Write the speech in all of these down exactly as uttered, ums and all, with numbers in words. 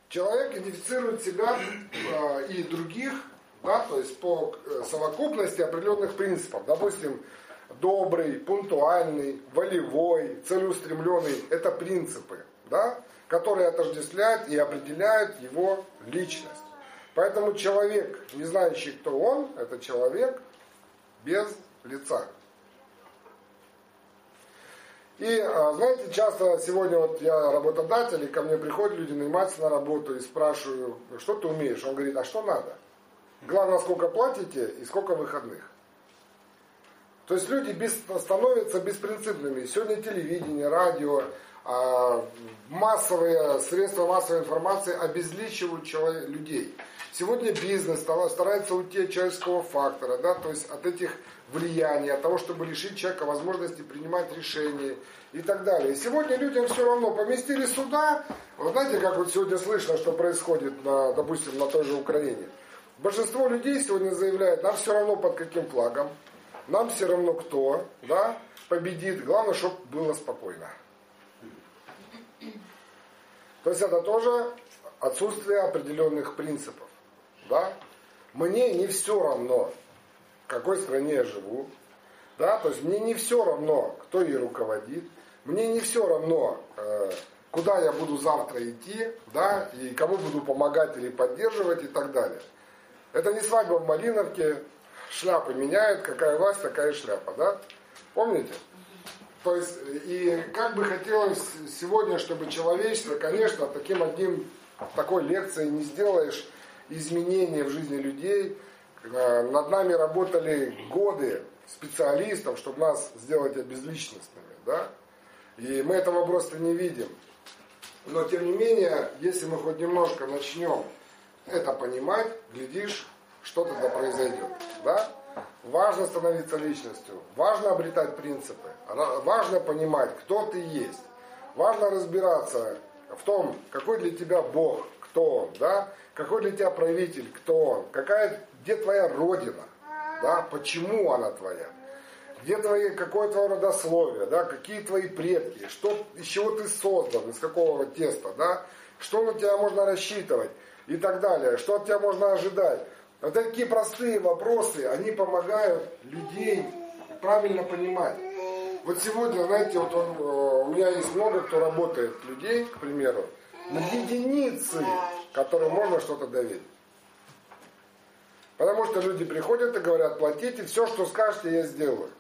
человек идентифицирует себя э, и других, да, то есть по совокупности определенных принципов. Допустим, добрый, пунктуальный, волевой, целеустремленный – это принципы, да, которые отождествляют и определяют его личность. Поэтому человек, не знающий, кто он, это человек без лица. И, знаете, часто сегодня вот я работодатель, и ко мне приходят люди наниматься на работу и спрашиваю, что ты умеешь? Он говорит, а что надо? Главное, сколько платите и сколько выходных. То есть люди без, становятся беспринципными. Сегодня телевидение, радио, массовые средства массовой информации обезличивают человек, людей. Сегодня бизнес старается уйти от человеческого фактора, да, то есть от этих влияний, от того, чтобы лишить человека возможности принимать решения и так далее. И сегодня людям все равно поместили сюда. Вы знаете, как вот сегодня слышно, что происходит, на, допустим, на той же Украине. Большинство людей сегодня заявляют, нам все равно под каким флагом, нам все равно кто, да, победит, главное, чтобы было спокойно. То есть это тоже отсутствие определенных принципов. Да? Мне не все равно, в какой стране я живу. Да? То есть мне не все равно, кто ей руководит. Мне не все равно, э, куда я буду завтра идти, да? И кому буду помогать или поддерживать и так далее. Это не свадьба в Малиновке, шляпы меняют, какая власть, такая шляпа. Да? Помните? То есть, и как бы хотелось сегодня, чтобы человечество, конечно, таким одним, такой лекцией не сделаешь изменения в жизни людей. Над нами работали годы специалистов, чтобы нас сделать обезличностными, да? И мы этого просто не видим. Но, тем не менее, если мы хоть немножко начнем это понимать, глядишь, что-то да произойдет, да? Важно становиться личностью, важно обретать принципы, важно понимать, кто ты есть, важно разбираться в том, какой для тебя Бог, кто Он, да, какой для тебя правитель, кто Он, какая, где твоя родина, да, почему она твоя, где твои, какое твое родословие, да, какие твои предки, что, из чего ты создан, из какого теста, да, что на тебя можно рассчитывать и так далее, что от тебя можно ожидать. Вот такие простые вопросы, они помогают людей правильно понимать. Вот сегодня, знаете, вот он, у меня есть много кто работает людей, к примеру, на единицы, которым можно что-то доверить. Потому что люди приходят и говорят, платите, все, что скажете, я сделаю.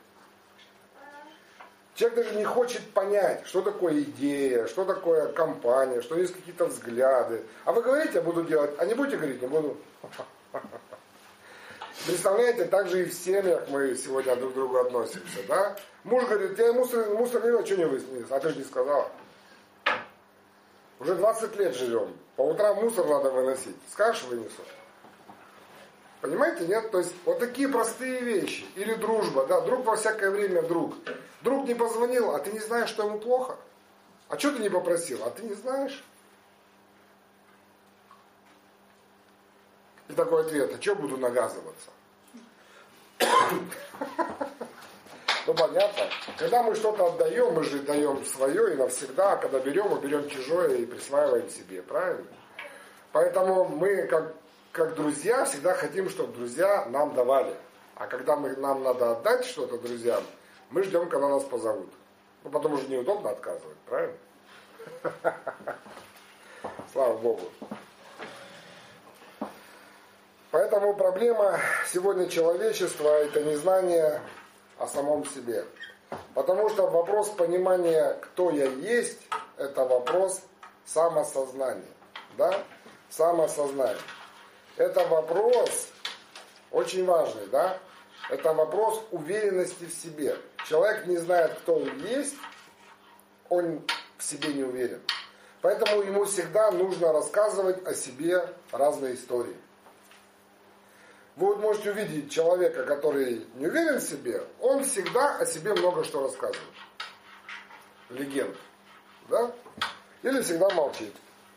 Человек даже не хочет понять, что такое идея, что такое компания, что есть какие-то взгляды. А вы говорите, я буду делать, а не будете говорить, не буду. Представляете, так же и в семьях мы сегодня друг к другу относимся, да? Муж говорит, я мусор, мусор не вынес, что не вынес? А ты же не сказала. Уже двадцать лет живем, по утрам мусор надо выносить. Скажешь, вынесу. Понимаете, нет? То есть вот такие простые вещи. Или дружба, да, друг во всякое время друг. Друг не позвонил, а ты не знаешь, что ему плохо. А что ты не попросил? А ты не знаешь. И такой ответ, а что буду навязываться? Ну понятно. Когда мы что-то отдаем, мы же даем свое и навсегда, а когда берем, мы берем чужое и присваиваем себе, правильно? Поэтому мы, как, как друзья, всегда хотим, чтобы друзья нам давали. А когда мы, нам надо отдать что-то друзьям, мы ждем, когда нас позовут. Ну потому что неудобно отказывать, правильно? Слава Богу. Поэтому проблема сегодня человечества – это незнание о самом себе. Потому что вопрос понимания, кто я есть, это вопрос самосознания. Да? Самосознание. Это вопрос очень важный, да? Это вопрос уверенности в себе. Человек не знает, кто он есть, он в себе не уверен. Поэтому ему всегда нужно рассказывать о себе разные истории. Вы вот можете увидеть человека, который не уверен в себе, он всегда о себе много что рассказывает. Легенд. Да? Или всегда молчит.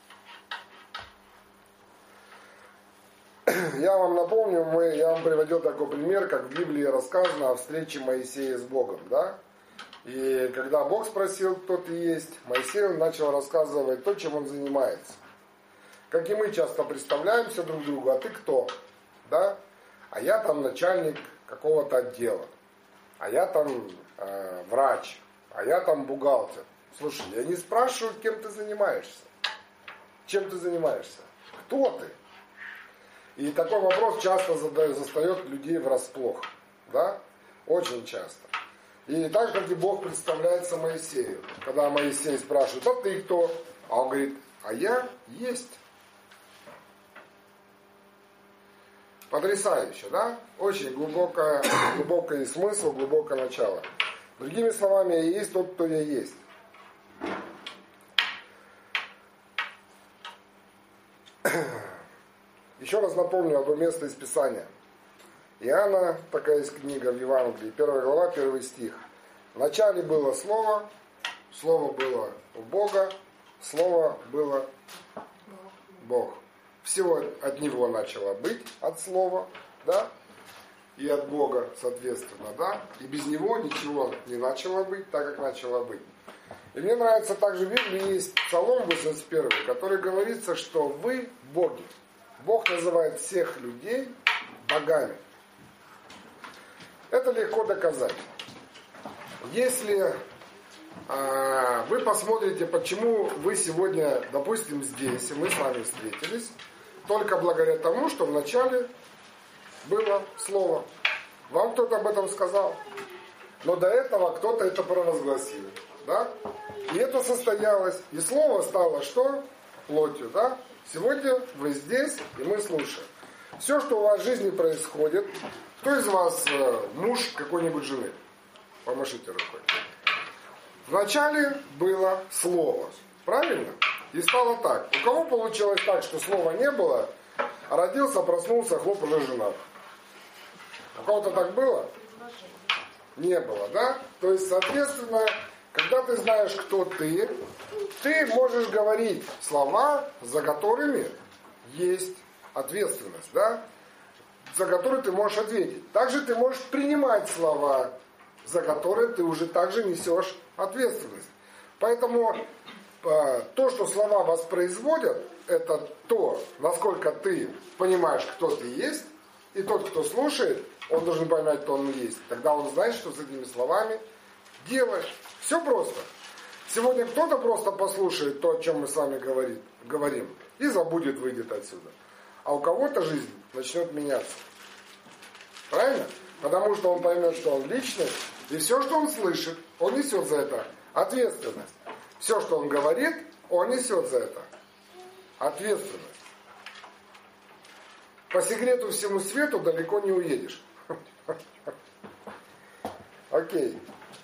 Я вам напомню, мы, я вам приводил такой пример, как в Библии рассказано о встрече Моисея с Богом. Да? И когда Бог спросил, кто ты есть, Моисей начал рассказывать то, чем он занимается. Как и мы часто представляемся друг другу, а ты кто? Да? А я там начальник какого-то отдела, а я там э, врач, а я там бухгалтер. Слушай, я не спрашиваю, кем ты занимаешься. Чем ты занимаешься? Кто ты? И такой вопрос часто задает, застает людей врасплох. Да? Очень часто. И так же, как и Бог представляется Моисею. Когда Моисей спрашивает, а ты кто? А он говорит, а я есть. Потрясающе, да? Очень глубокое, глубокий смысл, глубокое начало. Другими словами, я есть тот, кто я есть. Еще раз напомню одно место из Писания. Иоанна, такая есть книга в Евангелии, первая глава, первый стих. Вначале было Слово, Слово было у Бога, Слово было Бог. Всего от Него начало быть, от Слова, да, и от Бога, соответственно, да, и без Него ничего не начало быть, так как начало быть. И мне нравится также в Библии есть Псалом восемьдесят первый, который говорится, что вы боги. Бог называет всех людей богами. Это легко доказать. Если а, вы посмотрите, почему вы сегодня, допустим, здесь, и мы с вами встретились, только благодаря тому, что вначале было Слово. Вам кто-то об этом сказал. Но до этого кто-то это провозгласил. Да? И это состоялось. И Слово стало что? Плотью. Да? Сегодня вы здесь, и мы слушаем. Все, что у вас в жизни происходит, кто из вас э, муж какой-нибудь жены? Помашите рукой. Вначале было Слово. Правильно? И стало так. У кого получилось так, что слова не было, а родился, проснулся, хлоп, уже женат? У кого-то так было? Не было, да? То есть, соответственно, когда ты знаешь, кто ты, ты можешь говорить слова, за которыми есть ответственность, да? За которые ты можешь ответить. Также ты можешь принимать слова, за которые ты уже также несешь ответственность. Поэтому то, что слова воспроизводят, это то, насколько ты понимаешь, кто ты есть, и тот, кто слушает, он должен понять, кто он есть. Тогда он знает, что с этими словами делать. Все просто. Сегодня кто-то просто послушает то, о чем мы с вами говорим, говорим, и забудет, выйдет отсюда. А у кого-то жизнь начнет меняться. Правильно? Потому что он поймет, что он личность, и все, что он слышит, он несет за это ответственность. Все, что он говорит, он несет за это ответственность. По секрету всему свету далеко не уедешь. Окей.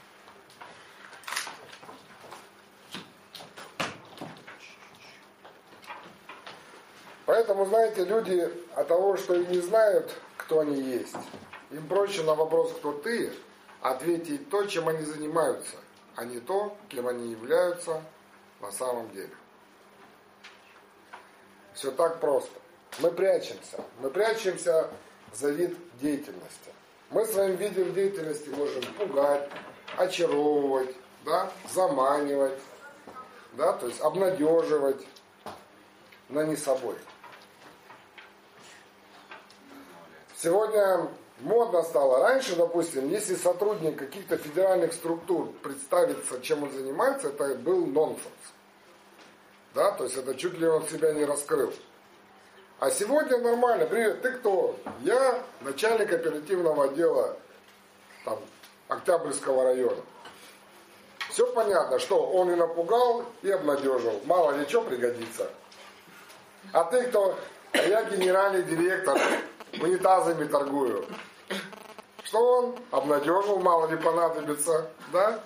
Поэтому, знаете, люди от того, что и не знают, кто они есть, им проще на вопрос, кто ты, ответить то, чем они занимаются, а не то, кем они являются на самом деле. Все так просто. Мы прячемся. Мы прячемся за вид деятельности. Мы своим видом деятельности можем пугать, очаровывать, да, заманивать, да, то есть обнадеживать, но не собой. Сегодня модно стало. Раньше, допустим, если сотрудник каких-то федеральных структур представится, чем он занимается, это был нонсенс. Да, то есть это чуть ли он себя не раскрыл. А сегодня нормально. Привет, ты кто? Я начальник оперативного отдела там, Октябрьского района. Все понятно, что он и напугал, и обнадежил. Мало ли что пригодится. А ты кто? А я генеральный директор, унитазами торгую. Что он? Обнадежил, мало ли понадобится. Да?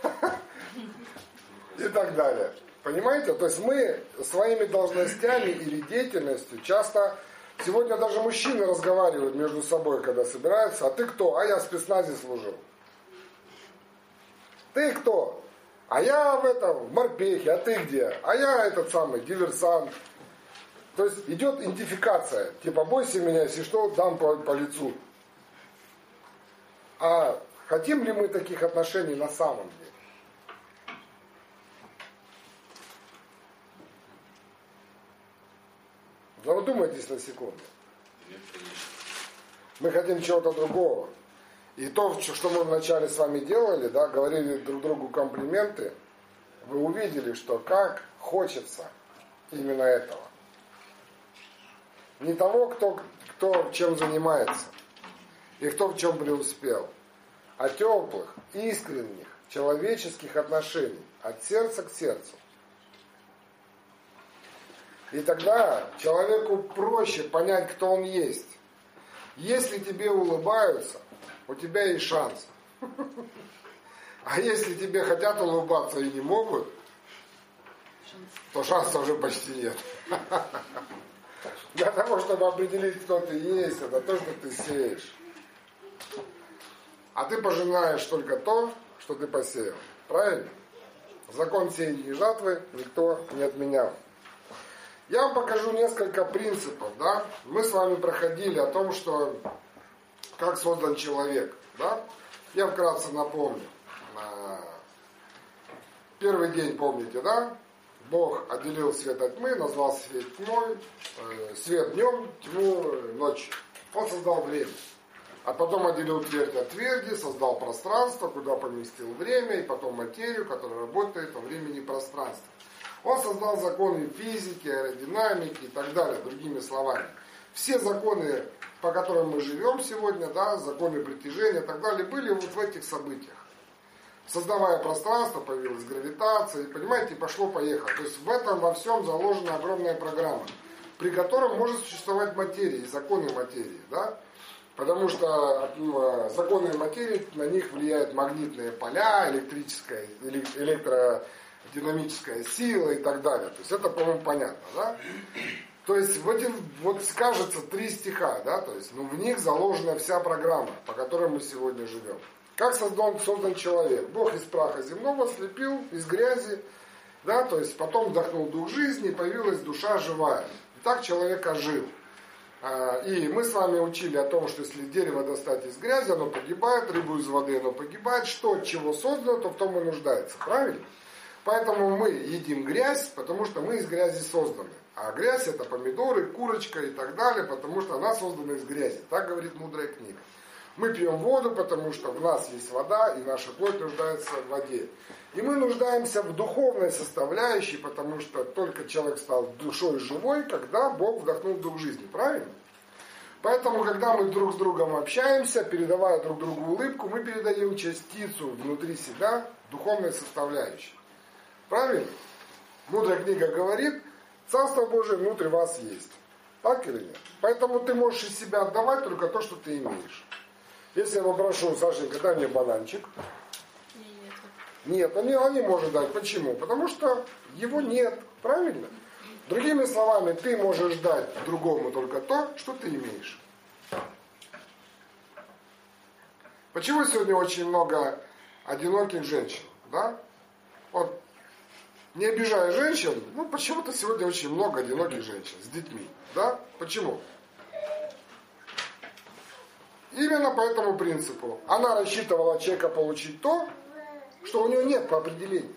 И так далее. Понимаете? То есть мы своими должностями или деятельностью часто... Сегодня даже мужчины разговаривают между собой, когда собираются. А ты кто? А я в спецназе служил. Ты кто? А я в этом, в морпехе. А ты где? А я этот самый, диверсант. То есть идет идентификация. Типа, бойся меня, если что, дам по, по лицу. А хотим ли мы таких отношений на самом деле? Задумайтесь на секунду. Мы хотим чего-то другого. И то, что мы вначале с вами делали, да, говорили друг другу комплименты, вы увидели, что как хочется именно этого. Не того, кто, кто чем занимается и кто в чем преуспел, а теплых, искренних, человеческих отношений от сердца к сердцу. И тогда человеку проще понять, кто он есть. Если тебе улыбаются, у тебя есть шанс. А если тебе хотят улыбаться и не могут, то шанса уже почти нет. Для того, чтобы определить, кто ты есть, это то, что ты сеешь. А ты пожинаешь только то, что ты посеял. Правильно? Закон сеяния и жатвы никто не отменял. Я вам покажу несколько принципов. Да? Мы с вами проходили о том, что как создан человек. Да? Я вкратце напомню. Первый день, помните, да? Бог отделил свет от тьмы, назвал свет тьмой, э, свет днем, тьму ночью. Он создал время. А потом отделил твердь от тверди, создал пространство, куда поместил время, и потом материю, которая работает во времени и пространстве. Он создал законы физики, аэродинамики и так далее, другими словами. Все законы, по которым мы живем сегодня, да, законы притяжения и так далее, были вот в этих событиях. Создавая пространство, появилась гравитация, и, понимаете, пошло-поехало. То есть в этом во всем заложена огромная программа, при котором может существовать материя и законы материи, да? Потому что ну, законы материи, на них влияют магнитные поля, электрическая, электродинамическая сила и так далее. То есть это, по-моему, понятно, да? То есть в этих, вот скажется три стиха, да, то есть, ну, в них заложена вся программа, по которой мы сегодня живем. Как создан, создан человек? Бог из праха земного слепил, из грязи, да, то есть потом вдохнул дух жизни, и появилась душа живая. И так человек ожил. И мы с вами учили о том, что если дерево достать из грязи, оно погибает, рыбу из воды, оно погибает. Что от чего создано, то в том и нуждается. Правильно? Поэтому мы едим грязь, потому что мы из грязи созданы. А грязь это помидоры, курочка и так далее, потому что она создана из грязи. Так говорит мудрая книга. Мы пьем воду, потому что в нас есть вода, и наша плоть нуждается в воде. И мы нуждаемся в духовной составляющей, потому что только человек стал душой живой, когда Бог вдохнул дух жизни. Правильно? Поэтому, когда мы друг с другом общаемся, передавая друг другу улыбку, мы передаем частицу внутри себя духовной составляющей. Правильно? Мудрая книга говорит, Царство Божие внутри вас есть. Так или нет? Поэтому ты можешь из себя отдавать только то, что ты имеешь. Если я попрошу, Сашенька, дай мне бананчик. Нет. Нет, он не, он не может дать. Почему? Потому что его нет. Правильно? Другими словами, ты можешь дать другому только то, что ты имеешь. Почему сегодня очень много одиноких женщин? Да? Вот, не обижая женщин, ну почему-то сегодня очень много одиноких женщин с детьми. Да? Почему? Именно по этому принципу. Она рассчитывала от человека получить то, что у нее нет по определению.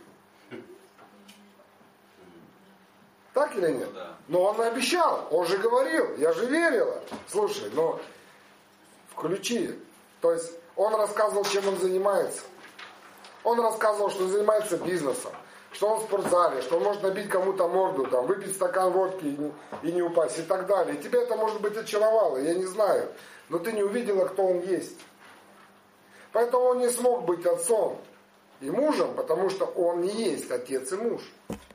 Так или нет? Но он обещал, он же говорил, я же верила. Слушай, но включи. То есть он рассказывал, чем он занимается. Он рассказывал, что он занимается бизнесом, что он в спортзале, что он может набить кому-то морду, там, выпить стакан водки и не, и не упасть и так далее. И тебя это, может быть, очаровало, я не знаю. Но ты не увидела, кто он есть. Поэтому он не смог быть отцом и мужем, потому что он не есть отец и муж.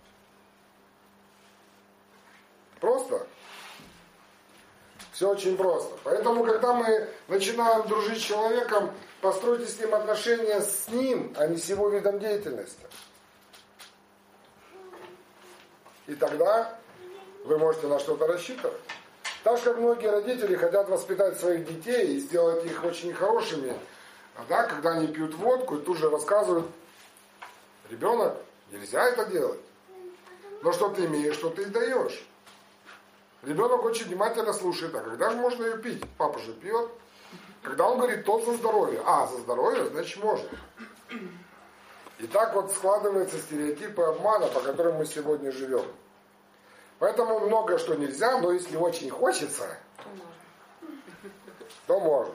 Просто. Все очень просто. Поэтому, когда мы начинаем дружить с человеком, постройте с ним отношения с ним, а не с его видом деятельности. И тогда вы можете на что-то рассчитывать. Так же, как многие родители хотят воспитать своих детей и сделать их очень хорошими, да, когда они пьют водку и тут же рассказывают, ребенок, нельзя это делать. Но что ты имеешь, что ты и даешь. Ребенок очень внимательно слушает, а когда же можно ее пить? Папа же пьет. Когда он говорит, тот за здоровье. А, за здоровье, значит можно. И так вот складываются стереотипы обмана, по которым мы сегодня живем. Поэтому много что нельзя, но если очень хочется, то можно.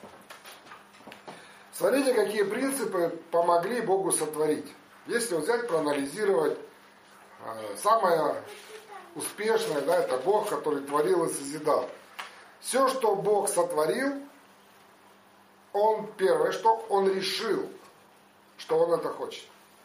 Смотрите, какие принципы помогли Богу сотворить. Если взять, проанализировать, самое успешное, да, это Бог, который творил и созидал. Все, что Бог сотворил, Он, первое, что Он решил, что Он это хочет.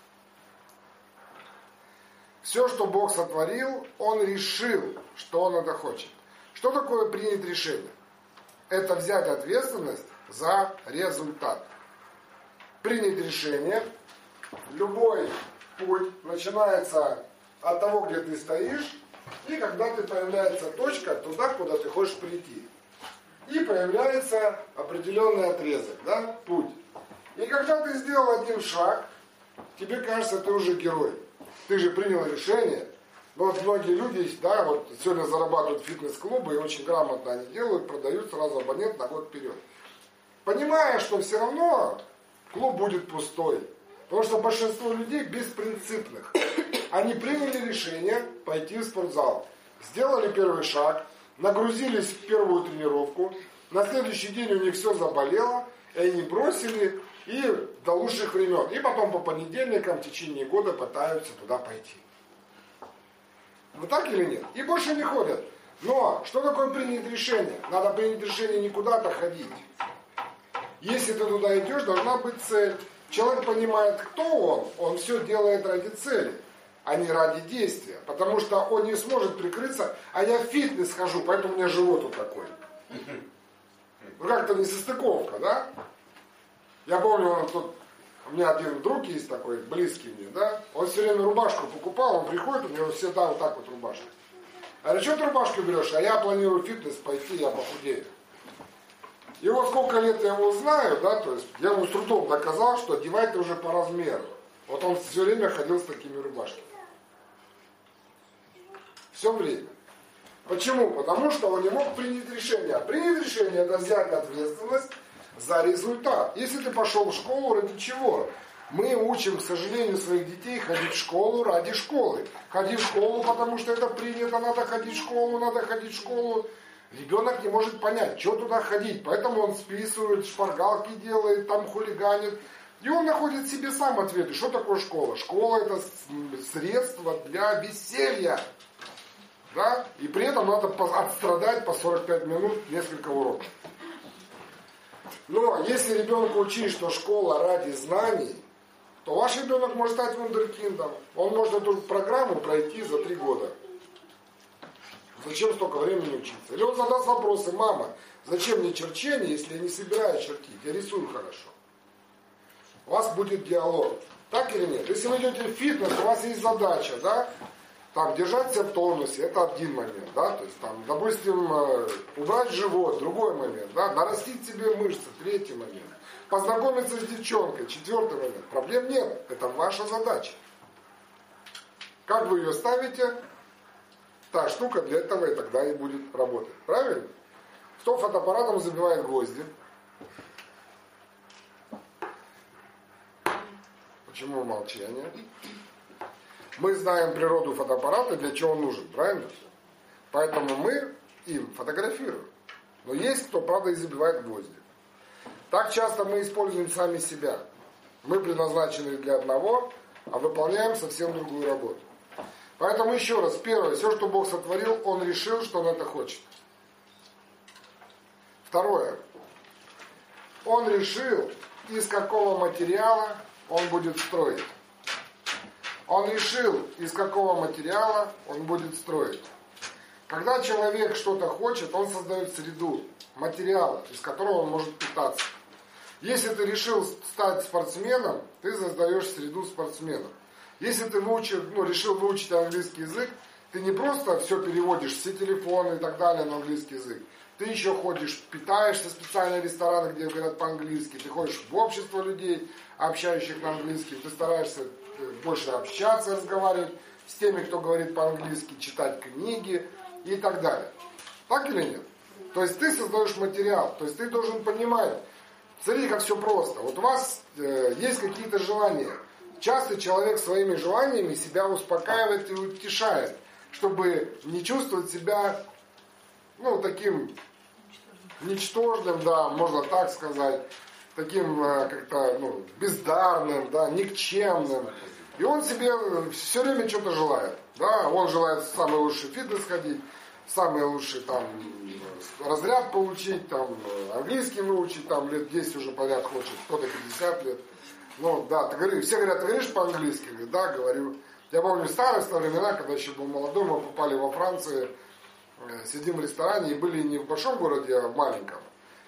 Все, что Бог сотворил, Он решил, что Он это хочет. Что такое принять решение? Это взять ответственность за результат. Принять решение. Любой путь начинается от того, где ты стоишь, и когда ты появляется точка, туда, куда ты хочешь прийти. И появляется определенный отрезок, да, путь. И когда ты сделал один шаг, тебе кажется, ты уже герой. Ты же принял решение. Но вот многие люди, да, вот сегодня зарабатывают фитнес-клубы, и очень грамотно они делают, продают сразу абонент на год вперед. Понимая, что все равно клуб будет пустой. Потому что большинство людей беспринципных. Они приняли решение пойти в спортзал. Сделали первый шаг, нагрузились в первую тренировку. На следующий день у них все заболело, и они бросили и до лучших времен. И потом по понедельникам в течение года пытаются туда пойти. Ну так или нет? И больше не ходят. Но что такое принять решение? Надо принять решение не куда-то ходить. Если ты туда идешь, должна быть цель. Человек понимает, кто он, он все делает ради цели, а не ради действия. Потому что он не сможет прикрыться, а я в фитнес хожу, поэтому у меня живот вот такой. Ну как-то несостыковка, да? Я помню, он тут, у меня один друг есть такой, близкий мне, да? Он все время рубашку покупал, он приходит, у него всегда вот так вот рубашка. А я что ты рубашку берешь? А я планирую в фитнес пойти, я похудею. И вот сколько лет я его знаю, да, то есть я ему с трудом доказал, что одевай ты уже по размеру. Вот он все время ходил с такими рубашками. Все время. Почему? Потому что он не мог принять решение. А принять решение это взять ответственность за результат. Если ты пошел в школу, ради чего? Мы учим, к сожалению, своих детей ходить в школу ради школы. Ходи в школу, потому что это принято, надо ходить в школу, надо ходить в школу. Ребенок не может понять, что туда ходить. Поэтому он списывает, шпаргалки делает, там хулиганит. И он находит себе сам ответы. Что такое школа? Школа это средство для веселья. Да? И при этом надо отстрадать по сорок пять минут несколько уроков. Но если ребенку учить, что школа ради знаний, то ваш ребенок может стать вундеркиндом. Он может эту программу пройти за три года. Зачем столько времени учиться? Или он задаст вопросы: мама, зачем мне черчение, если я не собираюсь чертить, я рисую хорошо? У вас будет диалог. Так или нет? Если вы идете в фитнес, у вас есть задача, да? Там, держать себя в тонусе, это один момент, да? То есть, там, допустим, убрать живот, другой момент, да? Нарастить себе мышцы, третий момент. Познакомиться с девчонкой, четвертый момент. Проблем нет, это ваша задача. Как вы ее ставите? Та штука для этого и тогда и будет работать. Правильно? Кто фотоаппаратом забивает гвозди? Почему молчание? Мы знаем природу фотоаппарата, для чего он нужен, правильно? Поэтому мы им фотографируем. Но есть кто, правда, и забивает гвозди. Так часто мы используем сами себя. Мы предназначены для одного, а выполняем совсем другую работу. Поэтому еще раз, первое, все, что Бог сотворил, Он решил, что Он это хочет. Второе, Он решил, из какого материала Он будет строить. Он решил, из какого материала Он будет строить. Когда человек что-то хочет, он создает среду, материал, из которого он может питаться. Если ты решил стать спортсменом, ты создаешь среду спортсменов. Если ты выучил, ну, решил выучить английский язык, ты не просто все переводишь, все телефоны и так далее на английский язык. Ты еще ходишь, питаешься в специальные рестораны, где говорят по-английски. Ты ходишь в общество людей, общающих на английском. Ты стараешься больше общаться, разговаривать с теми, кто говорит по-английски, читать книги и так далее. Так или нет? То есть ты создаешь материал. То есть ты должен понимать. Смотри, как все просто. Вот у вас э, есть какие-то желания. Часто человек своими желаниями себя успокаивает и утешает, чтобы не чувствовать себя, ну, таким ничтожным, да, можно так сказать, таким как-то, ну, бездарным, да, никчемным. И он себе все время что-то желает, да, он желает в самый лучший фитнес ходить, самый лучший там разряд получить, там английский выучить, там лет десять уже подряд хочет, кто-то пятьдесят лет. Ну, да, ты говоришь, все говорят, ты говоришь по-английски? Говорю, да, говорю. Я помню старые старые времена, когда еще был молодой, мы попали во Францию, сидим в ресторане и были не в большом городе, а в маленьком.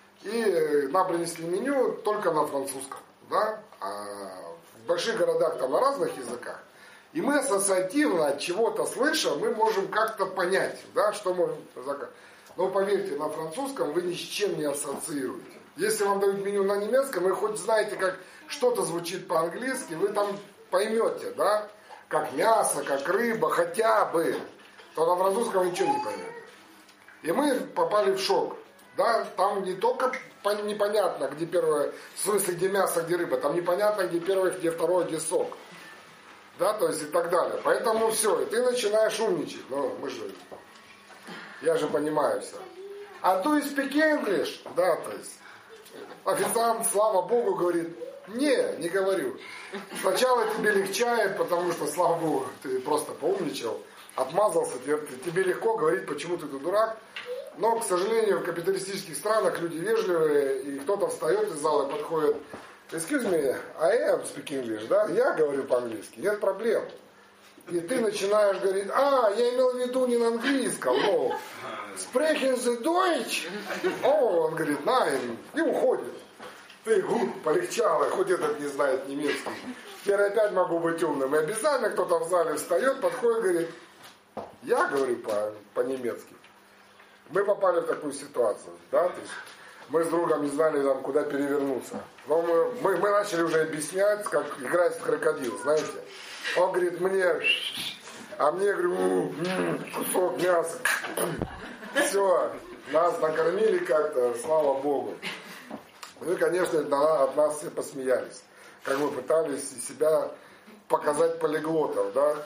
И нам принесли меню только на французском, да, а в больших городах там на разных языках. И мы ассоциативно от чего-то слыша, мы можем как-то понять, да, что мы заказываем. Но поверьте, на французском вы ни с чем не ассоциируете. Если вам дают меню на немецком, вы хоть знаете, как что-то звучит по-английски, вы там поймете, да, как мясо, как рыба, хотя бы, то на французском ничего не поймете. И мы попали в шок. Да, там не только непонятно, где первое, в смысле, где мясо, где рыба, там непонятно, где первое, где второе, где сок. Да, то есть и так далее. Поэтому все, и ты начинаешь умничать. Ну, мы же, я же понимаю все. А то есть speak English, да, то есть официант, слава Богу, говорит, не, не говорю. Сначала тебе легчает, потому что, слава Богу, ты просто поумничал, отмазался, тебе, тебе легко говорить, почему ты дурак. Но, к сожалению, в капиталистических странах люди вежливые, и кто-то встает из зала и подходит, excuse me, I am speaking English, да, я говорю по-английски, нет проблем. И ты начинаешь говорить, а, я имел в виду не на английском, но sprechen Sie Deutsch? О, он говорит, nein, и уходит. Ты, гу, полегчало, хоть этот не знает немецкий. Теперь опять могу быть умным. И обязательно кто-то в зале встает, подходит, говорит, я говорю по- по-немецки. Мы попали в такую ситуацию, да, то есть мы с другом не знали, там, куда перевернуться. Но мы, мы, мы начали уже объяснять, как играть в крокодил, знаете. Он говорит мне, а мне, говорю, м-м, кусок мяса. Все, нас накормили как-то, слава Богу. Ну и, конечно, от нас все посмеялись. Как мы пытались себя показать полиглотов, да.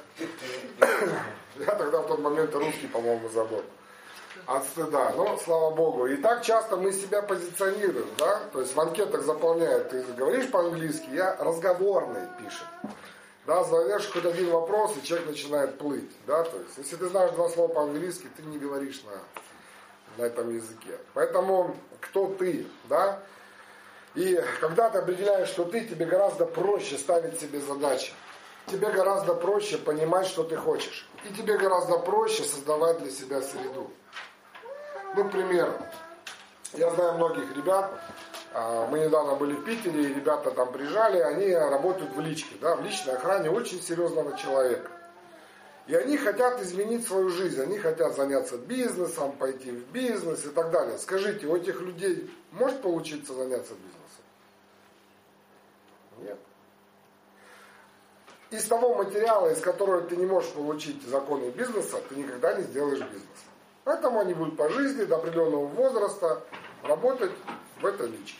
Я тогда в тот момент русский, по-моему, забыл. От стыда. Но, слава Богу. И так часто мы себя позиционируем, да. То есть в анкетах заполняют, ты говоришь по-английски, я разговорный пишет. Да, задаешь хоть один вопрос, и человек начинает плыть, да. То есть, если ты знаешь два слова по-английски, ты не говоришь на, на этом языке. Поэтому, кто ты, да. И когда ты определяешь, что ты, тебе гораздо проще ставить себе задачи. Тебе гораздо проще понимать, что ты хочешь. И тебе гораздо проще создавать для себя среду. Ну, к примеру, я знаю многих ребят, мы недавно были в Питере, и ребята там приезжали, они работают в личке, да, в личной охране очень серьезного человека. И они хотят изменить свою жизнь, они хотят заняться бизнесом, пойти в бизнес и так далее. Скажите, у этих людей может получиться заняться бизнесом? Нет. Из того материала, из которого ты не можешь получить законы бизнеса, ты никогда не сделаешь бизнес. Поэтому они будут по жизни до определенного возраста работать в этой личке.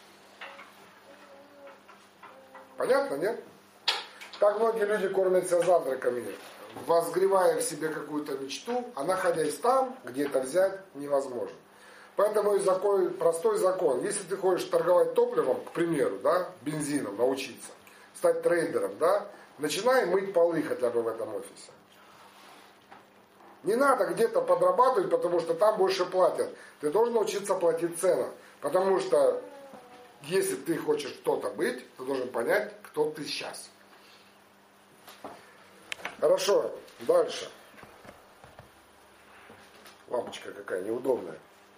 Понятно, нет? Так многие люди кормятся завтраками, возгревая в себе какую-то мечту, а находясь там, где это взять, невозможно. Поэтому есть такой простой закон. Если ты хочешь торговать топливом, к примеру, да, бензином, научиться, стать трейдером, да, начинай мыть полы хотя бы в этом офисе. Не надо где-то подрабатывать, потому что там больше платят. Ты должен научиться платить цену. Потому что если ты хочешь кто-то быть, ты должен понять, кто ты сейчас. Хорошо, дальше. Лампочка какая неудобная.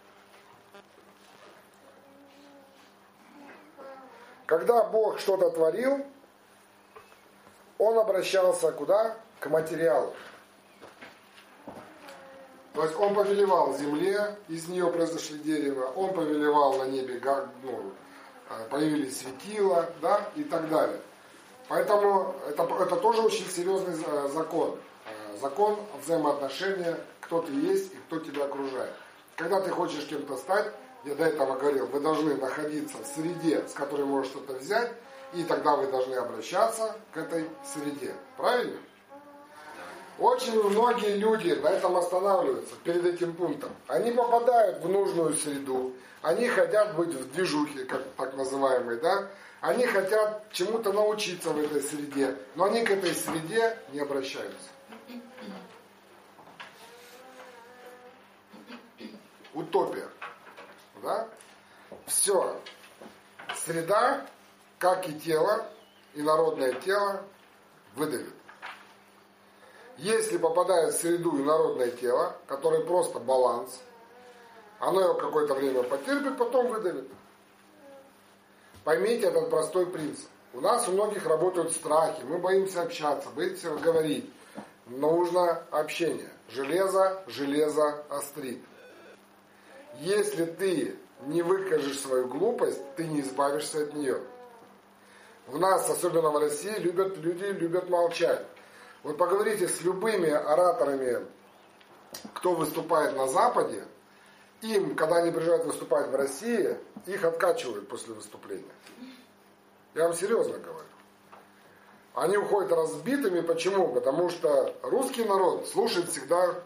Когда Бог что-то творил, Он обращался куда? К материалу. То есть Он повелевал земле, из нее произошли дерева, Он повелевал на небе, ну, появились светила, да, и так далее. Поэтому это, это тоже очень серьезный закон. Закон взаимоотношения, кто ты есть и кто тебя окружает. Когда ты хочешь кем-то стать, я до этого говорил, вы должны находиться в среде, с которой можешь что-то взять, и тогда вы должны обращаться к этой среде. Правильно? Очень многие люди на этом останавливаются, перед этим пунктом. Они попадают в нужную среду, они хотят быть в движухе, как так называемой, да? Они хотят чему-то научиться в этой среде, но они к этой среде не обращаются. Утопия. Да? Все. Среда, как и тело, и народное тело, выдавит. Если попадает в среду инородное тело, которое просто баланс, оно его какое-то время потерпит, потом выдавит. Поймите этот простой принцип. У нас у многих работают страхи, мы боимся общаться, боимся говорить. Нужно общение. Железо, железо острит. Если ты не выкажешь свою глупость, ты не избавишься от нее. У нас, особенно в России, любят, люди любят молчать. Вот поговорите с любыми ораторами, кто выступает на Западе, им, когда они приезжают выступать в России, их откачивают после выступления. Я вам серьезно говорю. Они уходят разбитыми. Почему? Потому что русский народ слушает всегда...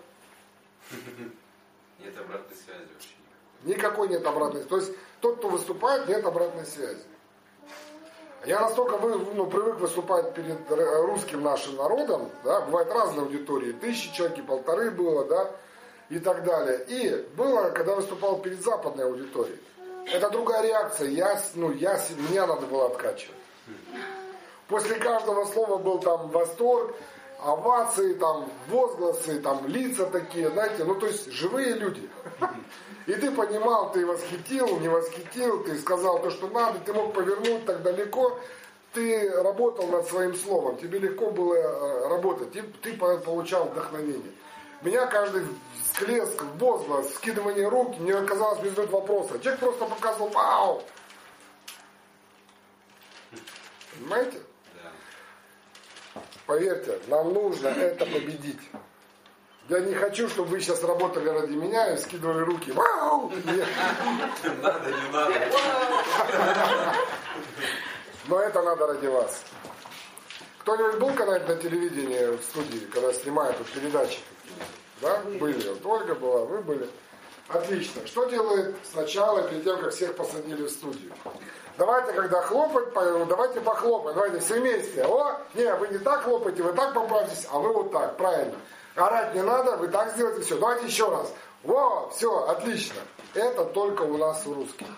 Нет обратной связи вообще никакой. Никакой нет обратной связи. То есть тот, кто выступает, нет обратной связи. Я настолько ну, привык выступать перед русским нашим народом, да, бывают разные аудитории, тысячи человек, и полторы было, да, и так далее. И было, когда выступал перед западной аудиторией. Это другая реакция, я, ну, я, меня надо было откачивать. После каждого слова был там восторг, овации, там, возгласы, там, лица такие, знаете, ну, то есть, живые люди. И ты понимал, ты восхитил, не восхитил, ты сказал то, что надо, ты мог повернуть так далеко, ты работал над своим словом, тебе легко было работать, ты, ты получал вдохновение. Меня каждый всплеск, возглас, скидывание рук, мне казалось, не задают вопроса. Человек просто показывал, вау! Понимаете? Поверьте, нам нужно это победить. Я не хочу, чтобы вы сейчас работали ради меня и скидывали руки. Вау! Нет. Надо, не надо. Но это надо ради вас. Кто-нибудь был когда-нибудь на телевидении в студии, когда снимают вот передачи какие-то? Да? Были. Вот Ольга была, вы были. Отлично. Что делает сначала, перед тем, как всех посадили в студию? Давайте, когда хлопать, давайте похлопаем, давайте все вместе. О, не, вы не так хлопаете, вы так поправьтесь, а вы вот так, правильно. Орать не надо, вы так сделаете, все. Давайте еще раз. Во, все, отлично. Это только у нас у русских.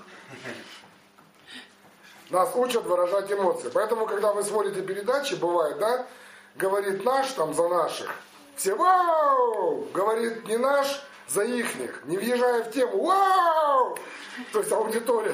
Нас учат выражать эмоции. Поэтому, когда вы смотрите передачи, бывает, да, говорит наш там за наших. Все вау! Говорит не наш, за ихних. Не въезжая в тему, вау! То есть аудитория.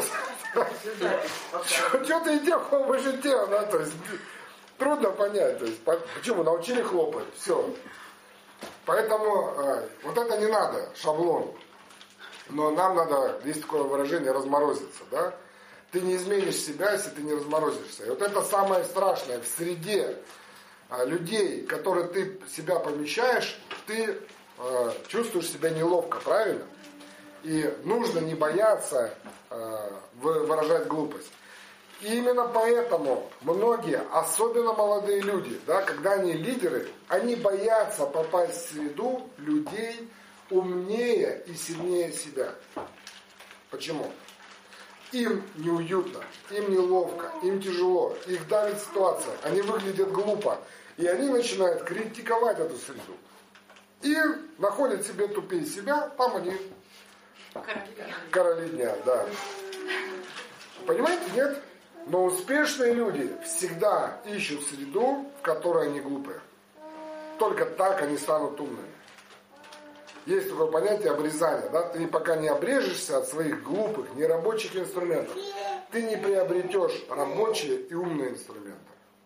Что ты и те, вы же те, да, то есть трудно понять. То есть, почему? Научили хлопать. Все. Поэтому э, вот это не надо, шаблон. Но нам надо, есть такое выражение, разморозиться, да? Ты не изменишь себя, если ты не разморозишься. И вот это самое страшное. В среде э, людей, которые ты себя помещаешь, ты э, чувствуешь себя неловко, правильно? И нужно не бояться э, выражать глупость. И именно поэтому многие, особенно молодые люди, да, когда они лидеры, они боятся попасть в среду людей умнее и сильнее себя. Почему? Им неуютно, им неловко, им тяжело, их давит ситуация, они выглядят глупо. И они начинают критиковать эту среду. И находят себе тупее себя, там они короли, короли дня. Да. Понимаете, нет? Но успешные люди всегда ищут среду, в которой они глупые. Только так они станут умными. Есть такое понятие обрезания. Да? Ты пока не обрежешься от своих глупых, нерабочих инструментов, ты не приобретешь рабочие и умные инструменты.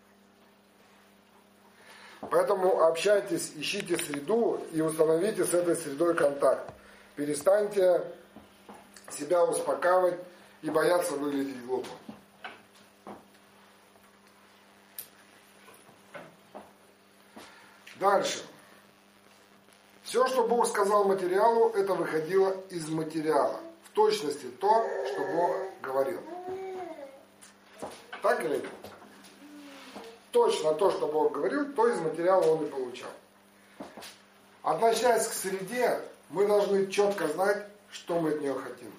Поэтому общайтесь, ищите среду и установите с этой средой контакт. Перестаньте себя успокаивать и бояться выглядеть глупо. Дальше. Все, что Бог сказал материалу, это выходило из материала. В точности то, что Бог говорил. Так или нет? Точно то, что Бог говорил, то из материала он и получал. относясь к среде, мы должны четко знать, что мы от нее хотим.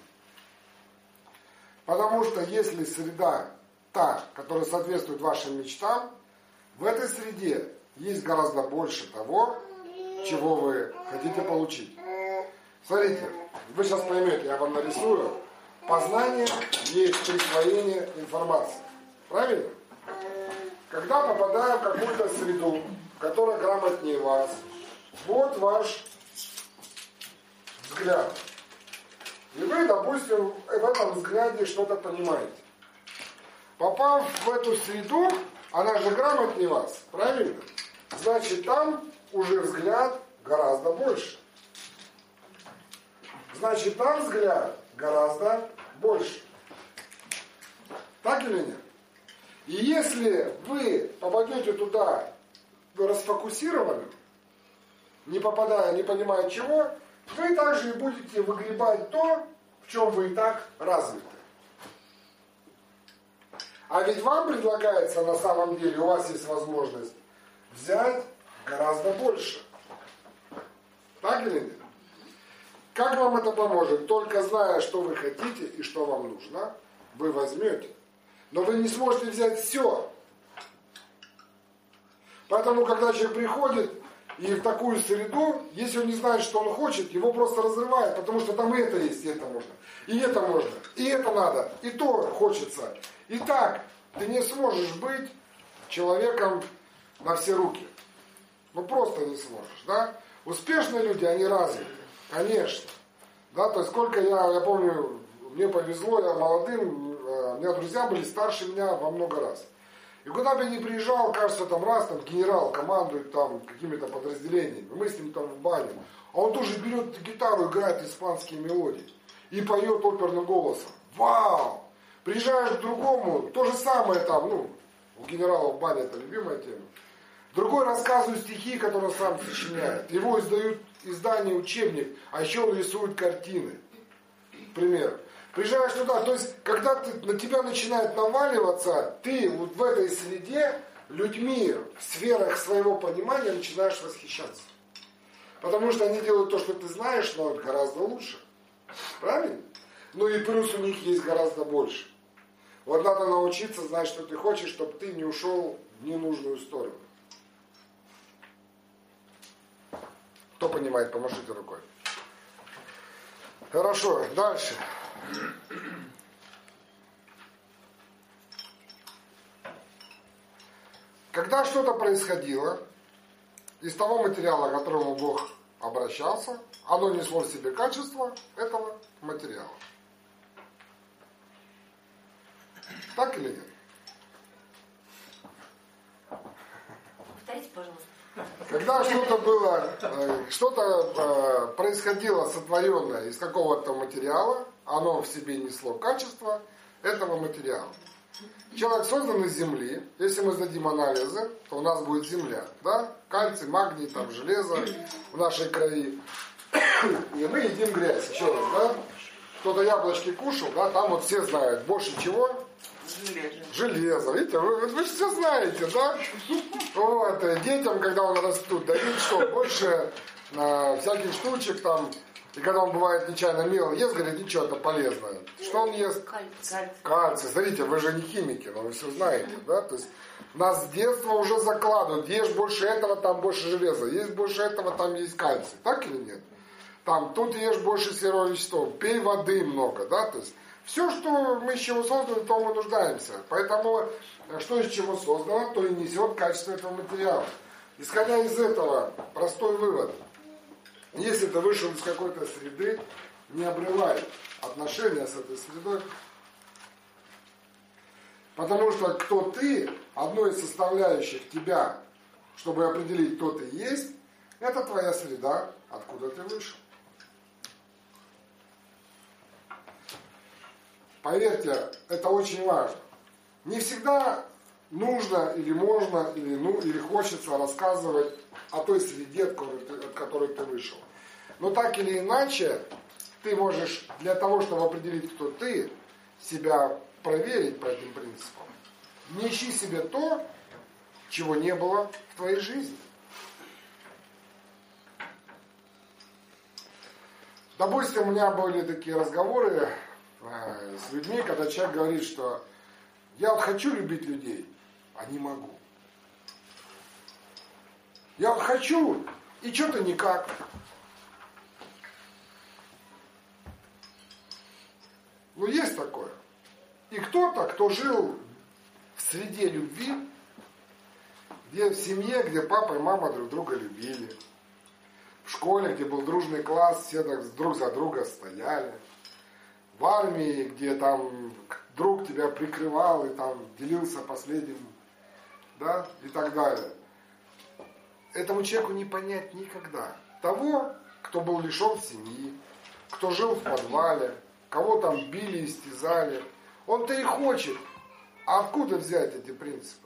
Потому что если среда та, которая соответствует вашим мечтам, в этой среде есть гораздо больше того, чего вы хотите получить. Смотрите, вы сейчас поймете, я вам нарисую. Познание есть присвоение информации. Правильно? Когда попадаем в какую-то среду, которая грамотнее вас, вот ваш взгляд. И вы, допустим, в этом взгляде что-то понимаете. Попав в эту среду, она же грамотнее вас, правильно? Значит, там уже взгляд гораздо больше. Значит, там взгляд гораздо больше. Так или нет? И если вы попадете туда расфокусированным, не попадая, не понимая чего, вы также и будете выгребать то, в чем вы и так развиты. А ведь вам предлагается на самом деле, у вас есть возможность взять гораздо больше. Так или нет? Как вам это поможет? Только зная, что вы хотите и что вам нужно, вы возьмете. Но вы не сможете взять все. Поэтому, когда человек приходит и в такую среду, если он не знает, что он хочет, его просто разрывает, потому что там и это есть, и это можно, и это можно, и это надо, и то хочется. И так ты не сможешь быть человеком на все руки. Ну просто не сможешь, да? Успешные люди, они развиты, конечно. Да, то есть сколько я, я помню, мне повезло, я молодым, у меня друзья были старше меня во много раз. И куда бы я ни приезжал, кажется, там раз, там генерал командует там какими-то подразделениями, мы с ним там в бане, а он тоже берет гитару, играет испанские мелодии и поет оперным голосом. Вау! Приезжаешь к другому, то же самое там, ну, у генерала в бане это любимая тема. Другой рассказывает стихи, которые он сам сочиняет. Его издают издание, учебник, а еще он рисует картины. Пример. Приезжаешь туда, то есть, когда ты, на тебя начинает наваливаться, ты вот в этой среде людьми в сферах своего понимания начинаешь восхищаться. Потому что они делают то, что ты знаешь, но гораздо лучше. Правильно? Ну и плюс у них есть гораздо больше. Вот надо научиться знать, что ты хочешь, чтобы ты не ушел в ненужную сторону. Кто понимает, помашите рукой. Хорошо, дальше. Когда что-то происходило, из того материала, к которому Бог обращался, оно несло в себе качество этого материала. Так или нет? Повторите, пожалуйста. Когда что-то было, что-то происходило сотворенное из какого-то материала, оно в себе несло качество этого материала. Человек создан из земли. Если мы сдадим анализы, то у нас будет земля. Да? Кальций, магний, там, железо в нашей крови. И мы едим грязь. Еще раз, да? Кто-то яблочки кушал, да? Там вот все знают. Больше чего? Железо. Железо. Видите, вы, вы все знаете, да? Вот. Детям, когда он растут, дают что? Больше э, всяких штучек там. И когда он бывает нечаянно мел ест, говорит, ничего, это полезное. Что он ест? Кальций. Кальций. Смотрите, вы же не химики, но вы все знаете, да? То есть нас с детства уже закладывают. Ешь больше этого, там больше железа. Есть больше этого, там есть кальций. Так или нет? Там, тут ешь больше серого вещества. Пей воды много, да? То есть все, что мы из чего созданы, то мы нуждаемся. Поэтому, что из чего создано, то и несет качество этого материала. Исходя из этого, простой вывод. Если ты вышел из какой-то среды, не обрывай отношения с этой средой. Потому что кто ты, одной из составляющих тебя, чтобы определить, кто ты есть, это твоя среда, откуда ты вышел. Поверьте, это очень важно. Не всегда нужно или можно, или, ну, или хочется рассказывать о той среде, от которой, ты, от которой ты вышел. Но так или иначе, ты можешь для того, чтобы определить, кто ты, себя проверить по этим принципам. Не ищи себе то, чего не было в твоей жизни. Допустим, у меня были такие разговоры э, с людьми, когда человек говорит, что я вот хочу любить людей, а не могу. Я вот хочу, и что-то никак. Ну, есть такое. И кто-то, кто жил в среде любви, где в семье, где папа и мама друг друга любили, в школе, где был дружный класс, все друг за друга стояли, в армии, где там друг тебя прикрывал и там делился последним, да, и так далее. Этому человеку не понять никогда. Того, кто был лишен семьи, кто жил в подвале, кого там били, истязали. Он-то и хочет. А откуда взять эти принципы?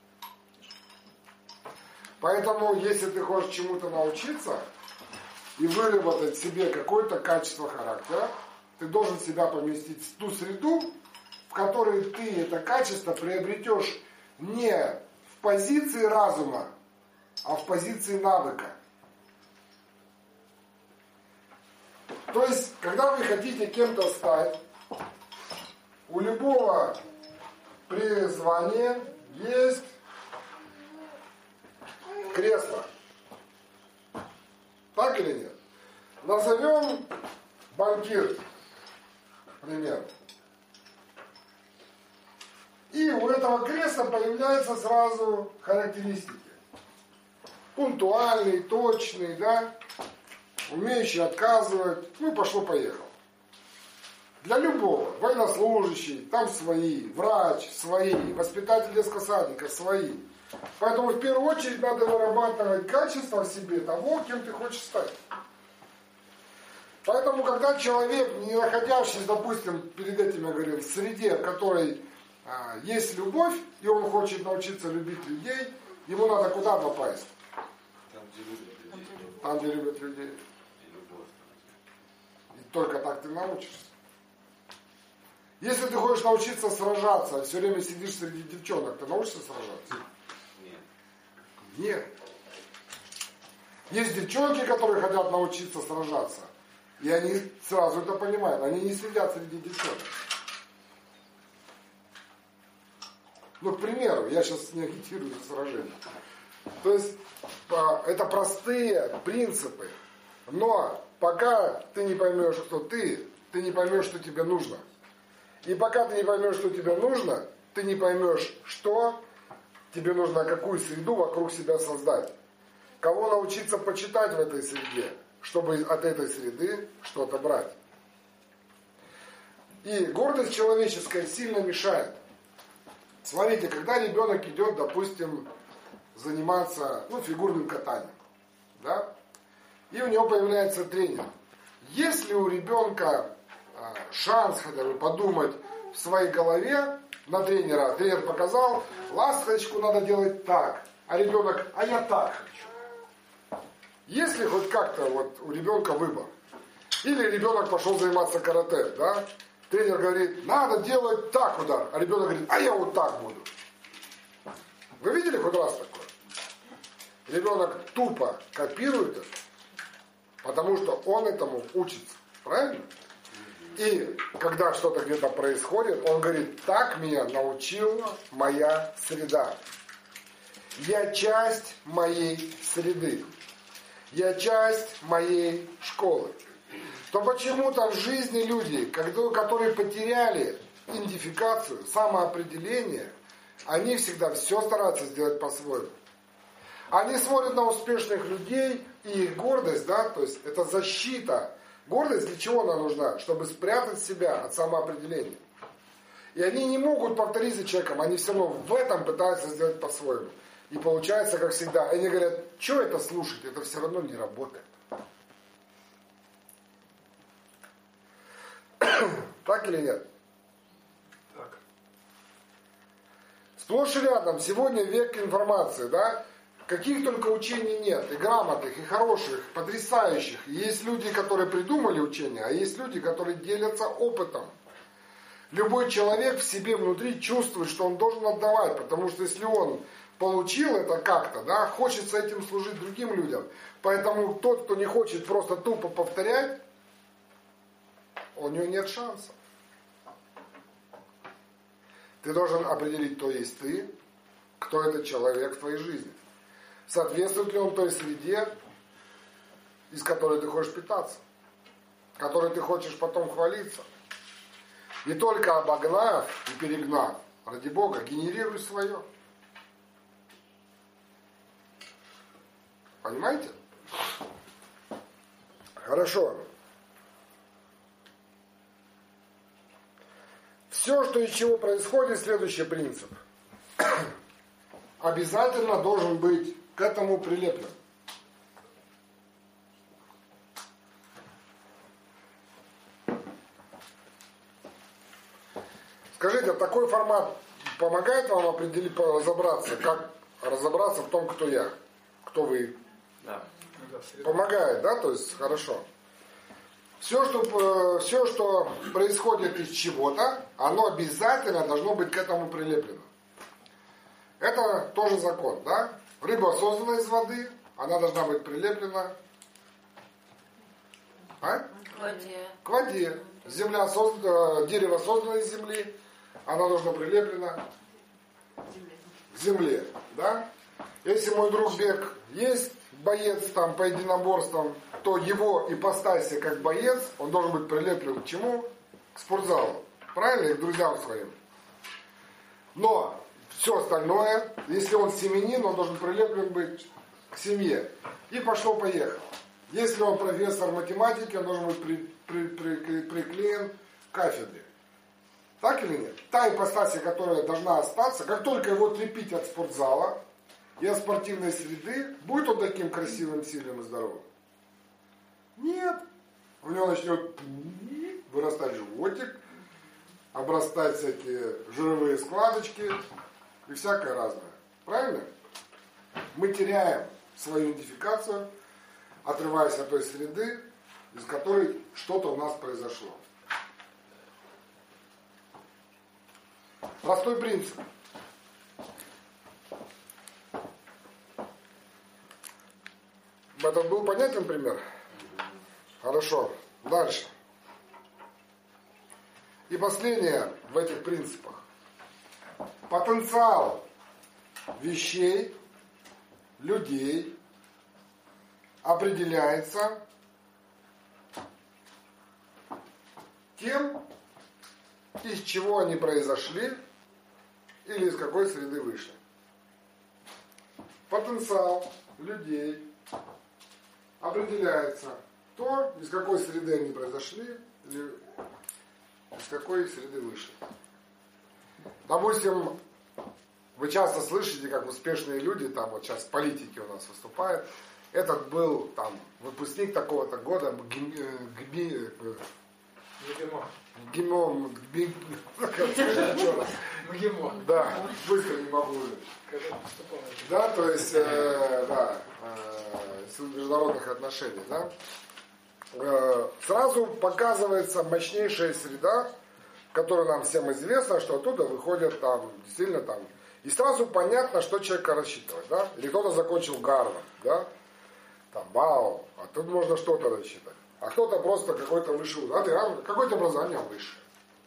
Поэтому, если ты хочешь чему-то научиться и выработать в себе какое-то качество характера, ты должен себя поместить в ту среду, в которой ты это качество приобретешь не в позиции разума, а в позиции навыка. То есть, когда вы хотите кем-то стать, у любого призвания есть кресло. Так или нет? Назовем банкир, например. И у этого кресла появляются сразу характеристики. Пунктуальный, точный, да, умеющий отказывать, ну и пошло-поехало. Для любого, военнослужащий, там свои, врач, свои, воспитатель детского садика, свои. Поэтому в первую очередь надо вырабатывать качество в себе того, кем ты хочешь стать. Поэтому, когда человек, не находящийся, допустим, перед этим я говорил, в среде, в которой а, есть любовь, и он хочет научиться любить людей, ему надо куда попасть? Там, где любят людей. Там, где любят людей. И любовь. И только так ты научишься. Если ты хочешь научиться сражаться, а все время сидишь среди девчонок, ты научишься сражаться? Нет. Нет. Есть девчонки, которые хотят научиться сражаться. И они сразу это понимают. Они не сидят среди девчонок. Ну, к примеру, я сейчас не агитирую за сражение. То есть, это простые принципы. Но пока ты не поймешь, кто ты, ты не поймешь, что тебе нужно. И пока ты не поймешь, что тебе нужно, ты не поймешь, что тебе нужно, какую среду вокруг себя создать. Кого научиться почитать в этой среде, чтобы от этой среды что-то брать. И гордость человеческая сильно мешает. Смотрите, когда ребенок идет, допустим, заниматься ну, фигурным катанием, да, и у него появляется тренер. Если у ребенка а, шанс хотя бы подумать в своей голове на тренера, тренер показал, ласточку надо делать так, а ребенок, а я так хочу. Если хоть как-то вот у ребенка выбор, или ребенок пошел заниматься карате, да, тренер говорит, надо делать так удар, а ребенок говорит, а я вот так буду. Вы видели хоть раз такое? Ребенок тупо копирует это, потому что он этому учится. Правильно? И когда что-то где-то происходит, он говорит, так меня научила моя среда. Я часть моей среды. Я часть моей школы. То почему-то в жизни люди, которые потеряли идентификацию, самоопределение, они всегда все стараются сделать по-своему. Они смотрят на успешных людей, и их гордость, да, то есть это защита. Гордость для чего она нужна? Чтобы спрятать себя от самоопределения. И они не могут повторить за человеком, они все равно в этом пытаются сделать по-своему. И получается, как всегда, они говорят, что это слушать, это все равно не работает. Так или нет? Так. Сплошь и рядом, сегодня век информации, да? Каких только учений нет, и грамотных, и хороших, потрясающих. Есть люди, которые придумали учения, а есть люди, которые делятся опытом. Любой человек в себе внутри чувствует, что он должен отдавать, потому что если он получил это как-то, да, хочется этим служить другим людям. Поэтому тот, кто не хочет просто тупо повторять, у нее нет шансов. Ты должен определить, кто есть ты, кто этот человек в твоей жизни. Соответствует ли он той среде, из которой ты хочешь питаться, которой ты хочешь потом хвалиться. И только обогнав и перегнав, ради Бога, генерируй свое. Понимаете? Хорошо. Все, что из чего происходит, следующий принцип. Обязательно должен быть к этому прилеплен. Скажите, такой формат помогает вам определить, разобраться, как разобраться в том, кто я, кто вы? Да. Помогает, да? То есть, хорошо. Все что, все, что происходит из чего-то, оно обязательно должно быть к этому прилеплено. Это тоже закон, да? Рыба создана из воды, она должна быть прилеплена а? К воде. К воде. Земля создана, дерево создано из земли, оно должно прилеплено к земле, да? Если мой друг Бек есть боец там по единоборствам, то его ипостаси как боец, он должен быть прилеплен к чему? К спортзалу. Правильно? И к друзьям своим. Но все остальное, если он семьянин, он должен прилеплен быть к семье. И пошло-поехало. Если он профессор математики, он должен быть при, при, при, приклеен к кафедре. Так или нет? Та ипостась, которая должна остаться, как только его отлепить от спортзала и от спортивной среды, будет он таким красивым, сильным и здоровым? Нет. У него начнет вырастать животик, обрастать всякие жировые складочки и всякое разное. Правильно? Мы теряем свою идентификацию, отрываясь от той среды, из которой что-то у нас произошло. Простой принцип. Это был понятен пример? Хорошо. Дальше. И последнее в этих принципах. Потенциал вещей, людей определяется тем, из чего они произошли или из какой среды вышли. Потенциал людей определяется то, из какой среды они произошли или из какой среды вышли. Допустим, вы часто слышите, как успешные люди, там вот сейчас политики у нас выступают, этот был там выпускник такого-то года, Гби... Гимон, Гимон. да, быстро не могу. Да, то есть, э, да, э, международных отношений, да. Э, сразу показывается мощнейшая среда, которая нам всем известна, что оттуда выходят там, действительно там, и сразу понятно, что человека рассчитывать, да. Или кто-то закончил Гарвард, да, там, вау, а тут можно что-то рассчитать. А кто-то просто какой-то высший, а ты, а, какое-то образование высшее.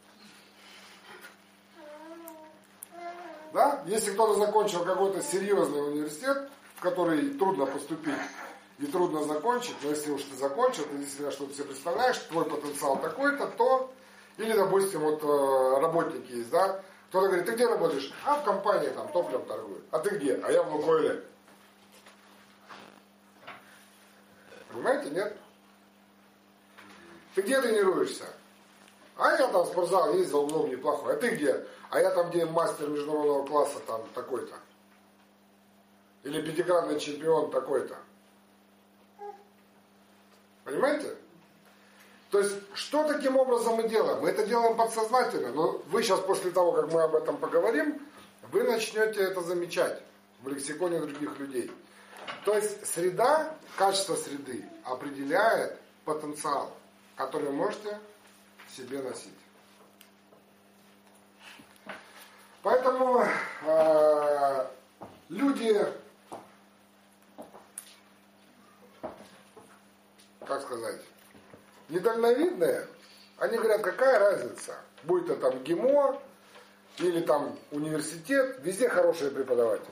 Да? Если кто-то закончил какой-то серьезный университет, в который трудно поступить и трудно закончить, но если уж ты закончил, ты действительно что-то себе представляешь, твой потенциал такой-то, то, или, допустим, вот работники есть, да, кто-то говорит, ты где работаешь? А в компании там топливом торгуют. А ты где? А я в Лукойле. Понимаете, нет? Ты где тренируешься? А я там в спортзал есть за углом неплохой. А ты где? А я там, где мастер международного класса там такой-то. Или пятикратный чемпион такой-то. Понимаете? То есть, что таким образом мы делаем? Мы это делаем подсознательно. Но вы сейчас, после того, как мы об этом поговорим, вы начнете это замечать в лексиконе других людей. То есть, среда, качество среды определяет потенциал, который вы можете себе носить. Поэтому э, люди, как сказать, недальновидные, Они говорят, какая разница, будь это там ГИМО или там университет, везде хорошие преподаватели.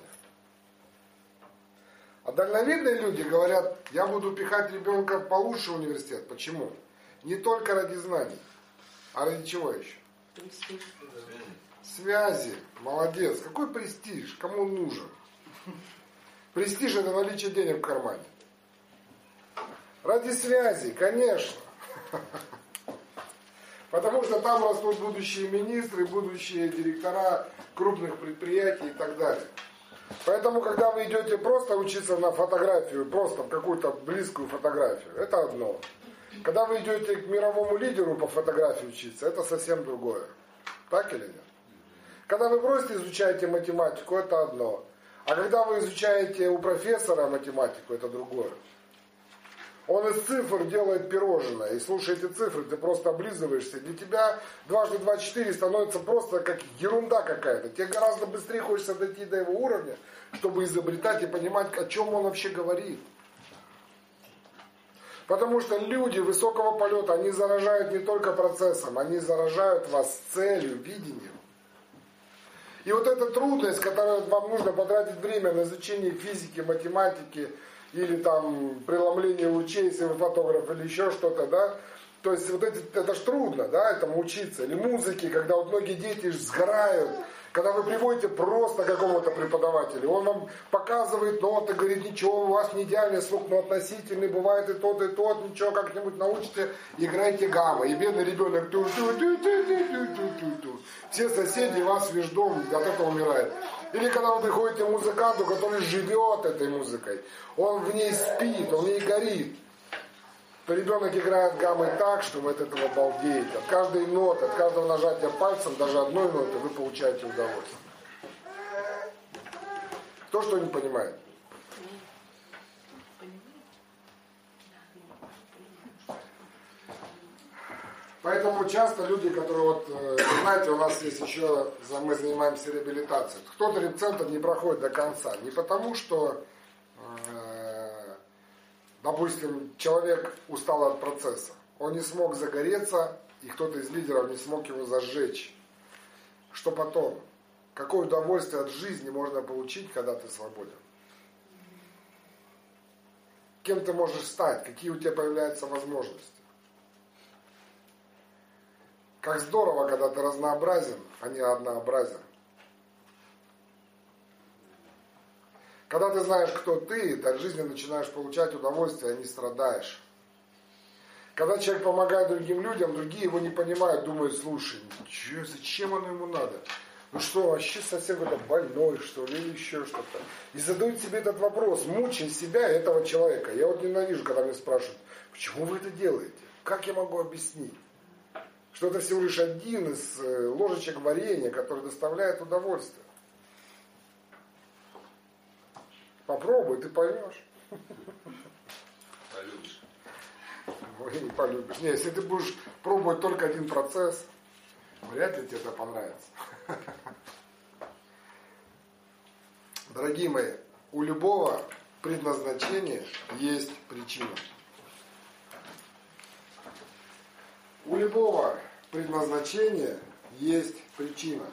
А дальновидные люди говорят, я буду пихать ребенка в получше университет. Почему? Не только ради знаний, а ради чего еще? Престиж. Связи. Молодец. Какой престиж? Кому он нужен? Престиж — это наличие денег в кармане. Ради связи, конечно. Потому что там растут будущие министры, будущие директора крупных предприятий и так далее. Поэтому, когда вы идете просто учиться на фотографию, просто в какую-то близкую фотографию, это одно. Когда вы идете к мировому лидеру по фотографии учиться, это совсем другое. Так или нет? Когда вы просто изучаете математику, это одно. А когда вы изучаете у профессора математику, это другое. Он из цифр делает пирожное. И слушая эти цифры, ты просто облизываешься. Для тебя дважды два четыре становится просто как ерунда какая-то. Тебе гораздо быстрее хочется дойти до его уровня, чтобы изобретать и понимать, о чем он вообще говорит. Потому что люди высокого полета, они заражают не только процессом, они заражают вас целью, видением. И вот эта трудность, которой вам нужно потратить время на изучение физики, математики, или там преломление лучей, если вы фотограф, или еще что-то, да. То есть вот эти, это ж трудно, да, этому учиться. Или музыки, когда вот многие дети сгорают, когда вы приводите просто какому-то преподавателю, он вам показывает ноты, говорит, ничего, у вас не идеальный слух, но относительный, бывает и тот, и тот, ничего, как-нибудь научите, играйте гамма. И бедный ребенок, ту ту ту ту ту ту ту ту. Все соседи вас веждом от этого умирают. Или когда вы приходите к музыканту, который живет этой музыкой, он в ней спит, он в ней горит, то ребенок играет гаммой так, что вы от этого балдеете. От каждой ноты, от каждого нажатия пальцем, даже одной ноты, вы получаете удовольствие. Кто что не понимает? Поэтому часто люди, которые вот, знаете, у нас есть еще, мы занимаемся реабилитацией. Кто-то рецептор не проходит до конца. Не потому, что, допустим, человек устал от процесса. Он не смог загореться, и кто-то из лидеров не смог его зажечь. Что потом? Какое удовольствие от жизни можно получить, когда ты свободен? Кем ты можешь стать? Какие у тебя появляются возможности? Как здорово, когда ты разнообразен, а не однообразен. Когда ты знаешь, кто ты, ты от жизни начинаешь получать удовольствие, а не страдаешь. Когда человек помогает другим людям, другие его не понимают, думают, слушай, чё, зачем оно ему надо? Ну что, вообще совсем какой-то больной, что ли, или еще что-то. И задают себе этот вопрос, мучая себя и этого человека. Я вот ненавижу, когда меня спрашивают, почему вы это делаете? Как я могу объяснить? Что это всего лишь один из ложечек варенья, который доставляет удовольствие. Попробуй, ты поймешь. Полюбишь. Ой, не полюбишь. Не, если ты будешь пробовать только один процесс, вряд ли тебе это понравится. Дорогие мои, у любого предназначения есть причина. У любого предназначения есть причина.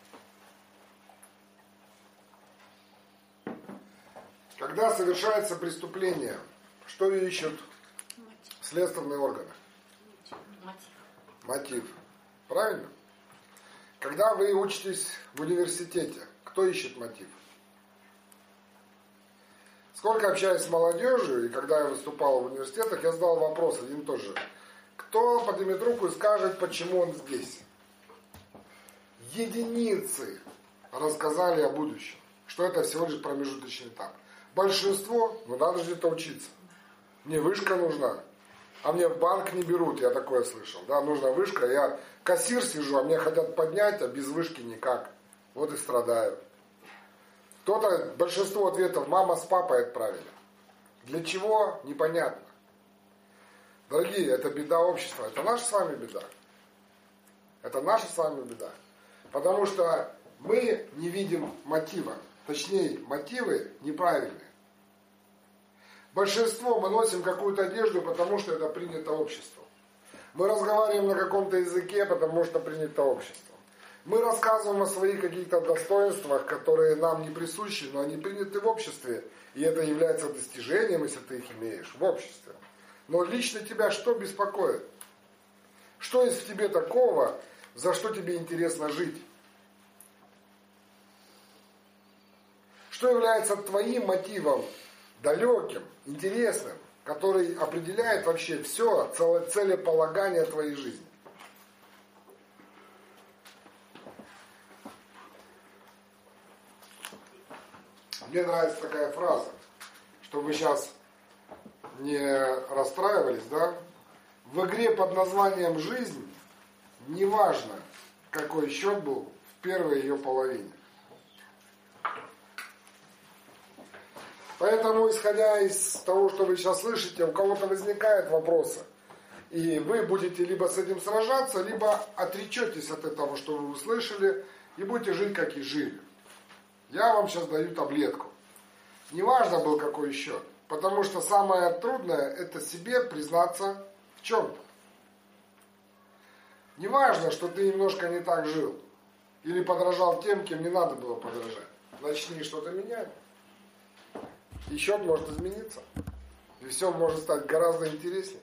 Когда совершается преступление, что ищут следственные органы? Мотив. Мотив. Правильно? Когда вы учитесь в университете, кто ищет мотив? Сколько общаюсь с молодежью, и когда я выступал в университетах, я задал вопрос один и тот же. Кто поднимет руку и скажет, почему он здесь? Единицы рассказали о будущем, что это всего лишь промежуточный этап. Большинство, ну надо же где-то учиться. Мне вышка нужна, а мне в банк не берут, я такое слышал. Да, нужна вышка, я кассир сижу, а меня хотят поднять, а без вышки никак. Вот и страдаю. Кто-то, большинство ответов мама с папой отправили. Для чего? Непонятно. Дорогие, это беда общества, это наша с вами беда. Это наша с вами беда. Потому что мы не видим мотива. Точнее, мотивы неправильные. Большинство мы носим какую-то одежду, потому что это принято обществом. Мы разговариваем на каком-то языке, потому что принято обществом. Мы рассказываем о своих каких-то достоинствах, которые нам не присущи, но они приняты в обществе. И это является достижением, если ты их имеешь в обществе. Но лично тебя что беспокоит? Что есть в тебе такого, за что тебе интересно жить? Что является твоим мотивом, далеким, интересным, который определяет вообще все, целеполагание твоей жизни? Мне нравится такая фраза, чтобы вы сейчас не расстраивались, да? В игре под названием «Жизнь» неважно, какой счет был в первой ее половине. Поэтому, исходя из того, что вы сейчас слышите, у кого-то возникают вопросы, и вы будете либо с этим сражаться, либо отречетесь от этого, что вы услышали, и будете жить, как и жили. Я вам сейчас даю таблетку. Неважно был какой счет, потому что самое трудное – это себе признаться в чем-то. Неважно, что ты немножко не так жил, или подражал тем, кем не надо было подражать. Начни что-то менять. И счет может измениться. И все может стать гораздо интереснее.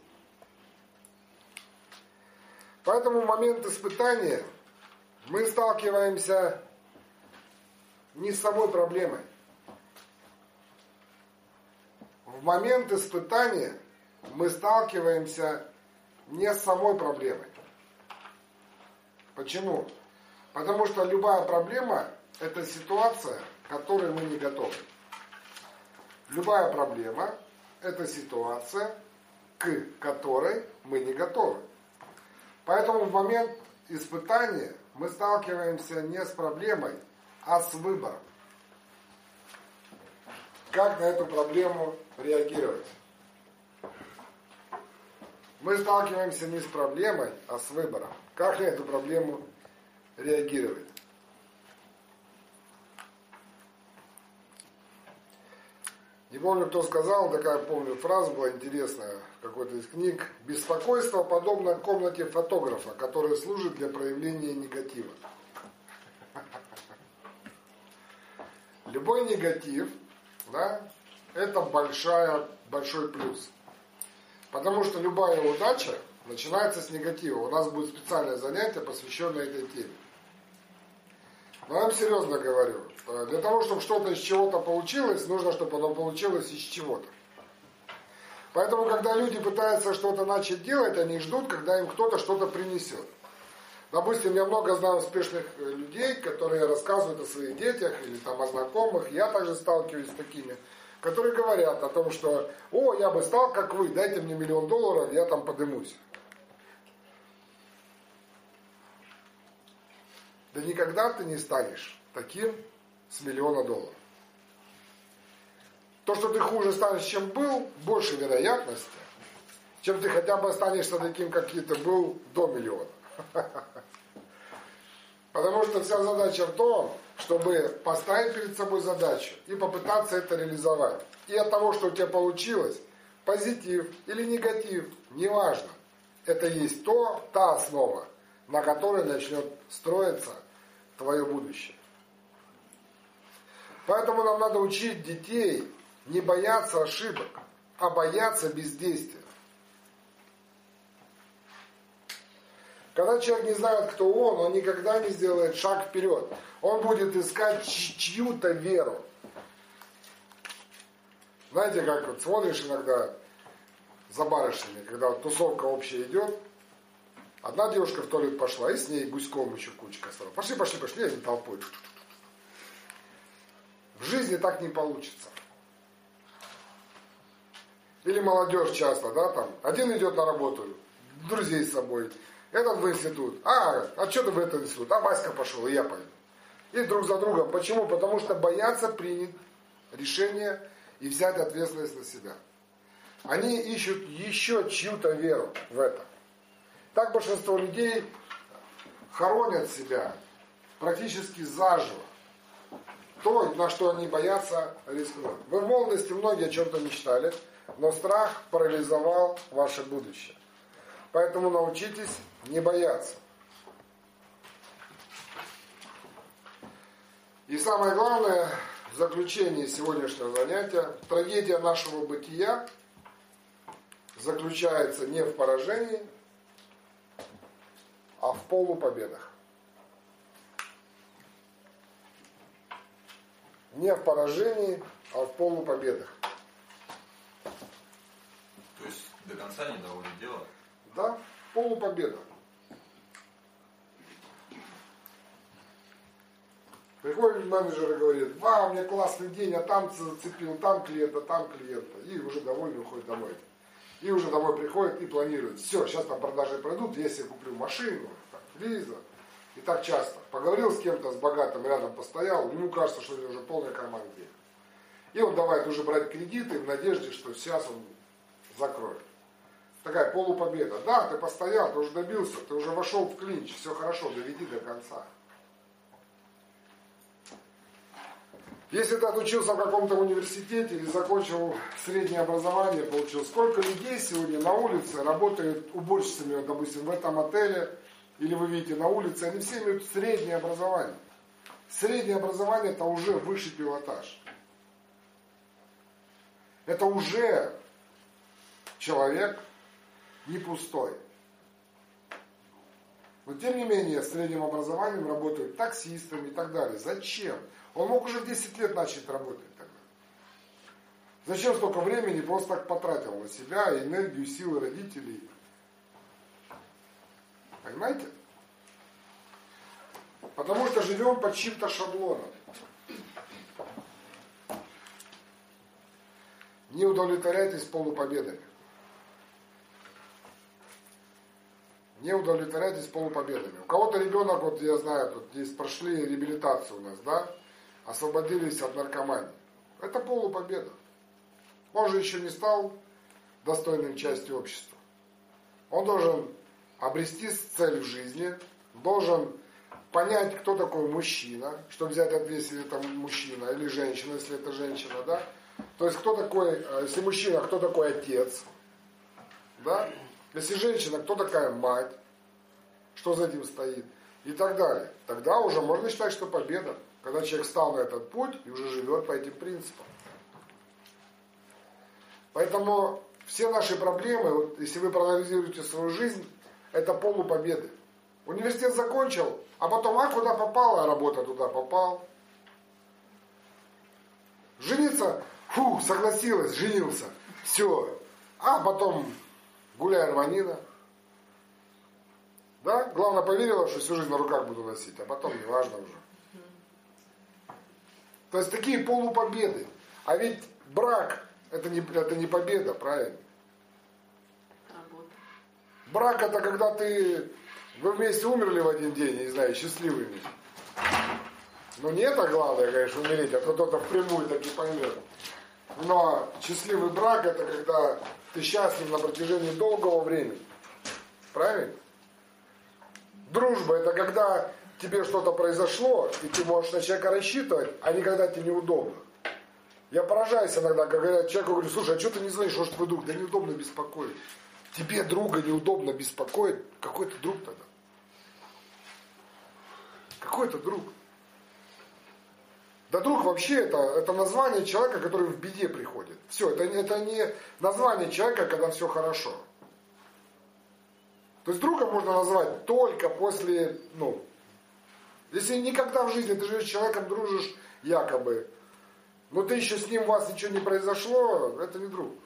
Поэтому в момент испытания мы сталкиваемся не с самой проблемой. В момент испытания мы сталкиваемся не с самой проблемой. Почему? Потому что любая проблема – это ситуация, к которой мы не готовы. Любая проблема – это ситуация, к которой мы не готовы. Поэтому в момент испытания мы сталкиваемся не с проблемой, а с выбором. Как на эту проблему реагировать? Мы сталкиваемся не с проблемой, а с выбором. Как на эту проблему реагировать? Не помню, кто сказал, такая, помню, фраза была интересная в какой-то из книг. Беспокойство подобно комнате фотографа, которая служит для проявления негатива. Любой негатив, да, это большая, большой плюс. Потому что любая удача начинается с негатива. У нас будет специальное занятие, посвященное этой теме. Но я вам серьезно говорю, для того, чтобы что-то из чего-то получилось, нужно, чтобы оно получилось из чего-то. Поэтому, когда люди пытаются что-то начать делать, они ждут, когда им кто-то что-то принесет. Допустим, я много знаю успешных людей, которые рассказывают о своих детях или там о знакомых. Я также сталкиваюсь с такими, которые говорят о том, что «О, я бы стал как вы, дайте мне миллион долларов, я там подымусь». Да никогда ты не станешь таким с миллиона долларов. То, что ты хуже станешь, чем был, больше вероятности, чем ты хотя бы останешься таким, каким ты был до миллиона. Потому что вся задача в том, чтобы поставить перед собой задачу и попытаться это реализовать. И от того, что у тебя получилось, позитив или негатив, неважно. Это есть то, та основа, на которой начнет строиться твое будущее. Поэтому нам надо учить детей не бояться ошибок, а бояться бездействия. Когда человек не знает, кто он, он никогда не сделает шаг вперед. Он будет искать чью-то веру. Знаете, как вот смотришь иногда за барышнями, когда вот тусовка общая идет, одна девушка в туалет пошла, и с ней гуськом еще кучка стала. Пошли, пошли, пошли, они толпой. В жизни так не получится. Или молодежь часто, да, там, один идет на работу, друзей с собой, этот в институт, а, а что ты в этот институт, а Васька пошел, и я пойду. И друг за другом. Почему? Потому что боятся принять решение и взять ответственность на себя. Они ищут еще чью-то веру в это. Так большинство людей хоронят себя практически заживо. То, на что они боятся рискнуть. Вы в молодости многие о чем-то мечтали, но страх парализовал ваше будущее. Поэтому научитесь не бояться. И самое главное, в заключении сегодняшнего занятия, трагедия нашего бытия заключается не в поражении, а в полупобедах. Не в поражении, а в полупобедах. То есть до конца не доводит дело? Да, полупобеда. Приходит менеджер и говорит: вау, у меня классный день, а там зацепил, там клиента, там клиента. И уже довольный уходит домой. И уже домой приходит и планирует: все, сейчас там продажи пройдут, я себе куплю машину, там, телевизор. И так часто. Поговорил с кем-то, с богатым, рядом постоял, ему кажется, что у него уже полный карман денег. И он давай уже брать кредиты в надежде, что сейчас он закроет. Такая полупобеда. Да, ты постоял, ты уже добился, ты уже вошел в клинч, все хорошо, доведи до конца. Если ты отучился в каком-то университете или закончил среднее образование, получил, сколько людей сегодня на улице работают уборщицами, вот, допустим, в этом отеле, или вы видите на улице, они все имеют среднее образование. Среднее образование — это уже высший пилотаж. Это уже человек не пустой. Но тем не менее, с средним образованием работают таксистами и так далее. Зачем? Он мог уже в десять лет начать работать тогда. Зачем столько времени просто так потратил на себя, энергию, силы родителей? Понимаете? Потому что живем по чьим-то шаблонам. Не удовлетворяйтесь полупобедами. Не удовлетворяйтесь полупобедами. У кого-то ребенок, вот я знаю, тут здесь прошли реабилитацию у нас, да? Освободились от наркомании. Это полупобеда. Он же еще не стал достойной частью общества. Он должен обрести цель в жизни, должен понять, кто такой мужчина, чтобы взять ответственность, если это мужчина, или женщина, если это женщина, да? То есть, кто такой, если мужчина, кто такой отец, да? Если женщина, кто такая мать, что за этим стоит, и так далее. Тогда уже можно считать, что победа, когда человек стал на этот путь и уже живет по этим принципам. Поэтому все наши проблемы, вот, если вы проанализируете свою жизнь, это полупобеды. Университет закончил, а потом, а куда попал, а работа туда попал. Жениться, фу, согласилась, женился, все. А потом гуляй рванина. Да? Главное, поверила, что всю жизнь на руках буду носить, а потом не важно уже. То есть такие полупобеды. А ведь брак это не, это не победа, правильно? Работа. Брак это когда ты, вы вместе умерли в один день, не знаю, счастливыми. Ну не это главное, конечно, умереть, а то кто-то впрямую так и поймет. Но счастливый брак это когда ты счастлив на протяжении долгого времени. Правильно? Дружба это когда тебе что-то произошло, и ты можешь на человека рассчитывать, а не когда тебе неудобно. Я поражаюсь иногда, когда человеку говорю: слушай, а что ты не звонишь, что ж твой друг? Да неудобно беспокоить. Тебе друга неудобно беспокоить, какой ты друг тогда? Какой это друг? Да друг вообще это, это название человека, который в беде приходит. Все, это, это не название человека, когда все хорошо. То есть друга можно назвать только после, ну, если никогда в жизни ты живешь с человеком, дружишь якобы, но ты еще с ним, у вас ничего не произошло, это не друг.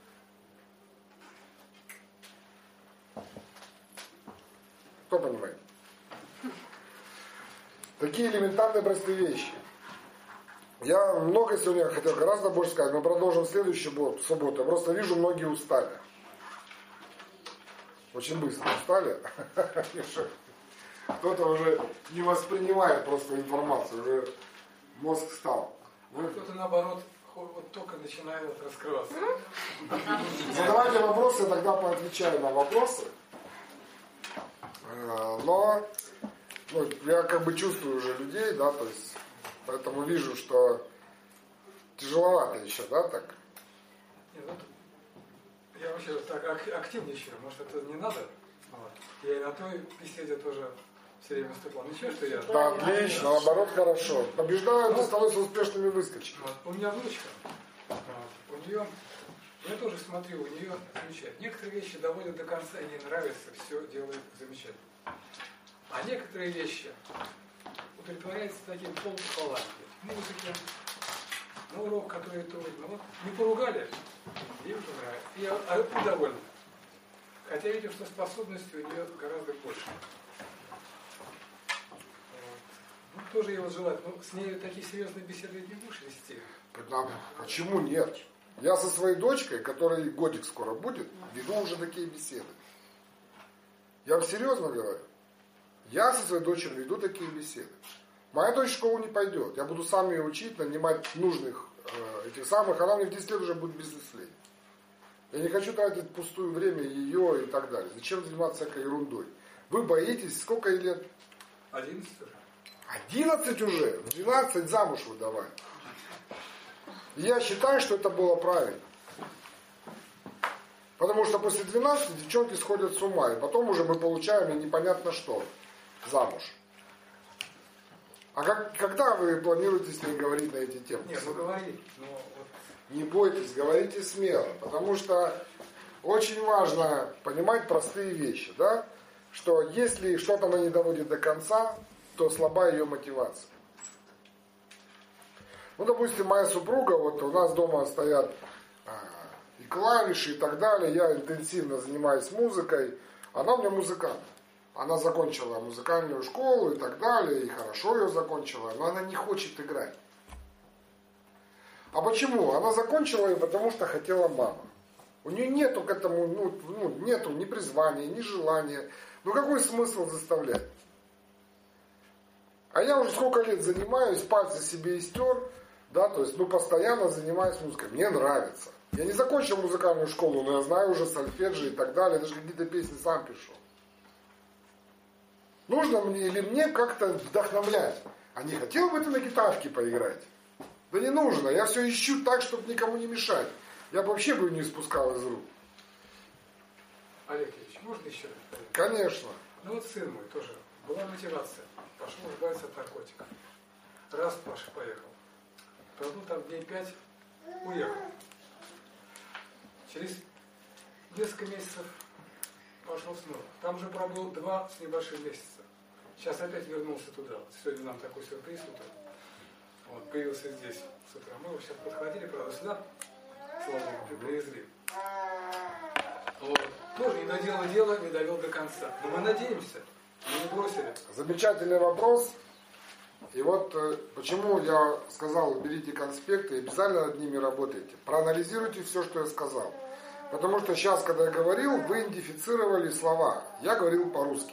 Кто понимает? Такие элементарные простые вещи. Я много сегодня хотел гораздо больше сказать, но продолжим в следующую субботу. Я просто вижу, многие устали. Очень быстро устали. Кто-то уже не воспринимает просто информацию, уже мозг стал. Вы... Кто-то наоборот вот только начинает раскрываться. Задавайте вопросы, я тогда поотвечаю на вопросы. Но ну, я как бы чувствую уже людей, да, то есть, поэтому вижу, что тяжеловато еще, да, так? Нет, вот Я вообще вот так ак- активничаю, может это не надо? Вот. Я и на той беседе тоже все время выступал. Ничего, что я... Да, отлично, наоборот, хорошо. Побеждают и становятся успешными выскочками. Вот. У меня внучка, вот. У нее, я тоже смотрю, у нее замечательно. Некоторые вещи доводят до конца, ей нравится, все делает замечательно. А некоторые вещи удовлетворяются таким полуполами. Музыки, на урок, который тоже, ну вот, не поругали, ей уже нравится. И я а, довольна. Хотя видим, что способности у нее гораздо больше. Вот. Ну, тоже я вот желаю. Ну, с ней такие серьезные беседы не будешь вести. Почему нет? Я со своей дочкой, которой годик скоро будет, веду уже такие беседы. Я вам серьезно говорю. Я со своей дочерью веду такие беседы. Моя дочь в школу не пойдет. Я буду сам ее учить, нанимать нужных э, этих самых. Она мне в десять лет уже будет бизнес-леди. Я не хочу тратить пустое время ее и так далее. Зачем заниматься всякой ерундой? Вы боитесь, сколько ей лет? Одиннадцать уже. Одиннадцать уже? В двенадцать замуж выдавали. И я считаю, что это было правильно. Потому что после двенадцати девчонки сходят с ума. И потом уже мы получаем и непонятно что. Замуж. А как, когда вы планируете с ней говорить на эти темы? Нет, ну говори. Но вот... Не бойтесь, говорите смело. Потому что очень важно понимать простые вещи. Да? Что если что-то она не доводит до конца, то слаба ее мотивация. Ну, допустим, моя супруга, вот у нас дома стоят а, и клавиши и так далее. Я интенсивно занимаюсь музыкой. Она у меня музыкант. Она закончила музыкальную школу и так далее, и хорошо ее закончила, но она не хочет играть. А почему? Она закончила ее, потому что хотела мама. У нее нету к этому, ну, ну, нету ни призвания, ни желания. Ну какой смысл заставлять? А я уже сколько лет занимаюсь, пальцы себе истер, да, то есть, ну, постоянно занимаюсь музыкой. Мне нравится. Я не закончил музыкальную школу, но я знаю уже сольфеджи и так далее, даже какие-то песни сам пишу. Нужно мне или мне как-то вдохновлять. А не хотел бы ты на гитарке поиграть? Да не нужно. Я все ищу так, чтобы никому не мешать. Я бы вообще бы не спускал из рук. Олег Ильич, можно еще? Конечно. Ну вот сын мой тоже. Была мотивация. Пошел избавиться от наркотиков. Раз Паша поехал. Пробыл там дней пять, уехал. Через несколько месяцев пошел снова. Там же пробыл два с небольшим месяца. Сейчас опять вернулся туда. Сегодня нам такой сюрприз утром. Вот, появился здесь с утра. Мы его сейчас подхватили, правда, сюда. Слава Богу, привезли. Вот. Тоже не доделал дело, не довел до конца. Но мы надеемся, мы не бросили. Замечательный вопрос. И вот э, почему я сказал, берите конспекты и обязательно над ними работайте. Проанализируйте все, что я сказал. Потому что сейчас, когда я говорил, вы идентифицировали слова. Я говорил по-русски.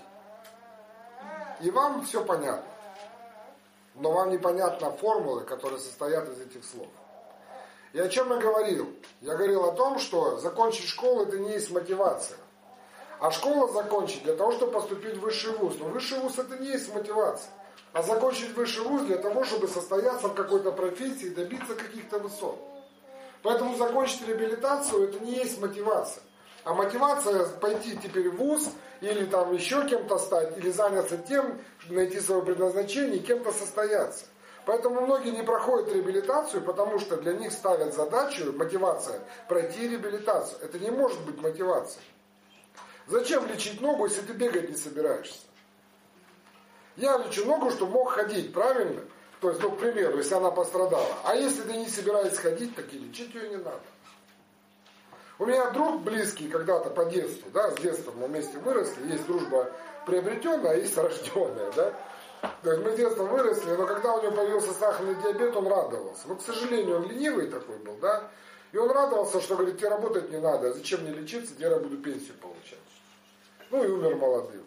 И вам все понятно. Но вам непонятна формулы, которые состоят из этих слов. И о чем я говорил? Я говорил о том, что закончить школу это не есть мотивация. А школа закончить для того, чтобы поступить в высший вуз. Но высший вуз это не есть мотивация. А закончить высший вуз для того, чтобы состояться в какой-то профессии и добиться каких-то высот. Поэтому закончить реабилитацию это не есть мотивация. А мотивация пойти теперь в вуз, или там еще кем-то стать, или заняться тем, найти свое предназначение и кем-то состояться. Поэтому многие не проходят реабилитацию, потому что для них ставят задачу, мотивация, пройти реабилитацию. Это не может быть мотивацией. Зачем лечить ногу, если ты бегать не собираешься? Я лечу ногу, чтобы мог ходить, правильно? То есть, ну, к примеру, если она пострадала. А если ты не собираешься ходить, так и лечить ее не надо. У меня друг близкий когда-то по детству, да, с детства мы вместе выросли, есть дружба приобретенная, а есть рожденная, да. То есть мы с детства выросли, но когда у него появился сахарный диабет, он радовался. Но, к сожалению, он ленивый такой был, да. И он радовался, что, говорит, тебе работать не надо, а зачем мне лечиться, где я буду пенсию получать. Ну и умер молодым.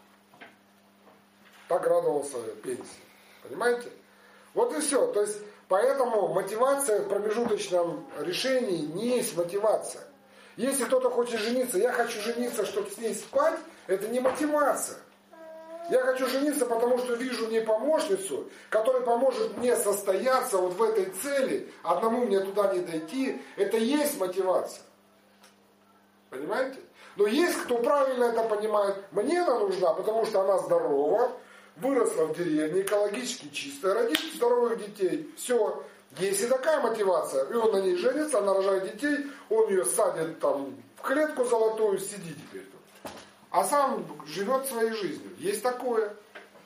Так радовался пенсии. Понимаете? Вот и все. То есть, поэтому мотивация в промежуточном решении не есть мотивация. Если кто-то хочет жениться, я хочу жениться, чтобы с ней спать, это не мотивация. Я хочу жениться, потому что вижу в ней помощницу, которая поможет мне состояться вот в этой цели, одному мне туда не дойти. Это есть мотивация. Понимаете? Но есть кто правильно это понимает. Мне она нужна, потому что она здорова, выросла в деревне, экологически чистая, родит здоровых детей. Все. Есть и такая мотивация. И он на ней женится, она рожает детей, он ее садит там в клетку золотую, сиди теперь тут. А сам живет своей жизнью. Есть такое.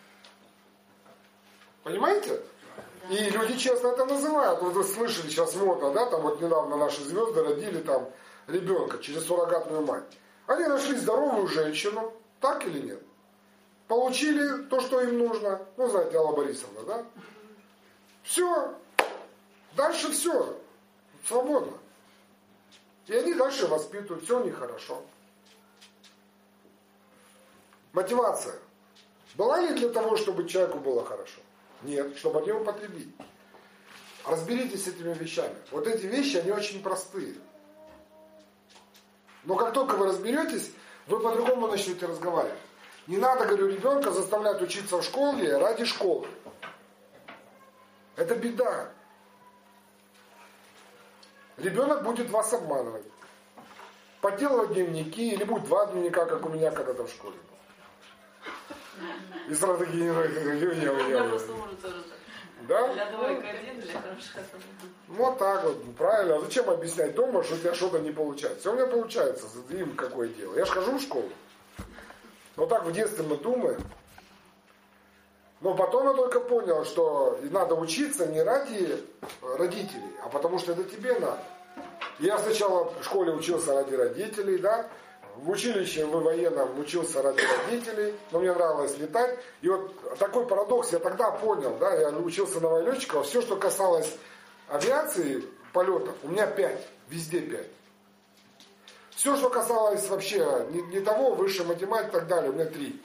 Понимаете? И люди честно это называют. Вот вы слышали, сейчас модно, да, там вот недавно наши звезды родили там ребенка через суррогатную мать. Они нашли здоровую женщину, так или нет? Получили то, что им нужно. Ну, знаете, Алла Борисовна, да? Все. Дальше все. Свободно. И они дальше воспитывают. Все у них хорошо. Мотивация. Была ли для того, чтобы человеку было хорошо? Нет, чтобы от него потребить. Разберитесь с этими вещами. Вот эти вещи, они очень простые. Но как только вы разберетесь, вы по-другому начнете разговаривать. Не надо, говорю, ребенка заставлять учиться в школе ради школы. Это беда. Ребенок будет вас обманывать. Подделывать дневники, или будет два дневника, как у меня когда-то в школе было. И сразу такие, я, я, я, я. Да? Для двойка один, для хорошего. Вот так вот, правильно. А зачем объяснять дома, что у тебя что-то не получается? Все у меня получается, им какое дело. Я же хожу в школу. Вот так в детстве мы думаем. Но потом я только понял, что надо учиться не ради родителей, а потому что это тебе надо. Я сначала в школе учился ради родителей, да, в училище в военном учился ради родителей, но мне нравилось летать. И вот такой парадокс я тогда понял, да, я учился на авиалетчика, все, что касалось авиации, полетов, у меня пять, везде пять. Все, что касалось вообще не, не того, высшей математики и так далее, у меня три.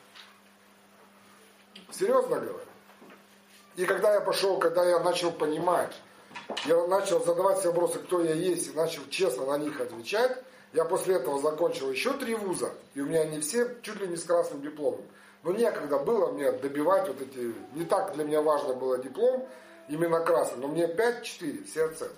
Серьезно говорю. И когда я пошел, когда я начал понимать, я начал задавать себе вопросы, кто я есть, и начал честно на них отвечать, я после этого закончил еще три вуза, и у меня они все чуть ли не с красным дипломом. Но некогда было мне добивать вот эти, не так для меня важно было диплом, именно красный, но мне пять-четыре, все оценки.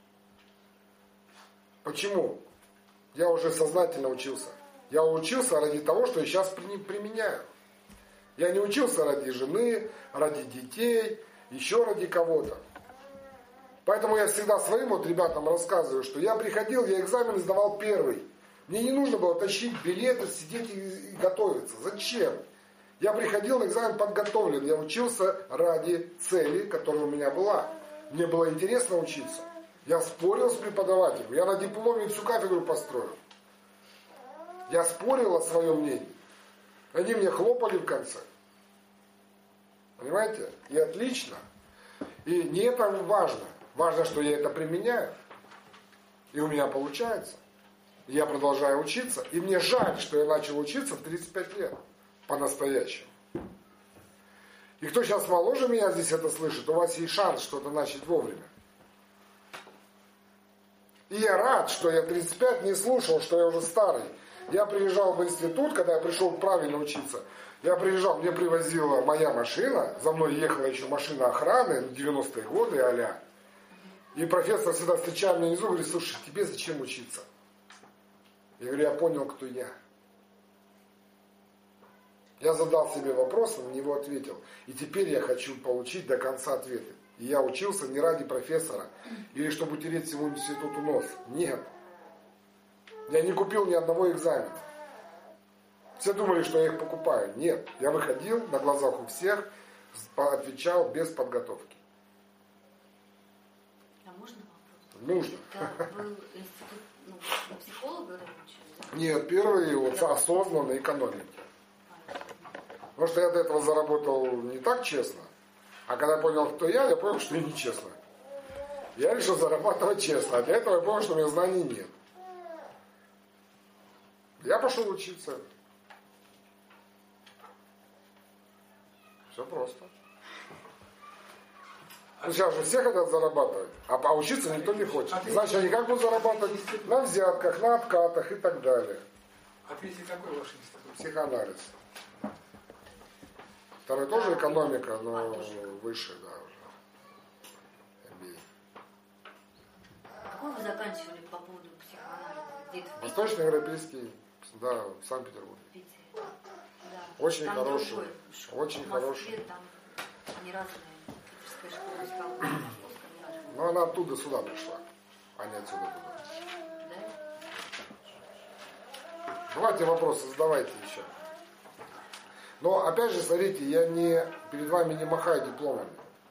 Почему? Я уже сознательно учился. Я учился ради того, что я сейчас применяю. Я не учился ради жены, ради детей, еще ради кого-то. Поэтому я всегда своим вот ребятам рассказываю, что я приходил, я экзамен сдавал первый. Мне не нужно было тащить билеты, сидеть и готовиться. Зачем? Я приходил на экзамен подготовлен. Я учился ради цели, которая у меня была. Мне было интересно учиться. Я спорил с преподавателем. Я на дипломе всю кафедру построил. Я спорил о своем мнении. Они мне хлопали в конце. Понимаете? И отлично. И не это важно. Важно, что я это применяю. И у меня получается. И я продолжаю учиться. И мне жаль, что я начал учиться в тридцать пять лет. По-настоящему. И кто сейчас моложе меня здесь это слышит, у вас есть шанс что-то начать вовремя. И я рад, что я в тридцать пять не слушал, что я уже старый. Я приезжал в институт, когда я пришел правильно учиться. Я приезжал, мне привозила моя машина, за мной ехала еще машина охраны, девяностые годы а-ля. И профессор всегда встречал меня внизу, говорит, слушай, тебе зачем учиться? Я говорю, я понял, кто я. Я задал себе вопрос, на него ответил. И теперь я хочу получить до конца ответы. И я учился не ради профессора, или чтобы утереть всему институту нос. Нет. Я не купил ни одного экзамена. Все думали, что я их покупаю. Нет. Я выходил на глазах у всех, отвечал без подготовки. А можно вопрос? Нужно. Это был институт, ну, психолога учили? Нет, первый вот, осознанно экономики. Потому что я до этого заработал не так честно. А когда я понял, кто я, я понял, что я нечестно. Я решил зарабатывать честно. А для этого я понял, что у меня знаний нет. Я пошел учиться. Все просто. Ну, сейчас же все хотят зарабатывать, а, а учиться никто не хочет. Значит, они как будут зарабатывать? На взятках, на откатах и так далее. Ответьте, какой ваш институт? Психоанализ. Второй тоже экономика, но выше, да, уже. Какой вы заканчивали по поводу психоанализа? где-то в Питере. Восточноевропейский, да, в Санкт-Петербурге. В Питере. Да. Очень Там хороший. другой школ. Очень В Москве хороший. там они разные. Питерская школа, московская, они разные. Но она оттуда сюда пришла, а не отсюда туда. Да? Давайте вопросы задавайте еще. Но опять же, смотрите, я не перед вами не махаю дипломами.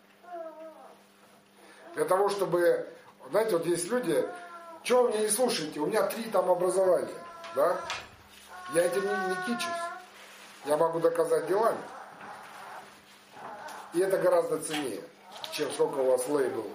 Для того, чтобы, знаете, вот есть люди, чего вы меня не слушаете, у меня три там образования, да? Я этим не, не кичусь. Я могу доказать делами. И это гораздо ценнее, чем сколько у вас лейбл.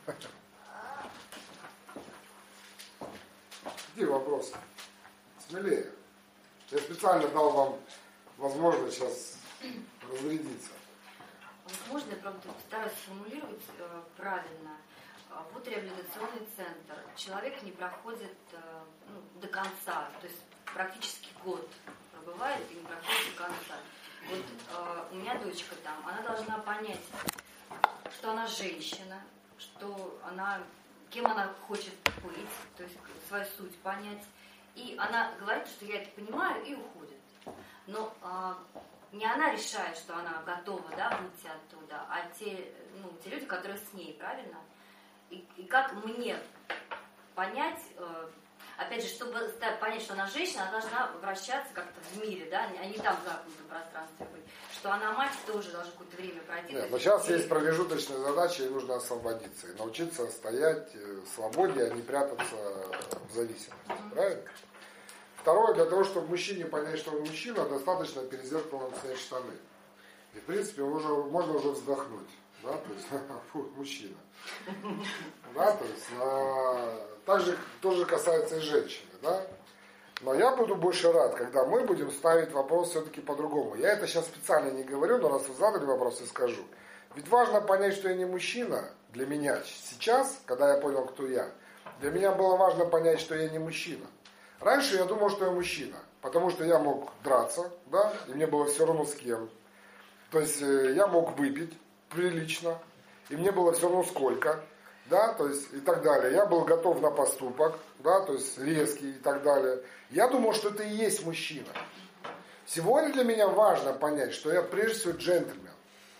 Какие вопросы? Смелее. Я специально дал вам возможность сейчас разрядиться. Возможно, я правда постараюсь сформулировать э, правильно. А, Вот реабилитационный центр. Человек не проходит э, ну, до конца, то есть практически год пробывает и не проходит до конца. Вот э, у меня дочка там, она должна понять, что она женщина, что она, кем она хочет быть, то есть свою суть понять. И она говорит, что я это понимаю, и уходит. Но э, не она решает, что она готова, да, выйти оттуда, а те, ну, те люди, которые с ней, правильно? И, и как мне понять, э, опять же, чтобы понять, что она женщина, она должна вращаться как-то в мире, да, а не там в замкнутом пространстве быть. Что она мать, тоже должна какое-то время пройти. Нет, но сейчас есть промежуточная задача, и нужно освободиться. И научиться стоять в свободе, а не прятаться в зависимости. Mm-hmm. Правильно? Второе, для того, чтобы мужчине понять, что он мужчина, достаточно перед зеркалом снять штаны. И, в принципе, уже, можно уже вздохнуть. Да, то есть, фу, мужчина. Да, то есть, а, также тоже касается и женщины, да. Но я буду больше рад, когда мы будем ставить вопрос все-таки по-другому. Я это сейчас специально не говорю, но раз вы задали вопрос, я скажу. Ведь важно понять, что я не мужчина для меня. Сейчас, когда я понял, кто я, для меня было важно понять, что я не мужчина. Раньше я думал, что я мужчина, потому что я мог драться, да, и мне было все равно с кем. То есть я мог выпить прилично, и мне было все равно сколько, да, то есть и так далее. Я был готов на поступок, да, то есть резкий и так далее. Я думал, что это и есть мужчина. Сегодня для меня важно понять, что я прежде всего джентльмен.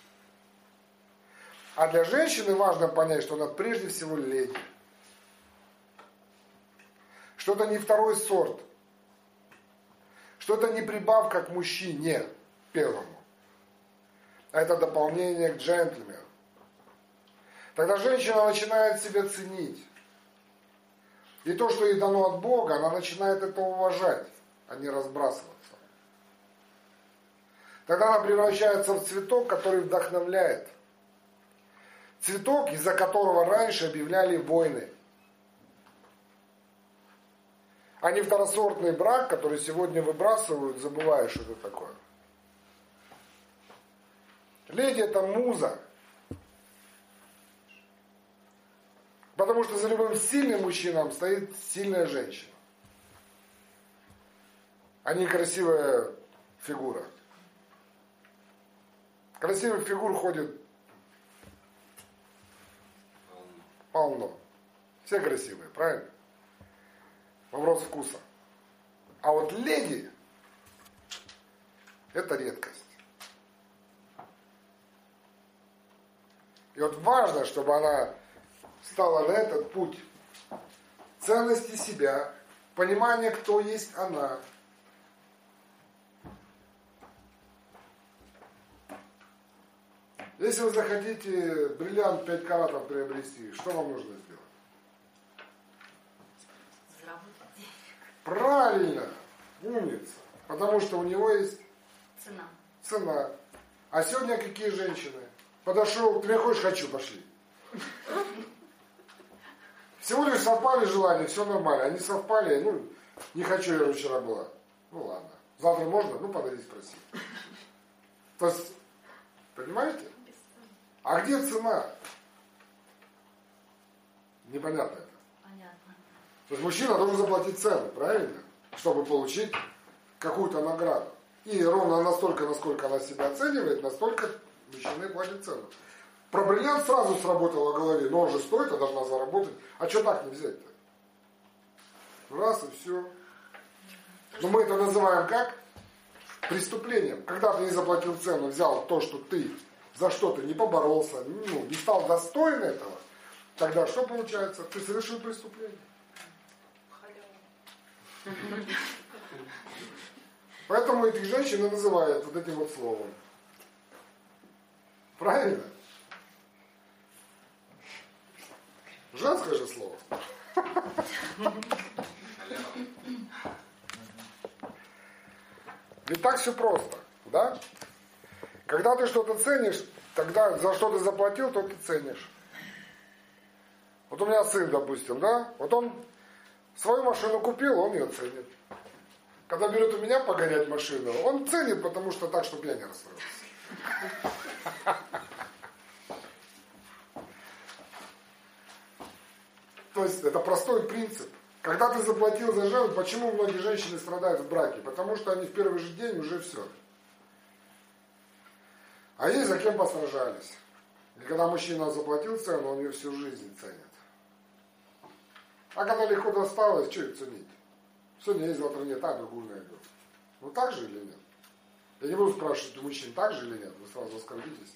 А для женщины важно понять, что она прежде всего леди. Что это не второй сорт. Что это не прибавка к мужчине первому. А это дополнение к джентльмену. Тогда женщина начинает себя ценить. И то, что ей дано от Бога, она начинает это уважать, а не разбрасываться. Тогда она превращается в цветок, который вдохновляет. Цветок, из-за которого раньше объявляли войны. А не второсортный брак, который сегодня выбрасывают, забывая, что это такое. Леди — это муза. Потому что за любым сильным мужчином стоит сильная женщина. А не красивая фигура. Красивых фигур ходит полно. Все красивые, правильно? Вопрос вкуса. А вот леди — это редкость. И вот важно, чтобы она стала на этот путь ценности себя, понимания, кто есть она. Если вы захотите бриллиант пять каратов приобрести, что вам нужно сделать? Заработать денег. Правильно, умница. Потому что у него есть Цена. цена. А сегодня какие женщины? Подошел, ты меня хочешь, хочу, пошли. Всего лишь совпали желания, все нормально. Они совпали, ну, не хочу, я вчера была. Ну ладно. Завтра можно? Ну, подарить спроси. То есть, понимаете? А где цена? Непонятно это. Понятно. То есть мужчина должен заплатить цену, правильно? Чтобы получить какую-то награду. И ровно настолько, насколько она себя оценивает, настолько мужчина платит цену. Про бриллиант сразу сработало в голове, но он же стоит, а должна заработать. А что так не взять-то? Раз и все. Но мы это называем как? Преступлением. Когда ты не заплатил цену, взял то, что ты за что-то не поборолся, ну, не стал достоин этого, тогда что получается? Ты совершил преступление. Поэтому этих женщин и называют вот этим вот словом. Правильно? Женское же слово. Ведь так все просто, да? Когда ты что-то ценишь, тогда за что ты заплатил, то ты ценишь. Вот у меня сын, допустим, да? Вот он свою машину купил, он ее ценит. Когда берет у меня погонять машину, он ценит, потому что так, чтобы я не расстроился. То есть это простой принцип. Когда ты заплатил за жену, почему многие женщины страдают в браке? Потому что они в первый же день уже все. А есть за кем посражались. И когда мужчина заплатил цену, он ее всю жизнь ценит. А когда легко досталось, что их ценить? Сегодня есть, завтра нет, а другую найду. Ну так же или нет? Я не буду спрашивать у мужчин, так же или нет, вы сразу оскорбитесь.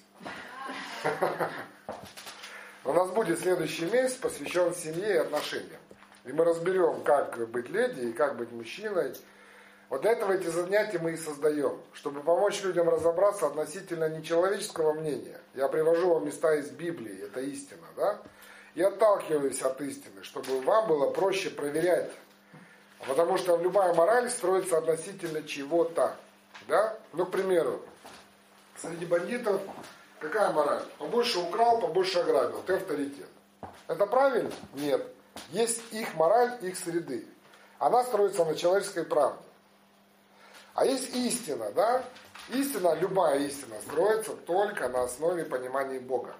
У нас будет следующий месяц посвящен семье и отношениям. И мы разберем, как быть леди и как быть мужчиной. Вот для этого эти занятия мы и создаем, чтобы помочь людям разобраться относительно нечеловеческого мнения. Я привожу вам места из Библии, это истина, да? И отталкиваюсь от истины, чтобы вам было проще проверять. Потому что любая мораль строится относительно чего-то, да? Ну, к примеру, среди бандитов какая мораль? Побольше украл, побольше ограбил, ты авторитет. Это правильно? Нет. Есть их мораль, их среды. Она строится на человеческой правде. А есть истина, да? Истина, любая истина, строится только на основе понимания Бога.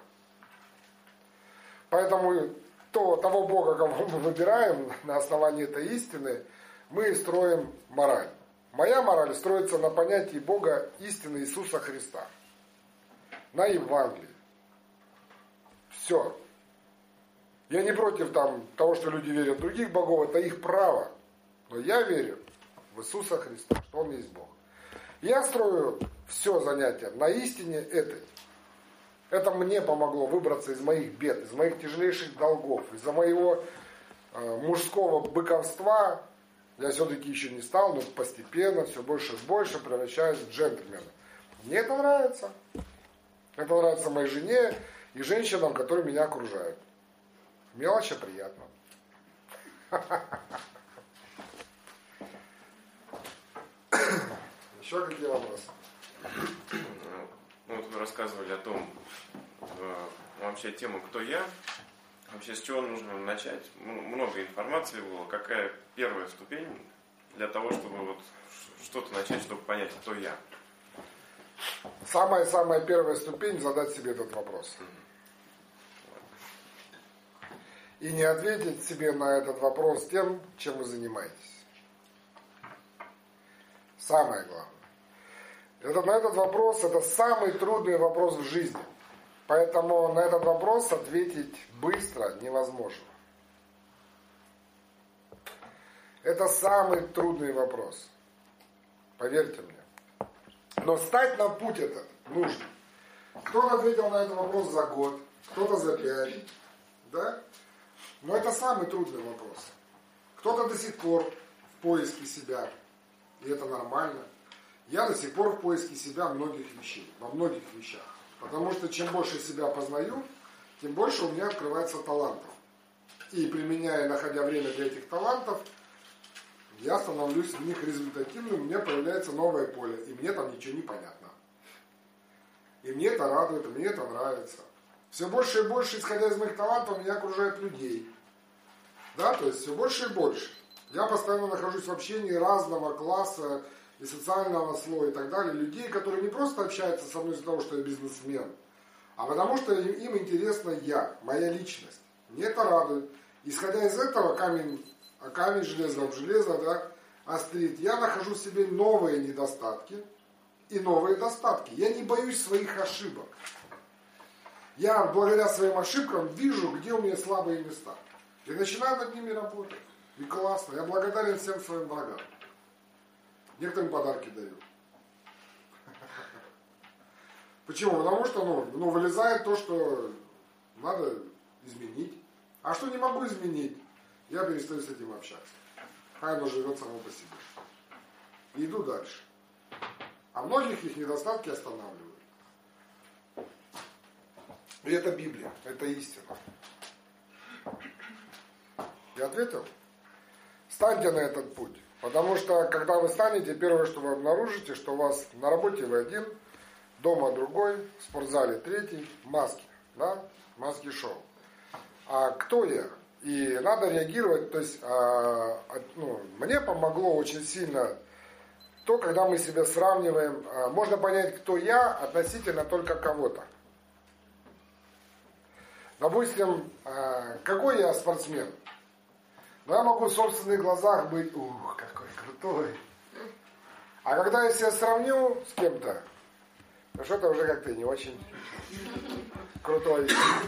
Поэтому то, того Бога, кого мы выбираем на основании этой истины, мы строим мораль. Моя мораль строится на понятии Бога истины Иисуса Христа. На Евангелии. Все. Я не против там, того, что люди верят в других богов, это их право. Но я верю в Иисуса Христа, что Он есть Бог. Я строю все занятие на истине этой. Это мне помогло выбраться из моих бед, из моих тяжелейших долгов, из-за моего э, мужского быковства. Я все-таки еще не стал, но постепенно, все больше и больше превращаюсь в джентльмена. Мне это нравится. Это нравится моей жене и женщинам, которые меня окружают. Мелочь, а приятно. Еще какие вопросы? Ну, вот вы рассказывали о том, вообще тему «Кто я?». Вообще, с чего нужно начать? Много информации было. Какая первая ступень для того, чтобы вот что-то начать, чтобы понять, кто я? Самая-самая первая ступень — задать себе этот вопрос. И не ответить себе на этот вопрос тем, чем вы занимаетесь. Самое главное. Это, на этот вопрос, это самый трудный вопрос в жизни. Поэтому на этот вопрос ответить быстро невозможно. Это самый трудный вопрос. Поверьте мне. Но встать на путь этот нужно. Кто-то ответил на этот вопрос за год, кто-то за пять. Да? Но это самый трудный вопрос. Кто-то до сих пор в поиске себя. И это нормально. Я до сих пор в поиске себя многих вещей, во многих вещах. Потому что чем больше себя познаю, тем больше у меня открывается талантов. И применяя, находя время для этих талантов, я становлюсь в них результативным, у меня появляется новое поле, и мне там ничего не понятно. И мне это радует, и мне это нравится. Все больше и больше, исходя из моих талантов, меня окружают людей. Да, то есть все больше и больше. Я постоянно нахожусь в общении разного класса и социального слоя и так далее. Людей, которые не просто общаются со мной из-за того, что я бизнесмен, а потому что им, им интересно я, моя личность. Мне это радует. Исходя из этого, камень, а камень железо об железо, да, острит. Я нахожу в себе новые недостатки и новые достатки. Я не боюсь своих ошибок. Я благодаря своим ошибкам вижу, где у меня слабые места. И начинаю над ними работать. И классно. Я благодарен всем своим врагам. Некоторым подарки даю. Почему? Потому что ну, ну, вылезает то, что надо изменить. А что не могу изменить, я перестаю с этим общаться. Хай оно живет само по себе. И иду дальше. А многих их недостатки останавливают. И это Библия, это истина. Я ответил? Встаньте на этот путь. Потому что, когда вы станете, первое, что вы обнаружите, что у вас на работе вы один, дома другой, в спортзале третий, маски. Да? Маски шоу. А кто я? И надо реагировать. То есть, а, ну, мне помогло очень сильно то, когда мы себя сравниваем. А, можно понять, кто я относительно только кого-то. Допустим, а, какой я спортсмен? Но я могу в собственных глазах быть, ух, какой крутой. А когда я себя сравню с кем-то, то что-то уже как-то не очень крутой.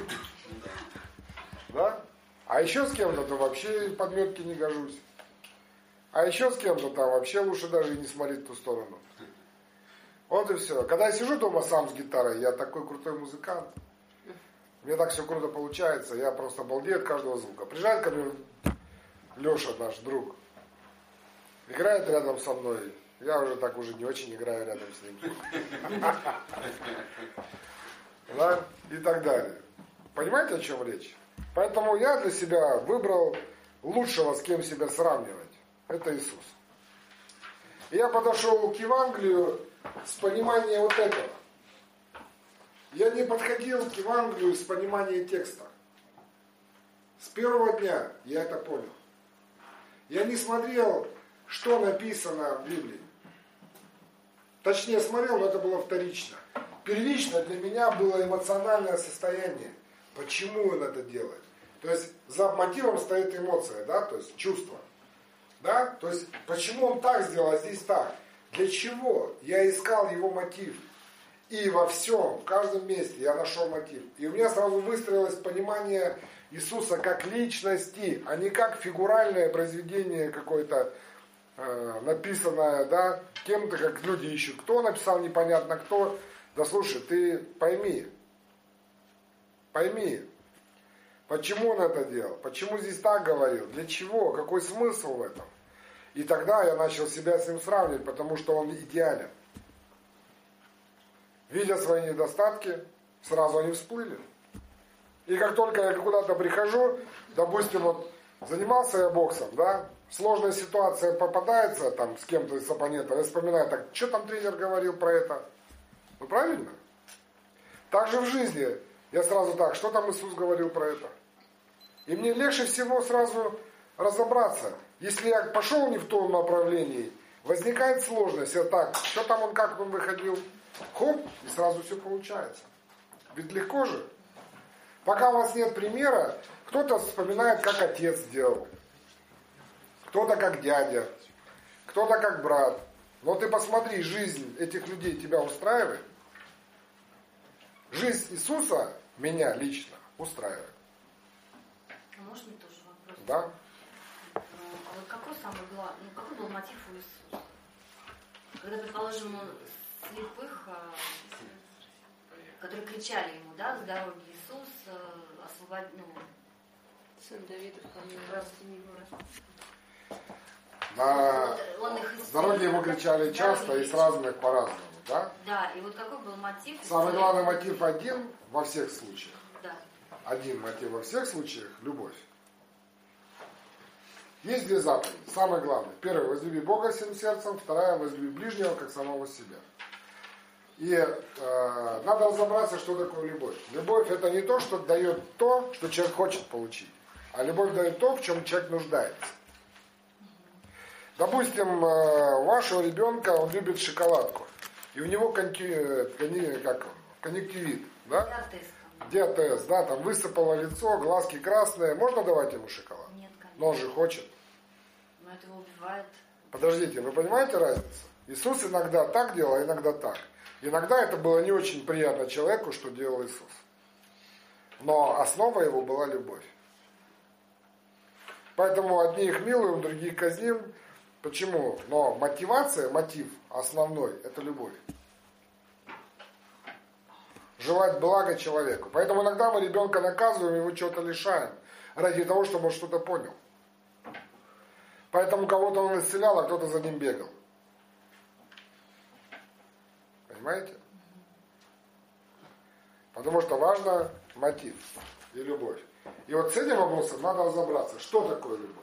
Да? А еще с кем-то то вообще подметки не гожусь. А еще с кем-то там вообще лучше даже и не смотреть в ту сторону. Вот и все. Когда я сижу дома сам с гитарой, я такой крутой музыкант. Мне так все круто получается, я просто балдею от каждого звука. Приезжает ко мне Леша, наш друг, играет рядом со мной. Я уже так уже не очень играю рядом с ним. Да? И так далее. Понимаете, о чем речь? Поэтому я для себя выбрал лучшего, с кем себя сравнивать. Это Иисус. И я подошел к Евангелию с пониманием вот этого. Я не подходил к Евангелию с пониманием текста. С первого дня я это понял. Я не смотрел, что написано в Библии. Точнее, смотрел, но это было вторично. Первично для меня было эмоциональное состояние. Почему он это делает? То есть за мотивом стоит эмоция, да, то есть чувство. Да? То есть почему он так сделал, а здесь так? Для чего? Я искал его мотив. И во всем, в каждом месте я нашел мотив. И у меня сразу выстроилось понимание Иисуса как личности, а не как фигуральное произведение какое-то э, написанное, да, кем-то, как люди ищут. Кто написал, непонятно кто. Да слушай, ты пойми, пойми, почему он это делал, почему здесь так говорил, для чего, какой смысл в этом. И тогда я начал себя с ним сравнивать, потому что он идеален. Видя свои недостатки, сразу они всплыли. И как только я куда-то прихожу, допустим, вот занимался я боксом, да, сложная ситуация попадается там с кем-то из оппонентов, я вспоминаю, так, что там тренер говорил про это? Ну правильно? Так же в жизни я сразу так, что там Иисус говорил про это? И мне легче всего сразу разобраться. Если я пошел не в том направлении, возникает сложность. Я так, что там он, как он выходил? Хоп, и сразу все получается. Ведь легко же. Пока у вас нет примера, кто-то вспоминает, как отец делал. Кто-то как дядя. Кто-то как брат. Но ты посмотри, жизнь этих людей тебя устраивает? Жизнь Иисуса меня лично устраивает. А можно тоже вопрос? Да. А вот какой самый главный, ну какой был мотив у Иисуса? Когда, предположим, он слепых, которые кричали ему, да, с дороги, Иисус освободил, ну, сын Давида, На он их с дороги ему кричали часто и с разных по-разному, да? Да, и вот какой был мотив? Самый главный мотив один во всех случаях. Да. Один мотив во всех случаях – любовь. Есть две заповеди. Самое главное. Первое – возлюби Бога всем сердцем. Вторая – возлюби ближнего, как самого себя. И э, надо разобраться, что такое любовь. Любовь – это не то, что дает то, что человек хочет получить. А любовь дает то, в чем человек нуждается. Допустим, э, у вашего ребенка, он любит шоколадку. И у него конъюнктивит, как, конъюнктивит, да? Диатез. Диатез, да, там высыпало лицо, глазки красные. Можно давать ему шоколад? Нет, конечно. Но он же хочет. Но это его убивает. Подождите, вы понимаете разницу? Иисус иногда так делал, а иногда так. Иногда это было не очень приятно человеку, что делал Иисус. Но основа его была любовь. Поэтому одних милуем, других казним. Почему? Но мотивация, мотив основной, это любовь. Желать блага человеку. Поэтому иногда мы ребенка наказываем, его чего-то лишаем. Ради того, чтобы он что-то понял. Поэтому кого-то он исцелял, а кто-то за ним бегал. Понимаете? Потому что важно мотив и любовь. И вот с этим вопросом надо разобраться, что такое любовь.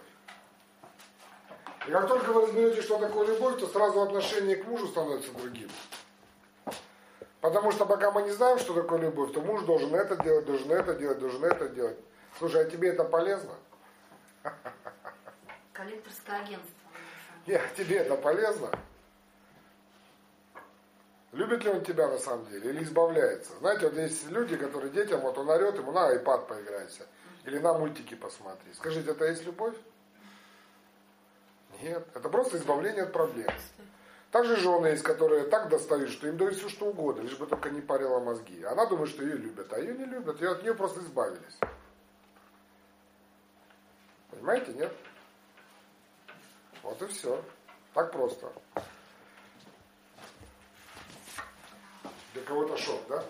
И как только вы разберете, что такое любовь, то сразу отношение к мужу становится другим. Потому что пока мы не знаем, что такое любовь, то муж должен это делать, должен это делать, должен это делать. Слушай, а тебе это полезно? Коллекторское агентство. Нет, тебе это полезно? Любит ли он тебя на самом деле или избавляется? Знаете, вот есть люди, которые детям, вот он орет, ему на iPad поиграйся. Или на мультики посмотри. Скажите, это есть любовь? Нет, это просто избавление от проблем. Также жены есть, которые так достают, что им дают все что угодно, лишь бы только не парила мозги. Она думает, что ее любят, а ее не любят, и от нее просто избавились. Понимаете, нет? Вот и все. Так просто. Для кого-то шок, да?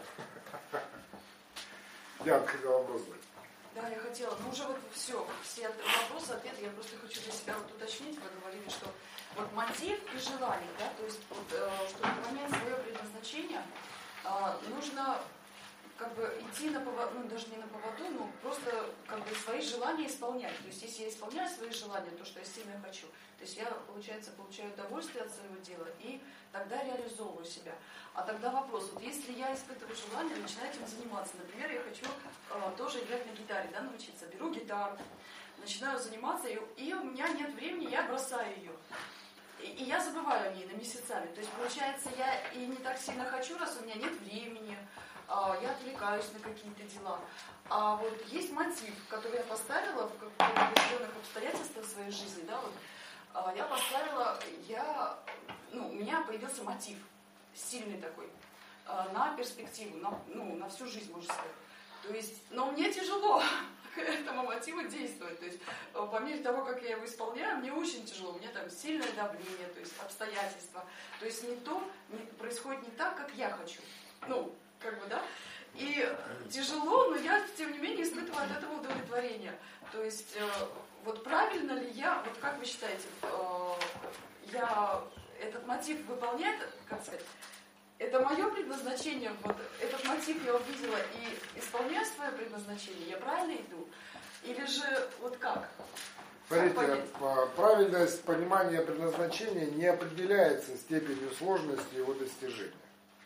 Диана, хотела вопрос задать. Да, я хотела. Ну, уже вот все, все вопросы, ответы. Я просто хочу для себя вот уточнить. Вы говорили, что вот мотив и желание, да, то есть, вот, э, чтобы понять свое предназначение, э, нужно как бы идти на поводу, ну, даже не на поводу, но просто как бы свои желания исполнять. То есть, если я исполняю свои желания, то, что я сильно хочу, то есть я, получается, получаю удовольствие от своего дела и тогда реализовываю себя. А тогда вопрос, вот если я испытываю желание, начинаю этим заниматься. Например, я хочу э, тоже играть на гитаре, да, научиться. Беру гитару, начинаю заниматься, и, и у меня нет времени, я бросаю ее. И, и я забываю о ней на месяцами. То есть, получается, я и не так сильно хочу, раз у меня нет времени, э, я отвлекаюсь на какие-то дела. А вот есть мотив, который я поставила в каких-то определенных обстоятельствах своей жизни, да, вот, э, я поставила, я, ну, у меня появился мотив. Сильный такой, на перспективу, на, ну, на всю жизнь, можно сказать. То есть, но мне тяжело к этому мотиву действовать. То есть, по мере того, как я его исполняю, мне очень тяжело. У меня там сильное давление, то есть обстоятельства. То есть не то, не, происходит не так, как я хочу. Ну, как бы, да. И тяжело, но я, тем не менее, испытываю от этого удовлетворение. То есть, вот правильно ли я, вот как вы считаете, я... этот мотив выполняет, как сказать, это мое предназначение, вот этот мотив я увидела и исполняю свое предназначение, я правильно иду? Или же вот как? Смотрите, правильность понимания предназначения не определяется степенью сложности его достижения.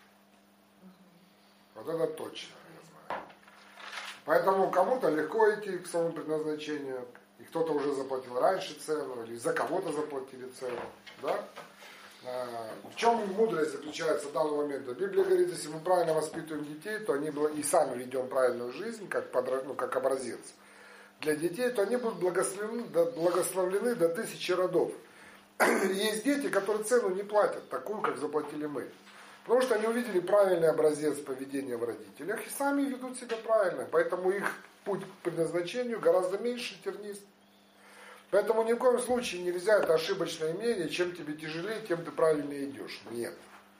Вот это точно, я знаю. Поэтому кому-то легко идти к своему предназначению, и кто-то уже заплатил раньше цену, или за кого-то заплатили цену, да? В чем мудрость заключается в данный момент? Библия говорит, если мы правильно воспитываем детей, то они и сами ведем правильную жизнь, как, подра... ну, как образец для детей, то они будут благословлены, благословлены до тысячи родов. Есть дети, которые цену не платят, такую, как заплатили мы. Потому что они увидели правильный образец поведения в родителях и сами ведут себя правильно. Поэтому их путь к предназначению гораздо меньше тернист. Поэтому ни в коем случае нельзя, это ошибочное мнение, чем тебе тяжелее, тем ты правильнее идешь. Нет.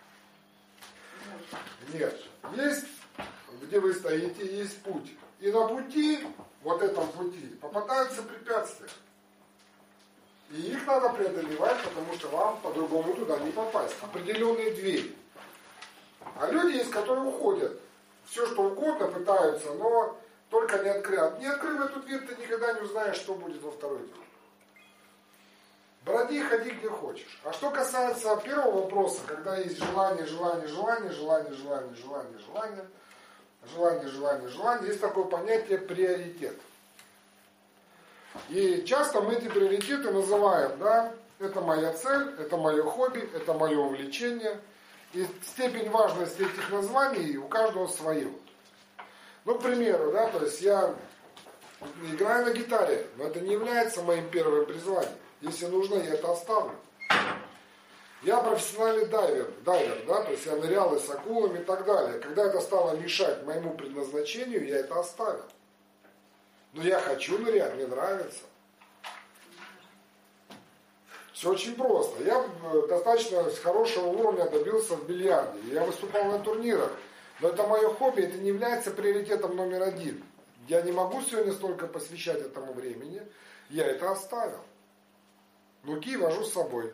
Нет. Есть, где вы стоите, есть путь. И на пути, вот этом пути, попадаются препятствия. И их надо преодолевать, потому что вам по-другому туда не попасть. Определенные двери. А люди есть, которые уходят. Все, что угодно пытаются, но только не открыв. Не открыв эту дверь, ты никогда не узнаешь, что будет во второй двери. Броди, ходи где хочешь. А что касается первого вопроса, когда есть желание, желание, желание, желание, желание, желание, желание, желание, желание, желание, есть такое понятие приоритет. И часто мы эти приоритеты называем, да, это моя цель, это мое хобби, это мое увлечение. И степень важности этих названий у каждого свое. Ну, к примеру, да, то есть я играю на гитаре, но это не является моим первым призванием. Если нужно, я это оставлю. Я профессиональный дайвер, дайвер, да, то есть я нырял и с акулами и так далее. Когда это стало мешать моему предназначению, я это оставил. Но я хочу нырять, мне нравится. Все очень просто. Я достаточно хорошего уровня добился в бильярде. Я выступал на турнирах. Но это мое хобби, это не является приоритетом номер один. Я не могу сегодня столько посвящать этому времени. Я это оставил. Луки вожу с собой.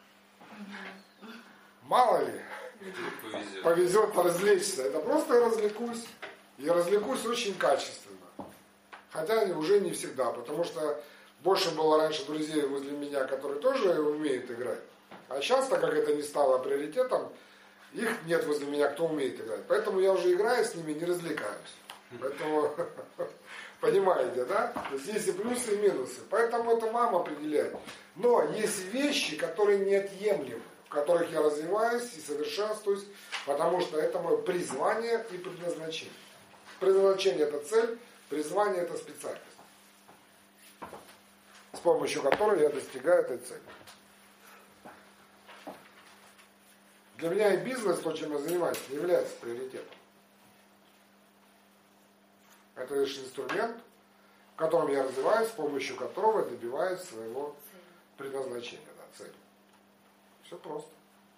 Мало ли, Повезет. повезет развлечься. Это просто я развлекусь. Я развлекусь очень качественно. Хотя уже не всегда, потому что больше было раньше друзей возле меня, которые тоже умеют играть. А сейчас, так как это не стало приоритетом, их нет возле меня, кто умеет играть. Поэтому я уже играю с ними, не развлекаюсь. Поэтому, понимаете, да? То есть есть и плюсы, и минусы. Поэтому это вам определяет. Но есть вещи, которые неотъемлемы, в которых я развиваюсь и совершенствуюсь, потому что это мое призвание и предназначение. Предназначение – это цель, призвание – это специальность, с помощью которой я достигаю этой цели. Для меня и бизнес, то, чем я занимаюсь, не является приоритетом. Это лишь инструмент, в котором я развиваюсь, с помощью которого я добиваюсь своего предназначения, да, цели. Все просто.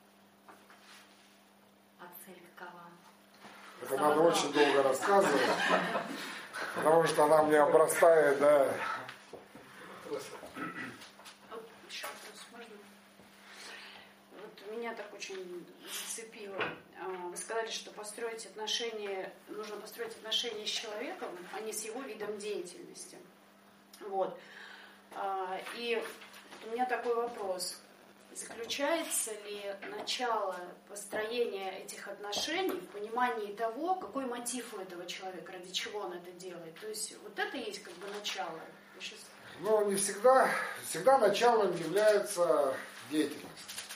А цель какова? Это надо очень долго рассказывать, потому что она мне обрастает, да. Вот еще вопрос, можно? Вот меня так очень зацепило. Вы сказали, что построить отношения, нужно построить отношения с человеком, а не с его видом деятельности. Вот. И у меня такой вопрос. Заключается ли начало построения этих отношений в понимании того, какой мотив у этого человека, ради чего он это делает? То есть вот это и есть как бы начало. Сейчас... Но не всегда, всегда началом является деятельность.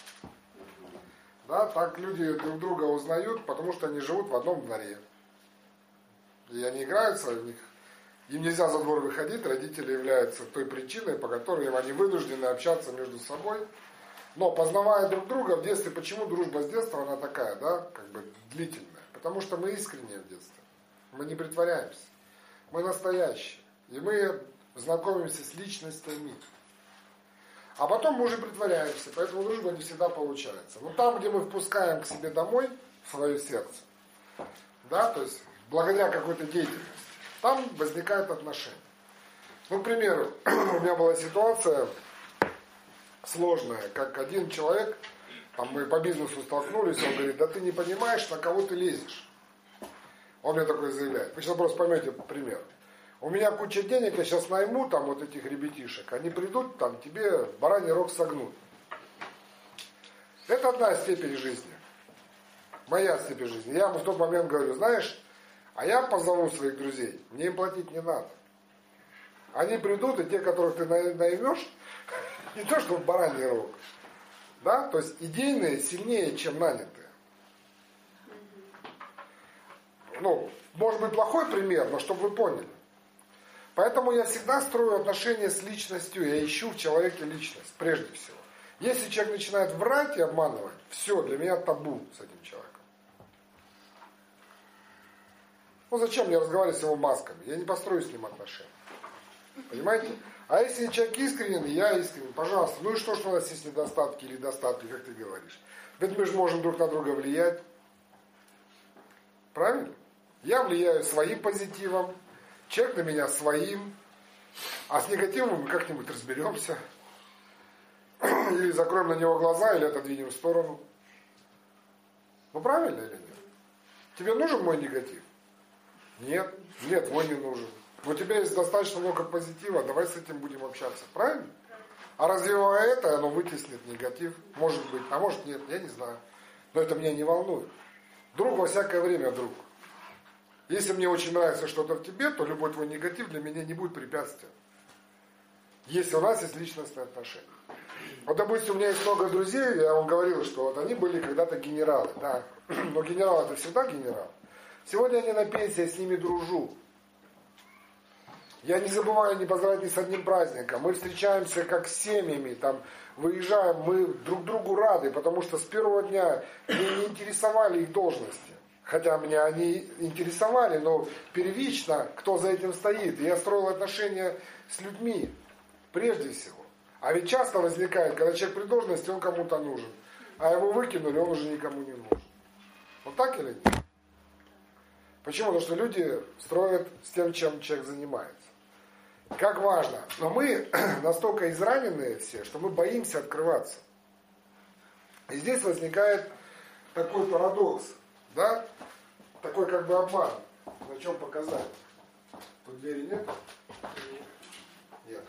Да, так люди друг друга узнают, потому что они живут в одном дворе. И они играются в них. Им нельзя за двор выходить, родители являются той причиной, по которой они вынуждены общаться между собой. Но познавая друг друга в детстве, почему дружба с детства, она такая, да, как бы длительная? Потому что мы искренние в детстве. Мы не притворяемся. Мы настоящие. И мы знакомимся с личностями. А потом мы уже притворяемся, поэтому дружба не всегда получается. Но там, где мы впускаем к себе домой, в свое сердце, да, то есть благодаря какой-то деятельности, там возникают отношения. Ну, к примеру, у меня была ситуация сложная, как один человек, там мы по бизнесу столкнулись, он говорит, да ты не понимаешь, на кого ты лезешь. Он мне такой заявляет. Вы сейчас просто поймете пример. У меня куча денег, я сейчас найму там вот этих ребятишек, они придут, там тебе бараний рог согнут. Это одна степень жизни. Моя степень жизни. Я ему в тот момент говорю, знаешь, а я позову своих друзей, мне им платить не надо. Они придут, и те, которых ты наймешь, не то, что бараний рог, да, то есть идейные сильнее, чем нанятые. Ну, может быть плохой пример, но чтобы вы поняли. Поэтому я всегда строю отношения с личностью, я ищу в человеке личность, прежде всего. Если человек начинает врать и обманывать, все, для меня табу с этим человеком. Ну зачем мне разговаривать с его масками? Я не построю с ним отношения. Понимаете? А если человек искренен, я искренен, пожалуйста. Ну и что, что у нас есть недостатки или достатки, как ты говоришь? Ведь мы же можем друг на друга влиять. Правильно? Я влияю своим позитивом, человек на меня своим, а с негативом мы как-нибудь разберемся. Или закроем на него глаза, или отодвинем в сторону. Ну правильно или нет? Тебе нужен мой негатив? Нет, нет, мой не нужен. Но у тебя есть достаточно много позитива, давай с этим будем общаться. Правильно? А развивая это, оно вытеснит негатив. Может быть, а может нет, я не знаю. Но это меня не волнует. Друг во всякое время друг. Если мне очень нравится что-то в тебе, то любой твой негатив для меня не будет препятствием. Если у нас есть личностные отношения. Вот, допустим, у меня есть много друзей, я вам говорил, что вот они были когда-то генералы. Да. Но генерал это всегда генерал. Сегодня они на пенсии, я с ними дружу. Я не забываю не поздравить ни с одним праздником. Мы встречаемся как с семьями, там, выезжаем, мы друг другу рады, потому что с первого дня меня не интересовали их должности. Хотя меня они интересовали, но первично, кто за этим стоит. И я строил отношения с людьми, прежде всего. А ведь часто возникает, когда человек при должности, он кому-то нужен. А его выкинули, он уже никому не нужен. Вот так или нет? Почему? Потому что люди строят с тем, чем человек занимается. Как важно. Но мы настолько израненные все, что мы боимся открываться. И здесь возникает такой парадокс. Да? Такой как бы обман. На чем показать? Тут двери нет? Нет.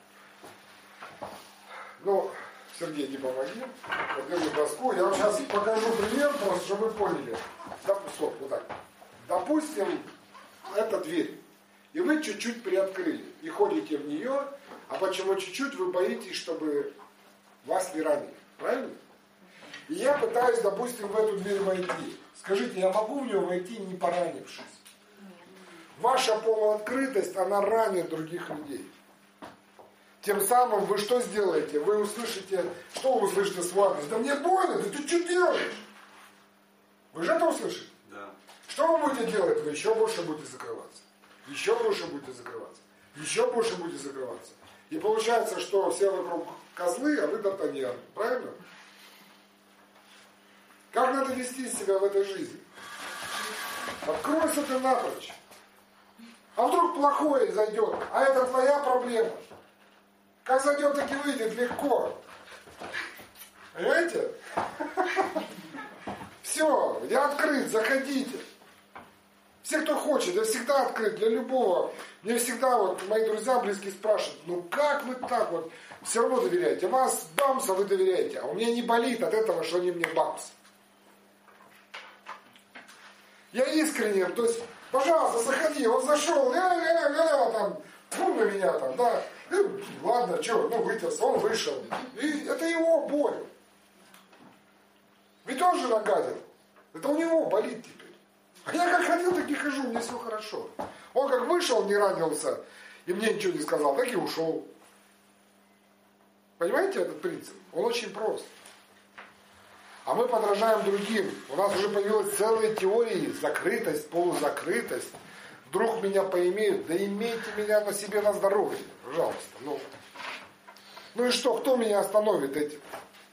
Ну, Сергей, не помоги. Подержи доску. Я вам сейчас покажу пример, просто чтобы вы поняли. Да, стоп, вот так. Допустим, это дверь. И вы чуть-чуть приоткрыли. И ходите в нее. А почему чуть-чуть? Вы боитесь, чтобы вас не ранили. Правильно? И я пытаюсь, допустим, в эту дверь войти. Скажите, я могу в нее войти, не поранившись? Ваша полуоткрытость, она ранит других людей. Тем самым вы что сделаете? Вы услышите, что вы услышите с вами? Да мне больно, да ты что делаешь? Вы же это услышите? Да. Что вы будете делать? Вы еще больше будете закрываться. Еще больше будете закрываться. Еще больше будете закрываться. И получается, что все вокруг козлы, а вы д'Артаньян. Правильно? Как надо вести себя в этой жизни? Откройся ты напрочь. А вдруг плохое зайдет? А это твоя проблема. Как зайдет, так и выйдет легко. Понимаете? Все, я открыт, заходите. Все, кто хочет, я всегда открыт для любого. Мне всегда вот мои друзья близкие спрашивают, ну как вы так вот все равно доверяете? Вас бамс, а вы доверяете. А у меня не болит от этого, что они мне бамс. Я искренне, то есть, пожалуйста, заходи, он зашел, ля-ля-ля-ля, там, фу на меня там, да. И, ладно, что, ну вытерся, он вышел. И это его боль. Ведь он же нагадил. Это у него болит теперь. А я как ходил, так и хожу, мне все хорошо. Он как вышел, не ранился, и мне ничего не сказал, так и ушел. Понимаете этот принцип? Он очень прост. А мы подражаем другим. У нас уже появилась целая теория, закрытость, полузакрытость. Вдруг меня поимеют, да имейте меня на себе на здоровье, пожалуйста. Ну, ну и что, кто меня остановит этим?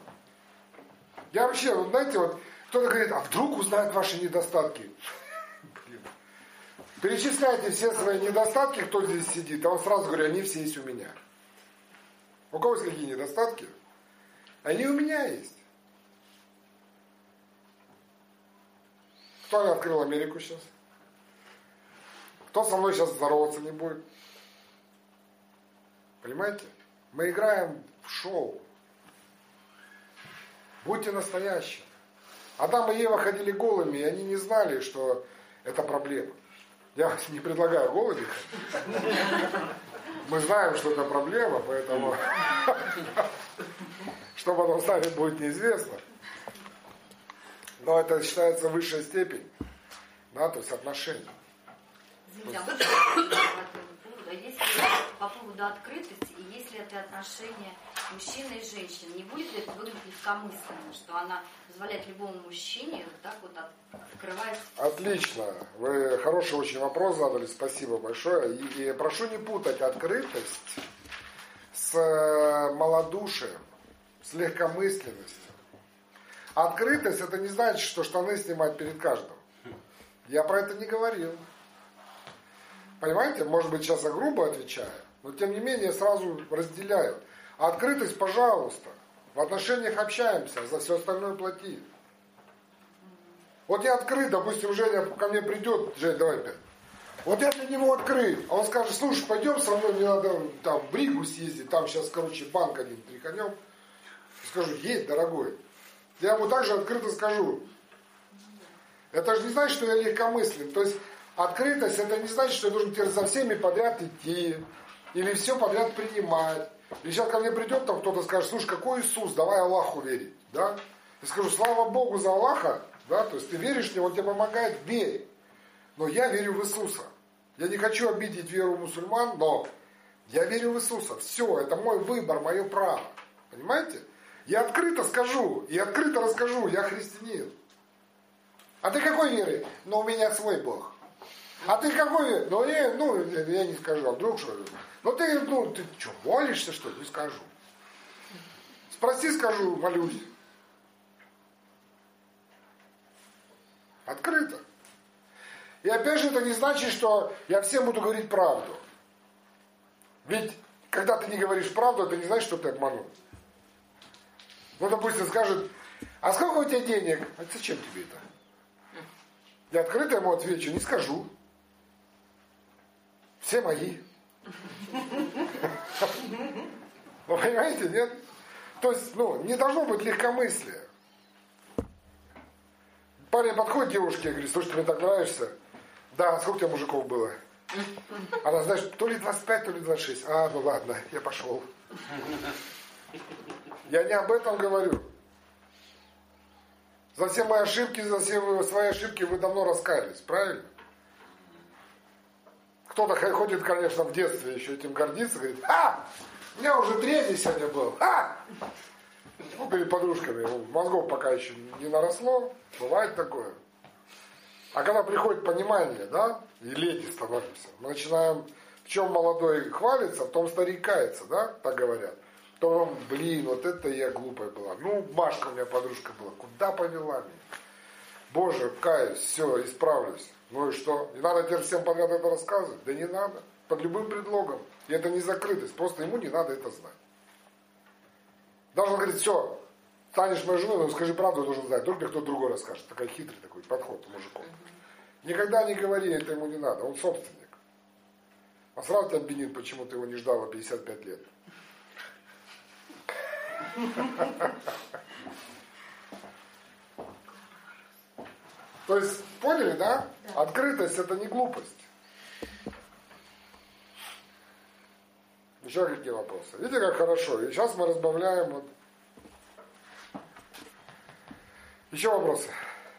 Я вообще, вот знаете, вот кто-то говорит, а вдруг узнают ваши недостатки? Блин. Перечисляйте все свои недостатки, кто здесь сидит, а он сразу говорит, они все есть у меня. У кого есть какие недостатки? Они у меня есть. Кто открыл Америку сейчас? Кто со мной сейчас здороваться не будет? Понимаете? Мы играем в шоу. Будьте настоящими. Адам и Ева ходили голыми, и они не знали, что это проблема. Я не предлагаю голыми. Мы знаем, что это проблема, поэтому что потом с нами будет неизвестно. Но это считается высшая степень, да, то есть отношения. Извините, а вот по поводу, если по поводу открытости, и если это отношения мужчины и женщины, не будет ли это выглядеть легкомысленно, что она позволяет любому мужчине вот так вот открывать? Отлично. Вы хороший очень вопрос задали, спасибо большое. И, и прошу не путать открытость с малодушием, с легкомысленностью. Открытость это не значит, что штаны снимать перед каждым. Я про это не говорил. Понимаете, может быть сейчас я грубо отвечаю, но тем не менее сразу разделяю. А открытость, пожалуйста, в отношениях общаемся, за все остальное плати. Вот я открыт, допустим, Женя ко мне придет, Жень, давай пять. Вот я для него открыт, а он скажет, слушай, пойдем со мной, мне надо там в Ригу съездить, там сейчас, короче, банк один тряханем. Скажу, есть, дорогой. Я ему также открыто скажу. Это же не значит, что я легкомыслен. То есть открытость, это не значит, что я должен теперь за всеми подряд идти. Или все подряд принимать. Или сейчас ко мне придет там кто-то скажет, слушай, какой Иисус, давай Аллаху верить. Да? Я скажу, слава Богу за Аллаха. Да? То есть ты веришь в Него, он тебе помогает, верь. Но я верю в Иисуса. Я не хочу обидеть веру мусульман, но я верю в Иисуса. Все, это мой выбор, мое право. Понимаете? Я открыто скажу, и открыто расскажу, я христианин. А ты какой веры? Ну, у меня свой Бог. А ты какой веры? Ну, я, ну, я не скажу, а вдруг что? Ну, ты, ну, ты что, молишься, что ли? Не скажу. Спроси, скажу, молюсь. Открыто. И опять же, это не значит, что я всем буду говорить правду. Ведь, когда ты не говоришь правду, это не значит, что ты обманул. Ну, допустим, скажет, а сколько у тебя денег? А зачем тебе это? Я открыто ему отвечу, не скажу. Все мои. Вы понимаете, нет? То есть, ну, не должно быть легкомыслия. Парень подходит к девушке и говорит, слушай, ты мне так нравишься. Да, сколько у тебя мужиков было? Она, знаешь, то ли двадцать пять, то ли двадцать шесть. А, ну ладно, я пошел. Я не об этом говорю. За все мои ошибки, за все свои ошибки вы давно раскаялись, правильно? Кто-то ходит, конечно, в детстве еще этим гордится, говорит, а, у меня уже третий сегодня был, а! Ну, перед подружками, мозгов пока еще не наросло, бывает такое. А когда приходит понимание, да, и леди становимся, мы начинаем, в чем молодой хвалится, в том старик кается, да, так говорят. То он, блин, вот это я глупая была. Ну, Машка у меня подружка была, куда повела меня? Боже, каюсь, все, исправлюсь. Ну и что? Не надо теперь всем подряд это рассказывать? Да не надо. Под любым предлогом. И это не закрытость, просто ему не надо это знать. Должен говорить, все, станешь моей женой, но скажи правду, должен знать. Только кто другой расскажет. Такой хитрый такой подход у мужиков. Никогда не говори, это ему не надо, он собственник. А сразу тебя обвинит, почему ты его не ждала пятьдесят пять лет. То есть, поняли, да? Да. Открытость это не глупость. Еще какие вопросы? Видите, как хорошо. И сейчас мы разбавляем. Вот. Еще вопросы?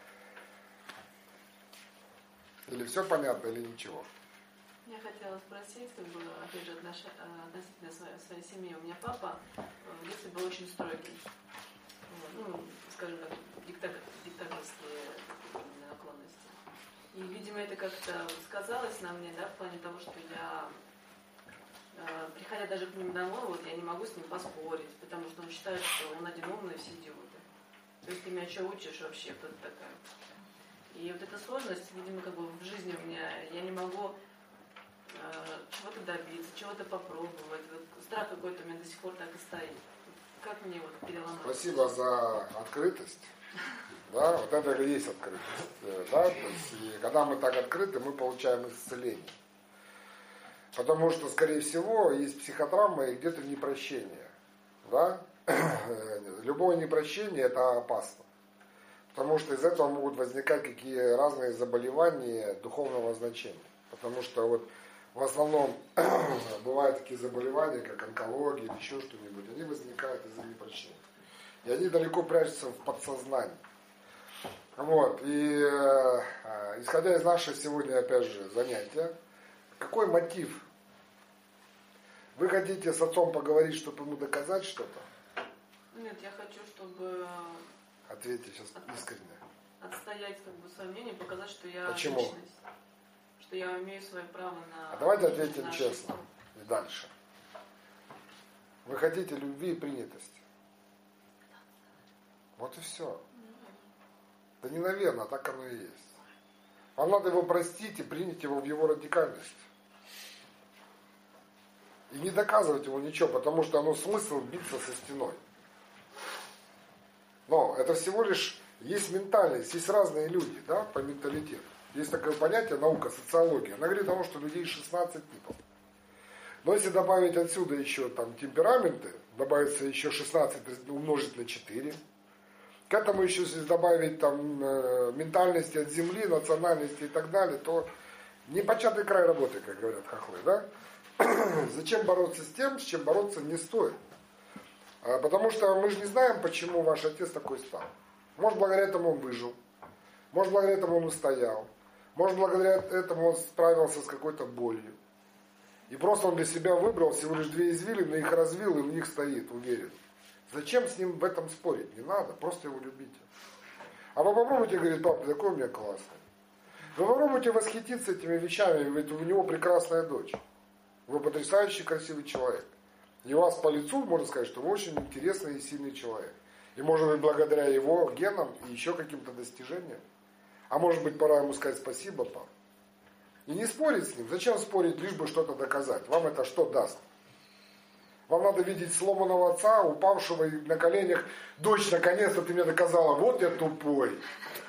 Или все понятно, или ничего? Я хотела спросить, как бы, опять же, относительно своей, своей семьи. У меня папа в детстве был очень строгий. Ну, скажем так, диктатор, диктаторские наклонности. И, видимо, это как-то сказалось на мне, да, в плане того, что я, э, приходя даже к ним домой, вот я не могу с ним поспорить, потому что он считает, что он один умный, все идиоты. То есть ты меня что учишь вообще, кто ты такая? И вот эта сложность, видимо, как бы в жизни у меня, я не могу э, чего-то добиться, чего-то попробовать. Вот страх какой-то у меня до сих пор так и стоит. Как мне вот переломать? Спасибо за открытость. Да, вот это и есть открытость. Да? То есть, и когда мы так открыты, мы получаем исцеление. Потому что, скорее всего, есть психотравма и где-то непрощение. Да? Любое непрощение это опасно. Потому что из этого могут возникать какие разные заболевания духовного значения. Потому что вот в основном бывают такие заболевания, как онкология или еще что-нибудь, они возникают из-за непрощения. И они далеко прячутся в подсознании. Вот. И э, исходя из нашего сегодня, опять же, занятия, какой мотив? Вы хотите с отцом поговорить, чтобы ему доказать что-то? Нет, я хочу, чтобы... Ответьте сейчас искренне. Отстоять как бы свое мнение, показать, что я Почему? личность. Что я имею свое право на... А давайте ответим на честно. И дальше. Вы хотите любви и принятости. Вот и все. Да не наверное, так оно и есть. Вам надо его простить и принять его в его радикальность. И не доказывать ему ничего, потому что оно смысл биться со стеной. Но это всего лишь есть ментальность, есть разные люди, да, по менталитету. Есть такое понятие, наука, социология. Она говорит о том, что людей шестнадцать типов. Но если добавить отсюда еще там темпераменты, добавится еще шестнадцать умножить на четыре. К этому еще если добавить там э, ментальности от земли, национальности и так далее, то непочатый край работы, как говорят хохлы, да? Зачем бороться с тем, с чем бороться не стоит? А, потому что мы же не знаем, почему ваш отец такой стал. Может, благодаря этому он выжил. Может, благодаря этому он устоял. Может, благодаря этому он справился с какой-то болью. И просто он для себя выбрал всего лишь две извилины, их развил и в них стоит, уверен. Зачем с ним в этом спорить? Не надо, просто его любите. А вы попробуйте, говорит, папа, такой у меня классный. Вы попробуйте восхититься этими вещами, ведь у него прекрасная дочь. Вы потрясающий красивый человек. И у вас по лицу можно сказать, что вы очень интересный и сильный человек. И может быть благодаря его генам и еще каким-то достижениям. А может быть пора ему сказать спасибо, пап. И не спорить с ним. Зачем спорить, лишь бы что-то доказать? Вам это что даст? Вам надо видеть сломанного отца, упавшего и на коленях. Дочь, наконец-то ты мне доказала, вот я тупой.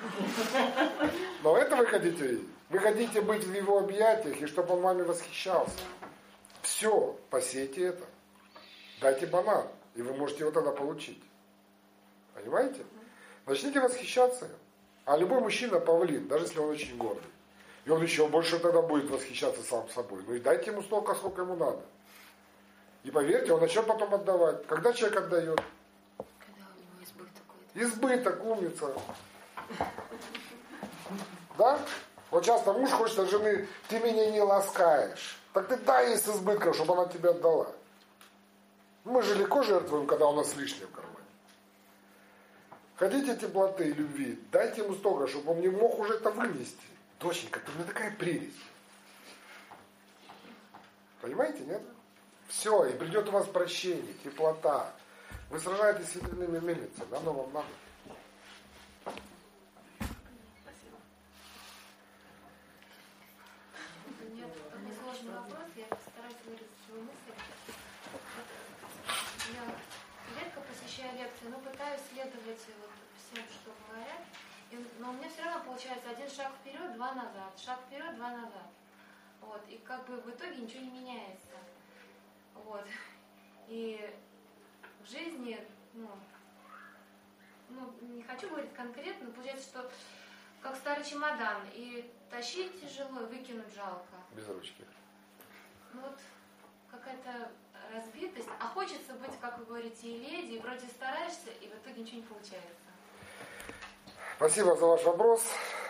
Но это вы хотите видеть? Вы хотите быть в его объятиях, и чтобы он вами восхищался. Все, посейте это. Дайте банан, и вы можете его тогда получить. Понимаете? Начните восхищаться им. А любой мужчина павлин, даже если он очень гордый. И он еще больше тогда будет восхищаться сам собой. Ну и дайте ему столько, сколько ему надо. И поверьте, он начнет потом отдавать. Когда человек отдает? Когда у него избыток какой-то. Избыток, умница. Да? Вот часто муж хочет от жены, ты меня не ласкаешь. Так ты дай ей с избытком, чтобы она тебе отдала. Мы же легко жертвуем, когда у нас лишнее в кармане. Хотите теплоты и любви? Дайте ему столько, чтобы он не мог уже это вынести. Доченька, ты мне такая прелесть. Понимаете, нет? Все, и придет у вас прощение, теплота. Вы сражаетесь с ветряными мельницами, да, но вам надо. Спасибо. Мне, мне сложный вопрос, я постараюсь выразить свою мысль. Я редко посещаю лекции, но пытаюсь следовать вот всем, что говорят. И, но у меня все равно получается один шаг вперед, два назад, шаг вперед, два назад. Вот, и как бы в итоге ничего не меняется. Вот. И в жизни, ну, ну, не хочу говорить конкретно, но получается, что как старый чемодан, и тащить тяжело, и выкинуть жалко. Без ручки. Ну вот какая-то разбитость, а хочется быть, как вы говорите, и леди, и вроде стараешься, и в итоге ничего не получается. Спасибо за ваш вопрос.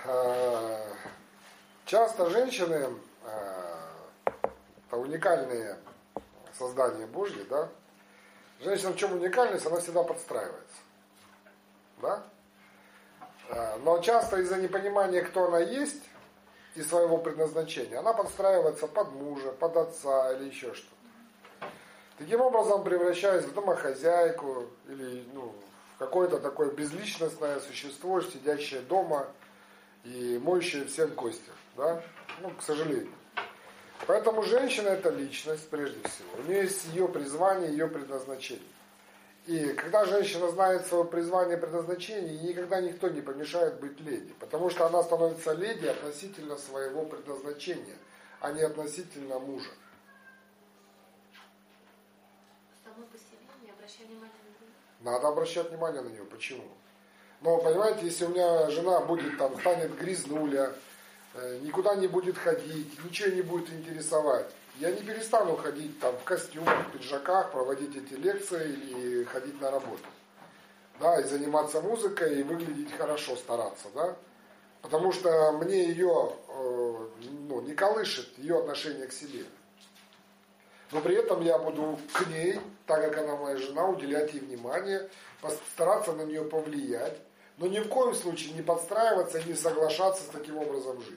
Часто женщины, это уникальные создания Божьи, да? Женщина в чем уникальность? Она всегда подстраивается. Да? Но часто из-за непонимания, кто она есть, и своего предназначения, она подстраивается под мужа, под отца или еще что-то. Таким образом, превращаясь в домохозяйку или ну, в какое-то такое безличностное существо, сидящее дома и моющее всем кости. Да? Ну, к сожалению. Поэтому женщина – это личность, прежде всего. У нее есть ее призвание, ее предназначение. И когда женщина знает свое призвание и предназначение, ей никогда никто не помешает быть леди. Потому что она становится леди относительно своего предназначения, а не относительно мужа. Самой по себе, не обращая внимания на других. Надо обращать внимание на нее. Почему? Но, понимаете, если у меня жена будет там, станет грязнуля, никуда не будет ходить, ничего не будет интересовать. Я не перестану ходить там в костюмах, в пиджаках, проводить эти лекции и ходить на работу. Да, и заниматься музыкой, и выглядеть хорошо, стараться, да. Потому что мне ее э, ну, не колышет ее отношение к себе. Но при этом я буду к ней, так как она моя жена, уделять ей внимание, постараться на нее повлиять. Но ни в коем случае не подстраиваться и не соглашаться с таким образом жизни.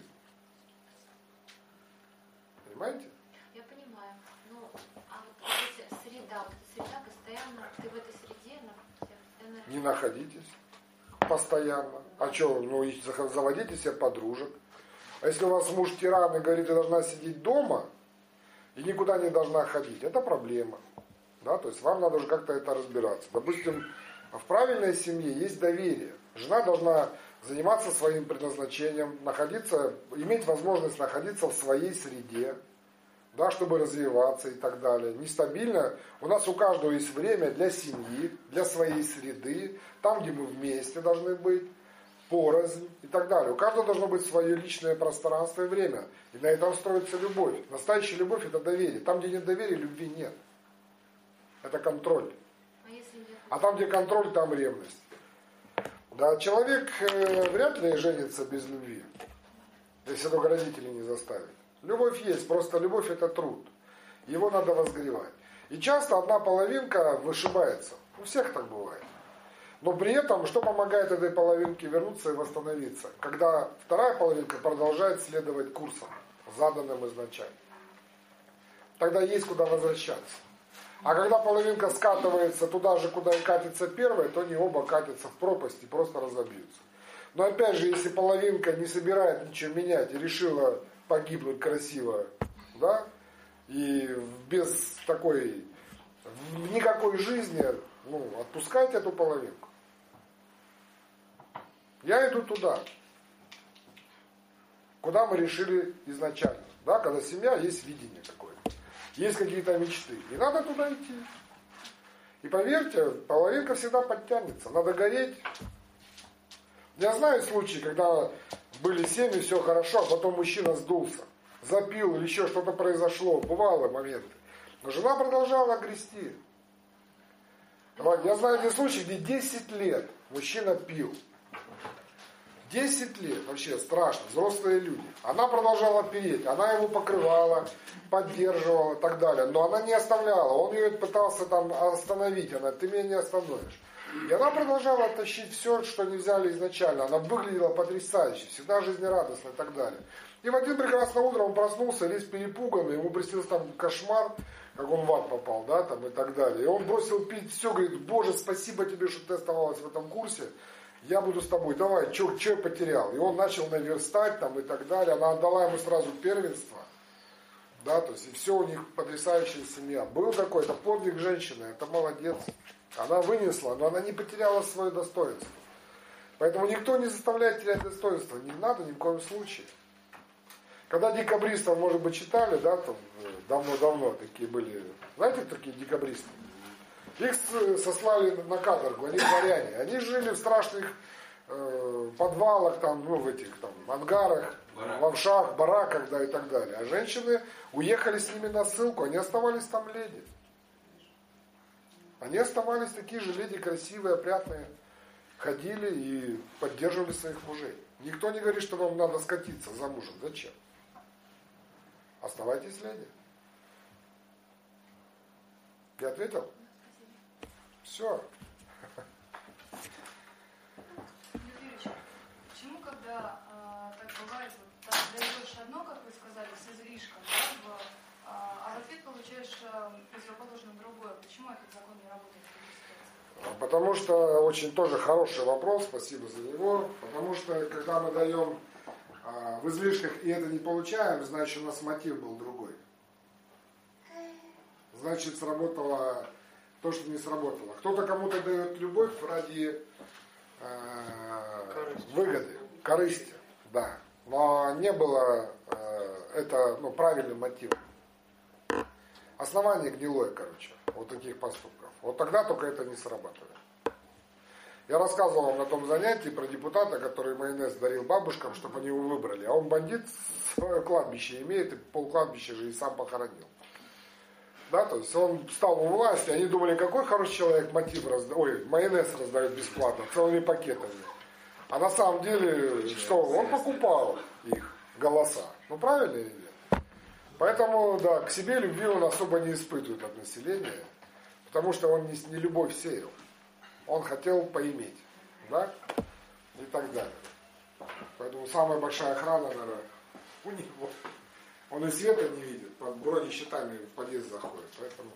Понимаете? Я понимаю. Ну, а вот эта среда, вот эта среда постоянно, ты в этой среде, она постоянно... Не находитесь постоянно. А что, ну, заводите себе подружек. А если у вас муж тиран и говорит, ты должна сидеть дома и никуда не должна ходить, это проблема. Да? То есть вам надо уже как-то это разбираться. Допустим, в правильной семье есть доверие. Жена должна заниматься своим предназначением, находиться, иметь возможность находиться в своей среде, да, чтобы развиваться и так далее. Нестабильно. У нас у каждого есть время для семьи, для своей среды, там, где мы вместе должны быть, порознь и так далее. У каждого должно быть свое личное пространство и время. И на этом строится любовь. Настоящая любовь – это доверие. Там, где нет доверия, любви нет. Это контроль. А если нет? А там, где контроль, там ревность. Да, человек э, вряд ли женится без любви, если только родители не заставят. Любовь есть, просто любовь это труд. Его надо возгревать. И часто одна половинка вышибается. У всех так бывает. Но при этом, что помогает этой половинке вернуться и восстановиться? Когда вторая половинка продолжает следовать курсам, заданным изначально. Тогда есть куда возвращаться. А когда половинка скатывается туда же, куда и катится первая, то они оба катятся в пропасть и просто разобьются. Но опять же, если половинка не собирает ничего менять и решила погибнуть красиво, да, и без такой, в никакой жизни, ну, отпускайте эту половинку. Я иду туда, куда мы решили изначально, да, когда семья, есть видение какое-то, есть какие-то мечты, и надо туда идти. И поверьте, половинка всегда подтянется, надо гореть. Я знаю случаи, когда были семьи, все хорошо, а потом мужчина сдулся, запил или еще что-то произошло, бывало моменты. Но жена продолжала грести. Я знаю один случай, где десять лет мужчина пил. десять лет, вообще страшно, взрослые люди. Она продолжала переть, она его покрывала, поддерживала и так далее. Но она не оставляла, он ее пытался там остановить, она, ты меня не остановишь. И она продолжала тащить все, что не взяли изначально. Она выглядела потрясающе, всегда жизнерадостно и так далее. И в один прекрасное утро он проснулся, весь перепуганный, ему приснился там кошмар, как он в ад попал, да, там и так далее. И он бросил пить все, говорит, Боже, спасибо тебе, что ты оставалась в этом курсе. Я буду с тобой, давай, что я потерял? И он начал наверстать там и так далее. Она отдала ему сразу первенство. Да, то есть и все у них потрясающая семья. Был такой, это подвиг женщины, это молодец. Она вынесла, но она не потеряла свое достоинство. Поэтому никто не заставляет терять достоинство. Не надо ни в коем случае. Когда декабристов, может быть, читали, да, там давно-давно такие были, знаете, такие декабристы? Их сослали на каторгу, они дворяне. Они жили в страшных э, подвалах, там, ну, в этих там ангарах, Барак. в овшах, бараках, да, и так далее. А женщины уехали с ними на ссылку, они оставались там леди. Они оставались такие же леди, красивые, опрятные, ходили и поддерживали своих мужей. Никто не говорит, что вам надо скатиться за мужем. Зачем? Оставайтесь леди. Я ответил? Все. Юрий, почему, когда э, так бывает, вот, так даешь одно, как вы сказали, с излишком, да, в, э, а в ответ получаешь э, противоположно другое? Почему этот закон не работает в такой ситуации? Потому что очень тоже хороший вопрос, спасибо за него. Потому что когда мы даем э, в излишках и это не получаем, значит у нас мотив был другой. Значит сработало то, что не сработало. Кто-то кому-то дает любовь ради э, выгоды, корысти, да. Но не было э, это ну, правильным мотивом. Основание гнилое, короче, вот таких поступков. Вот тогда только это не срабатывает. Я рассказывал вам на том занятии про депутата, который майонез дарил бабушкам, чтобы они его выбрали. А он бандит, свое кладбище имеет, и полкладбища же и сам похоронил. Да, то есть он стал у власти, они думали, какой хороший человек мотив разда... Ой, майонез раздает бесплатно, целыми пакетами. А на самом деле, что, он покупал их голоса. Ну, правильно или нет? Поэтому, да, к себе любви он особо не испытывает от населения, потому что он не, не любовь сеял. Он хотел поиметь, да, и так далее. Поэтому самая большая охрана, наверное, у него. Он и света не видит, под бронещитами в подъезд заходит. Поэтому...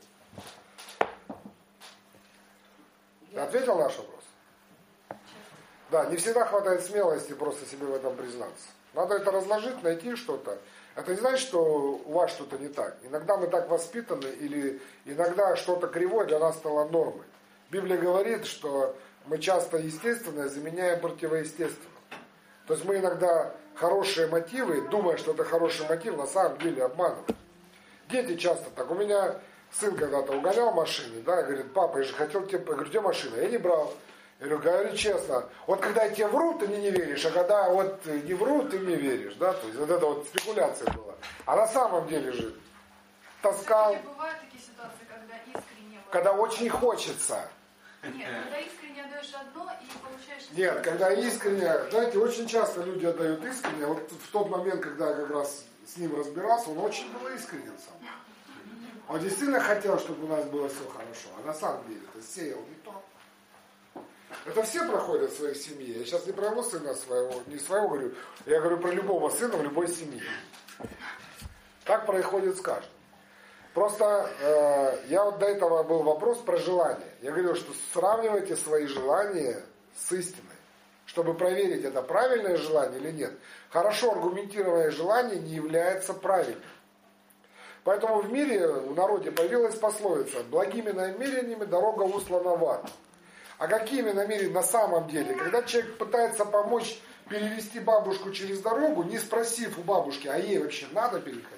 Ты ответил на наш вопрос? Да, не всегда хватает смелости просто себе в этом признаться. Надо это разложить, найти что-то. Это не значит, что у вас что-то не так. Иногда мы так воспитаны, или иногда что-то кривое для нас стало нормой. Библия говорит, что мы часто естественное заменяем противоестественным. То есть мы иногда хорошие мотивы, думая, что это хороший мотив, на самом деле обманываем. Дети часто так. У меня сын когда-то угонял машины, да, и говорит, папа, я же хотел тебе... Я говорю, где машина? Я не брал. Я говорю, говори честно, вот когда я тебе вру, ты мне не веришь, а когда вот не вру, ты мне веришь, да, то есть вот это вот спекуляция была. А на самом деле же таскал... Бывают такие ситуации, когда искренне... Когда очень хочется. Нет, когда искренне отдаешь одно и получаешь... Нет, когда искренне, знаете, очень часто люди отдают искренне. Вот в тот момент, когда я как раз с ним разбирался, он очень был искренен сам. Он действительно хотел, чтобы у нас было все хорошо. А на самом деле это сеял не то. Это все проходят в своей семье. Я сейчас не про его сына своего, не своего говорю. Я говорю про любого сына в любой семье. Так происходит с каждым. Просто э, я вот до этого был вопрос про желание. Я говорил, что сравнивайте свои желания с истиной, чтобы проверить, это правильное желание или нет. Хорошо аргументированное желание не является правильным. Поэтому в мире, в народе появилась пословица: благими намерениями дорога услана в ад. А какими намерениями на самом деле? Когда человек пытается помочь перевести бабушку через дорогу, не спросив у бабушки, а ей вообще надо переходить?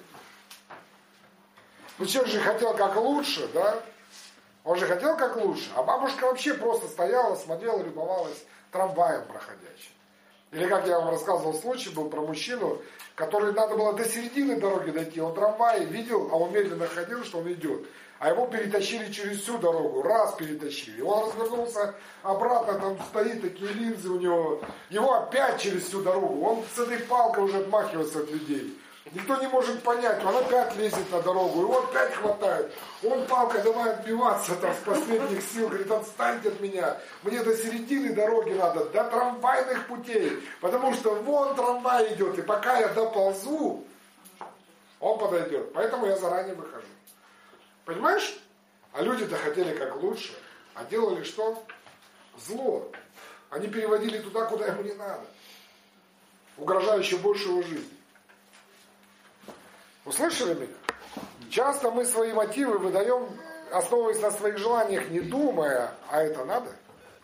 Ну человек же хотел как лучше, да? Он же хотел как лучше. А бабушка вообще просто стояла, смотрела, любовалась трамваем проходящим. Или как я вам рассказывал, случай был про мужчину, который надо было до середины дороги дойти. Он трамвай видел, а он медленно ходил, что он идет. А его перетащили через всю дорогу. Раз перетащили. Он развернулся обратно, там стоит, такие линзы у него. Его опять через всю дорогу. Он с этой палкой уже отмахивается от людей. Никто не может понять, он опять лезет на дорогу, его опять хватает. Он палкой давай отбиваться там с последних сил, говорит, отстаньте от меня. Мне до середины дороги надо, до трамвайных путей. Потому что вон трамвай идет, и пока я доползу, он подойдет. Поэтому я заранее выхожу. Понимаешь? А люди-то хотели как лучше, а делали что? Зло. Они переводили туда, куда ему не надо. Угрожая еще больше его жизни. Услышали меня? Часто мы свои мотивы выдаем, основываясь на своих желаниях, не думая, а это надо.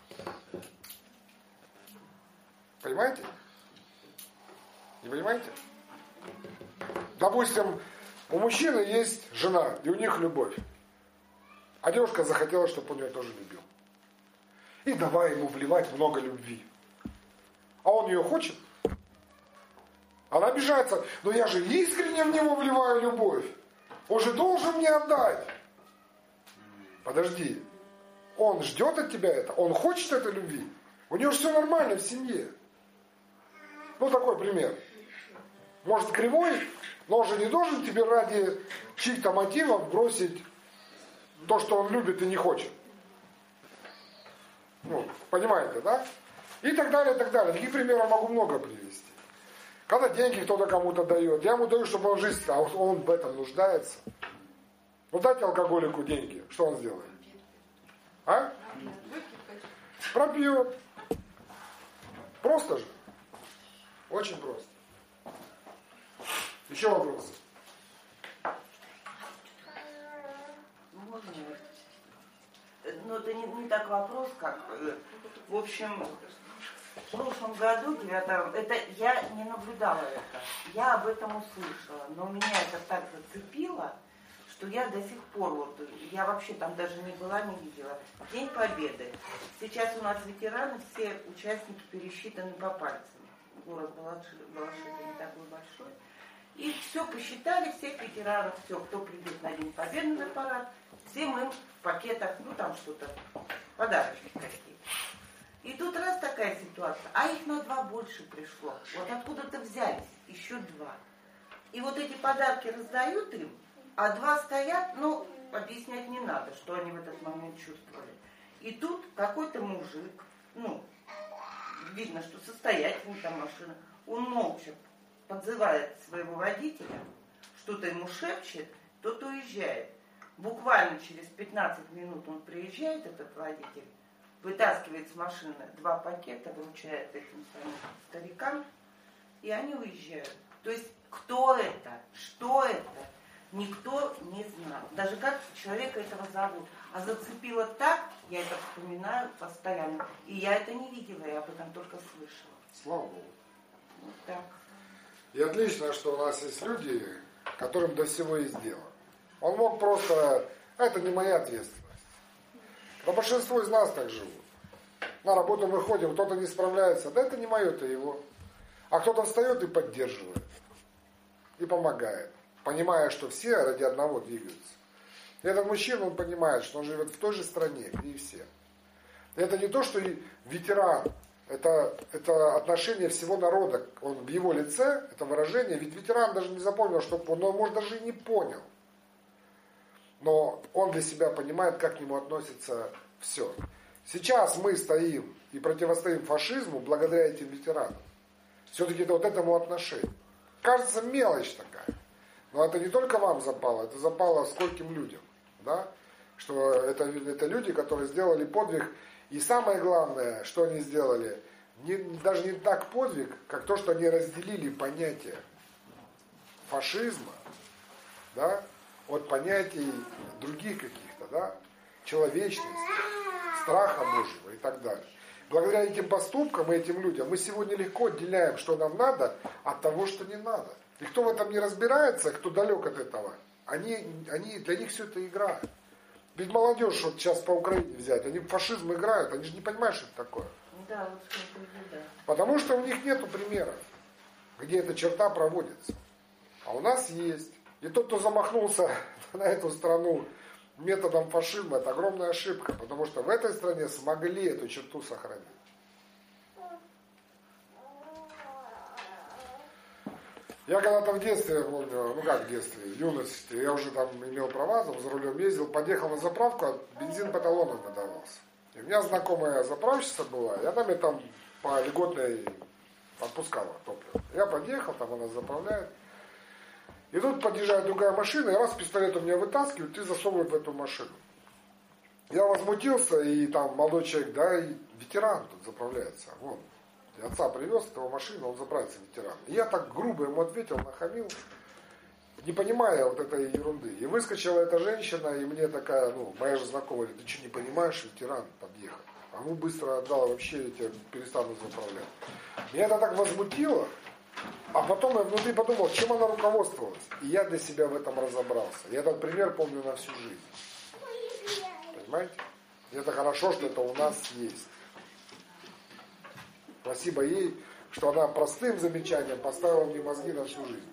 Понимаете? Не понимаете? Допустим, у мужчины есть жена, и у них любовь. А девушка захотела, чтобы он ее тоже любил. И давай ему вливать много любви. А он ее хочет? Она обижается, но я же искренне в него вливаю любовь. Он же должен мне отдать. Подожди. Он ждет от тебя это? Он хочет этой любви? У него же все нормально в семье. Ну, такой пример. Может, кривой, но он же не должен тебе ради чьих-то мотивов бросить то, что он любит и не хочет. Ну, понимаете, да? И так далее, и так далее. Таких примеров могу много привести. Когда деньги кто-то кому-то дает, я ему даю, чтобы он жизнь, а он в этом нуждается. Ну дайте алкоголику деньги, что он сделает? А? Пропьет. Просто же. Очень просто. Еще вопросы? Можно? Ну, это не, не так вопрос, как... В общем, в прошлом году, девятом, это я не наблюдала это. Я об этом услышала. Но меня это так зацепило, что я до сих пор, вот, я вообще там даже не была, не видела. День Победы. Сейчас у нас ветераны, все участники пересчитаны по пальцам. Город Балашиха не такой большой. И все посчитали, всех ветеранов, все, кто придет на День Победы на парад, всем им в пакетах, ну там что-то, подарочки какие-то. И тут раз такая ситуация, а их на два больше пришло. Вот откуда-то взялись, еще два. И вот эти подарки раздают им, а два стоят, ну, объяснять не надо, что они в этот момент чувствовали. И тут какой-то мужик, ну, видно, что состоятельный там машина, он молча подзывает своего водителя, что-то ему шепчет, тот уезжает. Буквально через пятнадцать минут он приезжает, этот водитель, вытаскивает с машины два пакета, вручает этим самым старикам, и они уезжают. То есть кто это, что это, никто не знал. Даже как человека этого зовут. А зацепило так, я это вспоминаю постоянно. И я это не видела, я об этом только слышала. Слава Богу. Вот так. И отлично, что у нас есть люди, которым до всего есть дело. Он мог просто... Это не моя ответственность. Но большинство из нас так живут. На работу мы ходим, кто-то не справляется. Да это не мое, это его. А кто-то встает и поддерживает. И помогает. Понимая, что все ради одного двигаются. И этот мужчина, он понимает, что он живет в той же стране, где и все. И это не то, что ветеран. Это, это отношение всего народа. Он в его лице, это выражение. Ведь ветеран даже не запомнил, что он, он может даже и не понял. Но он для себя понимает, как к нему относится все. Сейчас мы стоим и противостоим фашизму благодаря этим ветеранам. Все-таки это вот этому отношению. Кажется, мелочь такая. Но это не только вам запало, это запало скольким людям. Да? Что это, это люди, которые сделали подвиг. И самое главное, что они сделали, не, даже не так подвиг, как то, что они разделили понятие фашизма, да, от понятий других каких-то, да, человечности, страха Божьего и так далее. Благодаря этим поступкам и этим людям мы сегодня легко отделяем, что нам надо, от того, что не надо. И кто в этом не разбирается, кто далек от этого, они, они, для них все это игра. Ведь молодежь, вот сейчас по Украине взять, они в фашизм играют, они же не понимают, что это такое. Да, вот что-то, да. Потому что у них нету примеров, где эта черта проводится. А у нас есть. И тот, кто замахнулся на эту страну методом фашизма, это огромная ошибка, потому что в этой стране смогли эту черту сохранить. Я когда-то в детстве, помню, ну как в детстве, в юности, я уже там имел права, там за рулем ездил, подъехал на заправку, а бензин по талонам выдавался. И у меня знакомая заправщица была, и она мне там по льготной отпускала топливо. Я подъехал, там она заправляет. И тут подъезжает другая машина, и раз пистолет у меня вытаскивают и засовывают в эту машину. Я возмутился, и там молодой человек, да, и ветеран тут заправляется. Вон, отца привез этого машину, он заправится ветеран. И я так грубо ему ответил, нахамил, не понимая вот этой ерунды. И выскочила эта женщина, и мне такая, ну, моя же знакомая, ты что, не понимаешь, ветеран подъехал. А ну быстро отдала, вообще я тебя перестану заправлять. Меня это так возмутило. А потом я внутри подумал, чем она руководствовалась. И я для себя в этом разобрался. Я этот пример помню на всю жизнь. Понимаете? И это хорошо, что это у нас есть. Спасибо ей, что она простым замечанием поставила мне мозги на всю жизнь.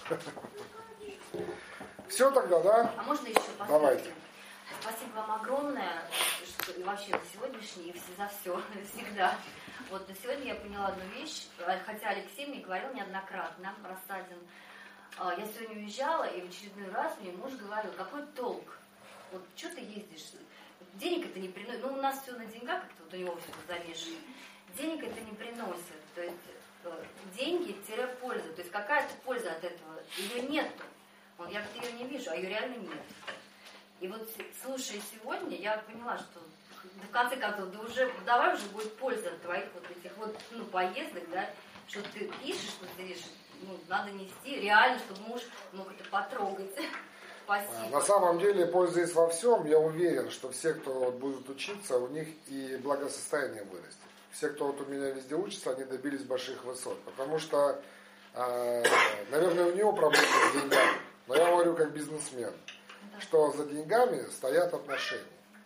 Все тогда, да? А можно еще поставить? Давайте. Спасибо вам огромное, что и вообще за сегодняшний, и за все, всегда. Вот на сегодня я поняла одну вещь, хотя Алексей мне говорил неоднократно, Рассадин. Я сегодня уезжала, и в очередной раз мне муж говорил, какой толк? Вот что ты ездишь? Денег это не приносит. Ну, у нас все на деньгах, как-то вот у него все замешано. Денег это не приносит. То есть деньги-польза. То есть какая-то польза от этого? Ее нет. Вот я ее не вижу, а ее реально нет. И вот слушая сегодня, я поняла, что в конце концов, да уже, давай уже будет польза от твоих вот этих вот, ну, поездок, да, что ты пишешь, что ты пишешь, ну, надо нести, реально, чтобы муж мог это потрогать. Спасибо. На самом деле, польза есть во всем. Я уверен, что все, кто вот будут учиться, у них и благосостояние вырастет. Все, кто вот у меня везде учится, они добились больших высот. Потому что, э, наверное, у него проблемы с деньгами. Но я говорю как бизнесмен, что за деньгами стоят отношения.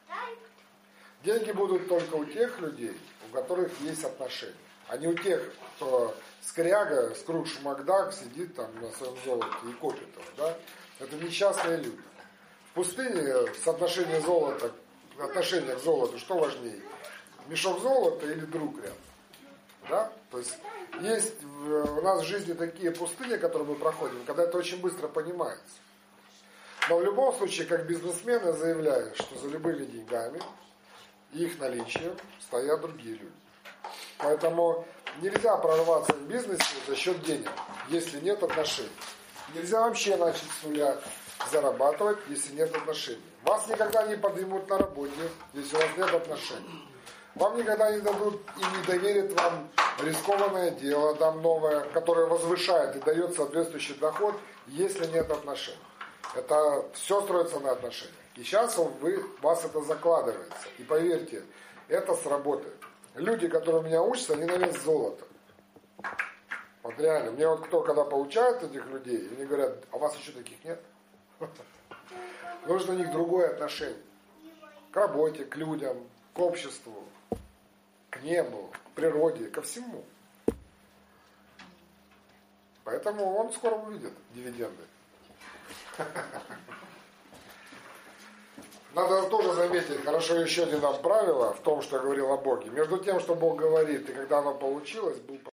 Деньги будут только у тех людей, у которых есть отношения. А не у тех, кто скряга, Скрудж Макдак сидит там на своем золоте и копит его. Да? Это несчастные люди. В пустыне соотношение золота, отношение к золоту, что важнее? Мешок золота или друг рядом? Да? То есть есть у нас в жизни такие пустыни, которые мы проходим, когда это очень быстро понимается. Но в любом случае, как бизнесмен, я заявляю, что за любыми деньгами и их наличием стоят другие люди. Поэтому нельзя прорваться в бизнесе за счет денег, если нет отношений. Нельзя вообще начать с нуля зарабатывать, если нет отношений. Вас никогда не поднимут на работе, если у вас нет отношений. Вам никогда не дадут и не доверят вам рискованное дело, там новое, которое возвышает и дает соответствующий доход, если нет отношений. Это все строится на отношениях. И сейчас вы, у вас это закладывается. И поверьте, это сработает. Люди, которые у меня учатся, они на вес золота. Вот реально. Мне вот кто, когда получает этих людей, они говорят, а у вас еще таких нет? Потому что у них другое отношение. К работе, к людям, к обществу, к небу, к природе, ко всему. Поэтому он скоро увидит дивиденды. Надо тоже заметить, хорошо еще один нам правило в том, что я говорил о Боге. Между тем, что Бог говорит, и когда оно получилось, был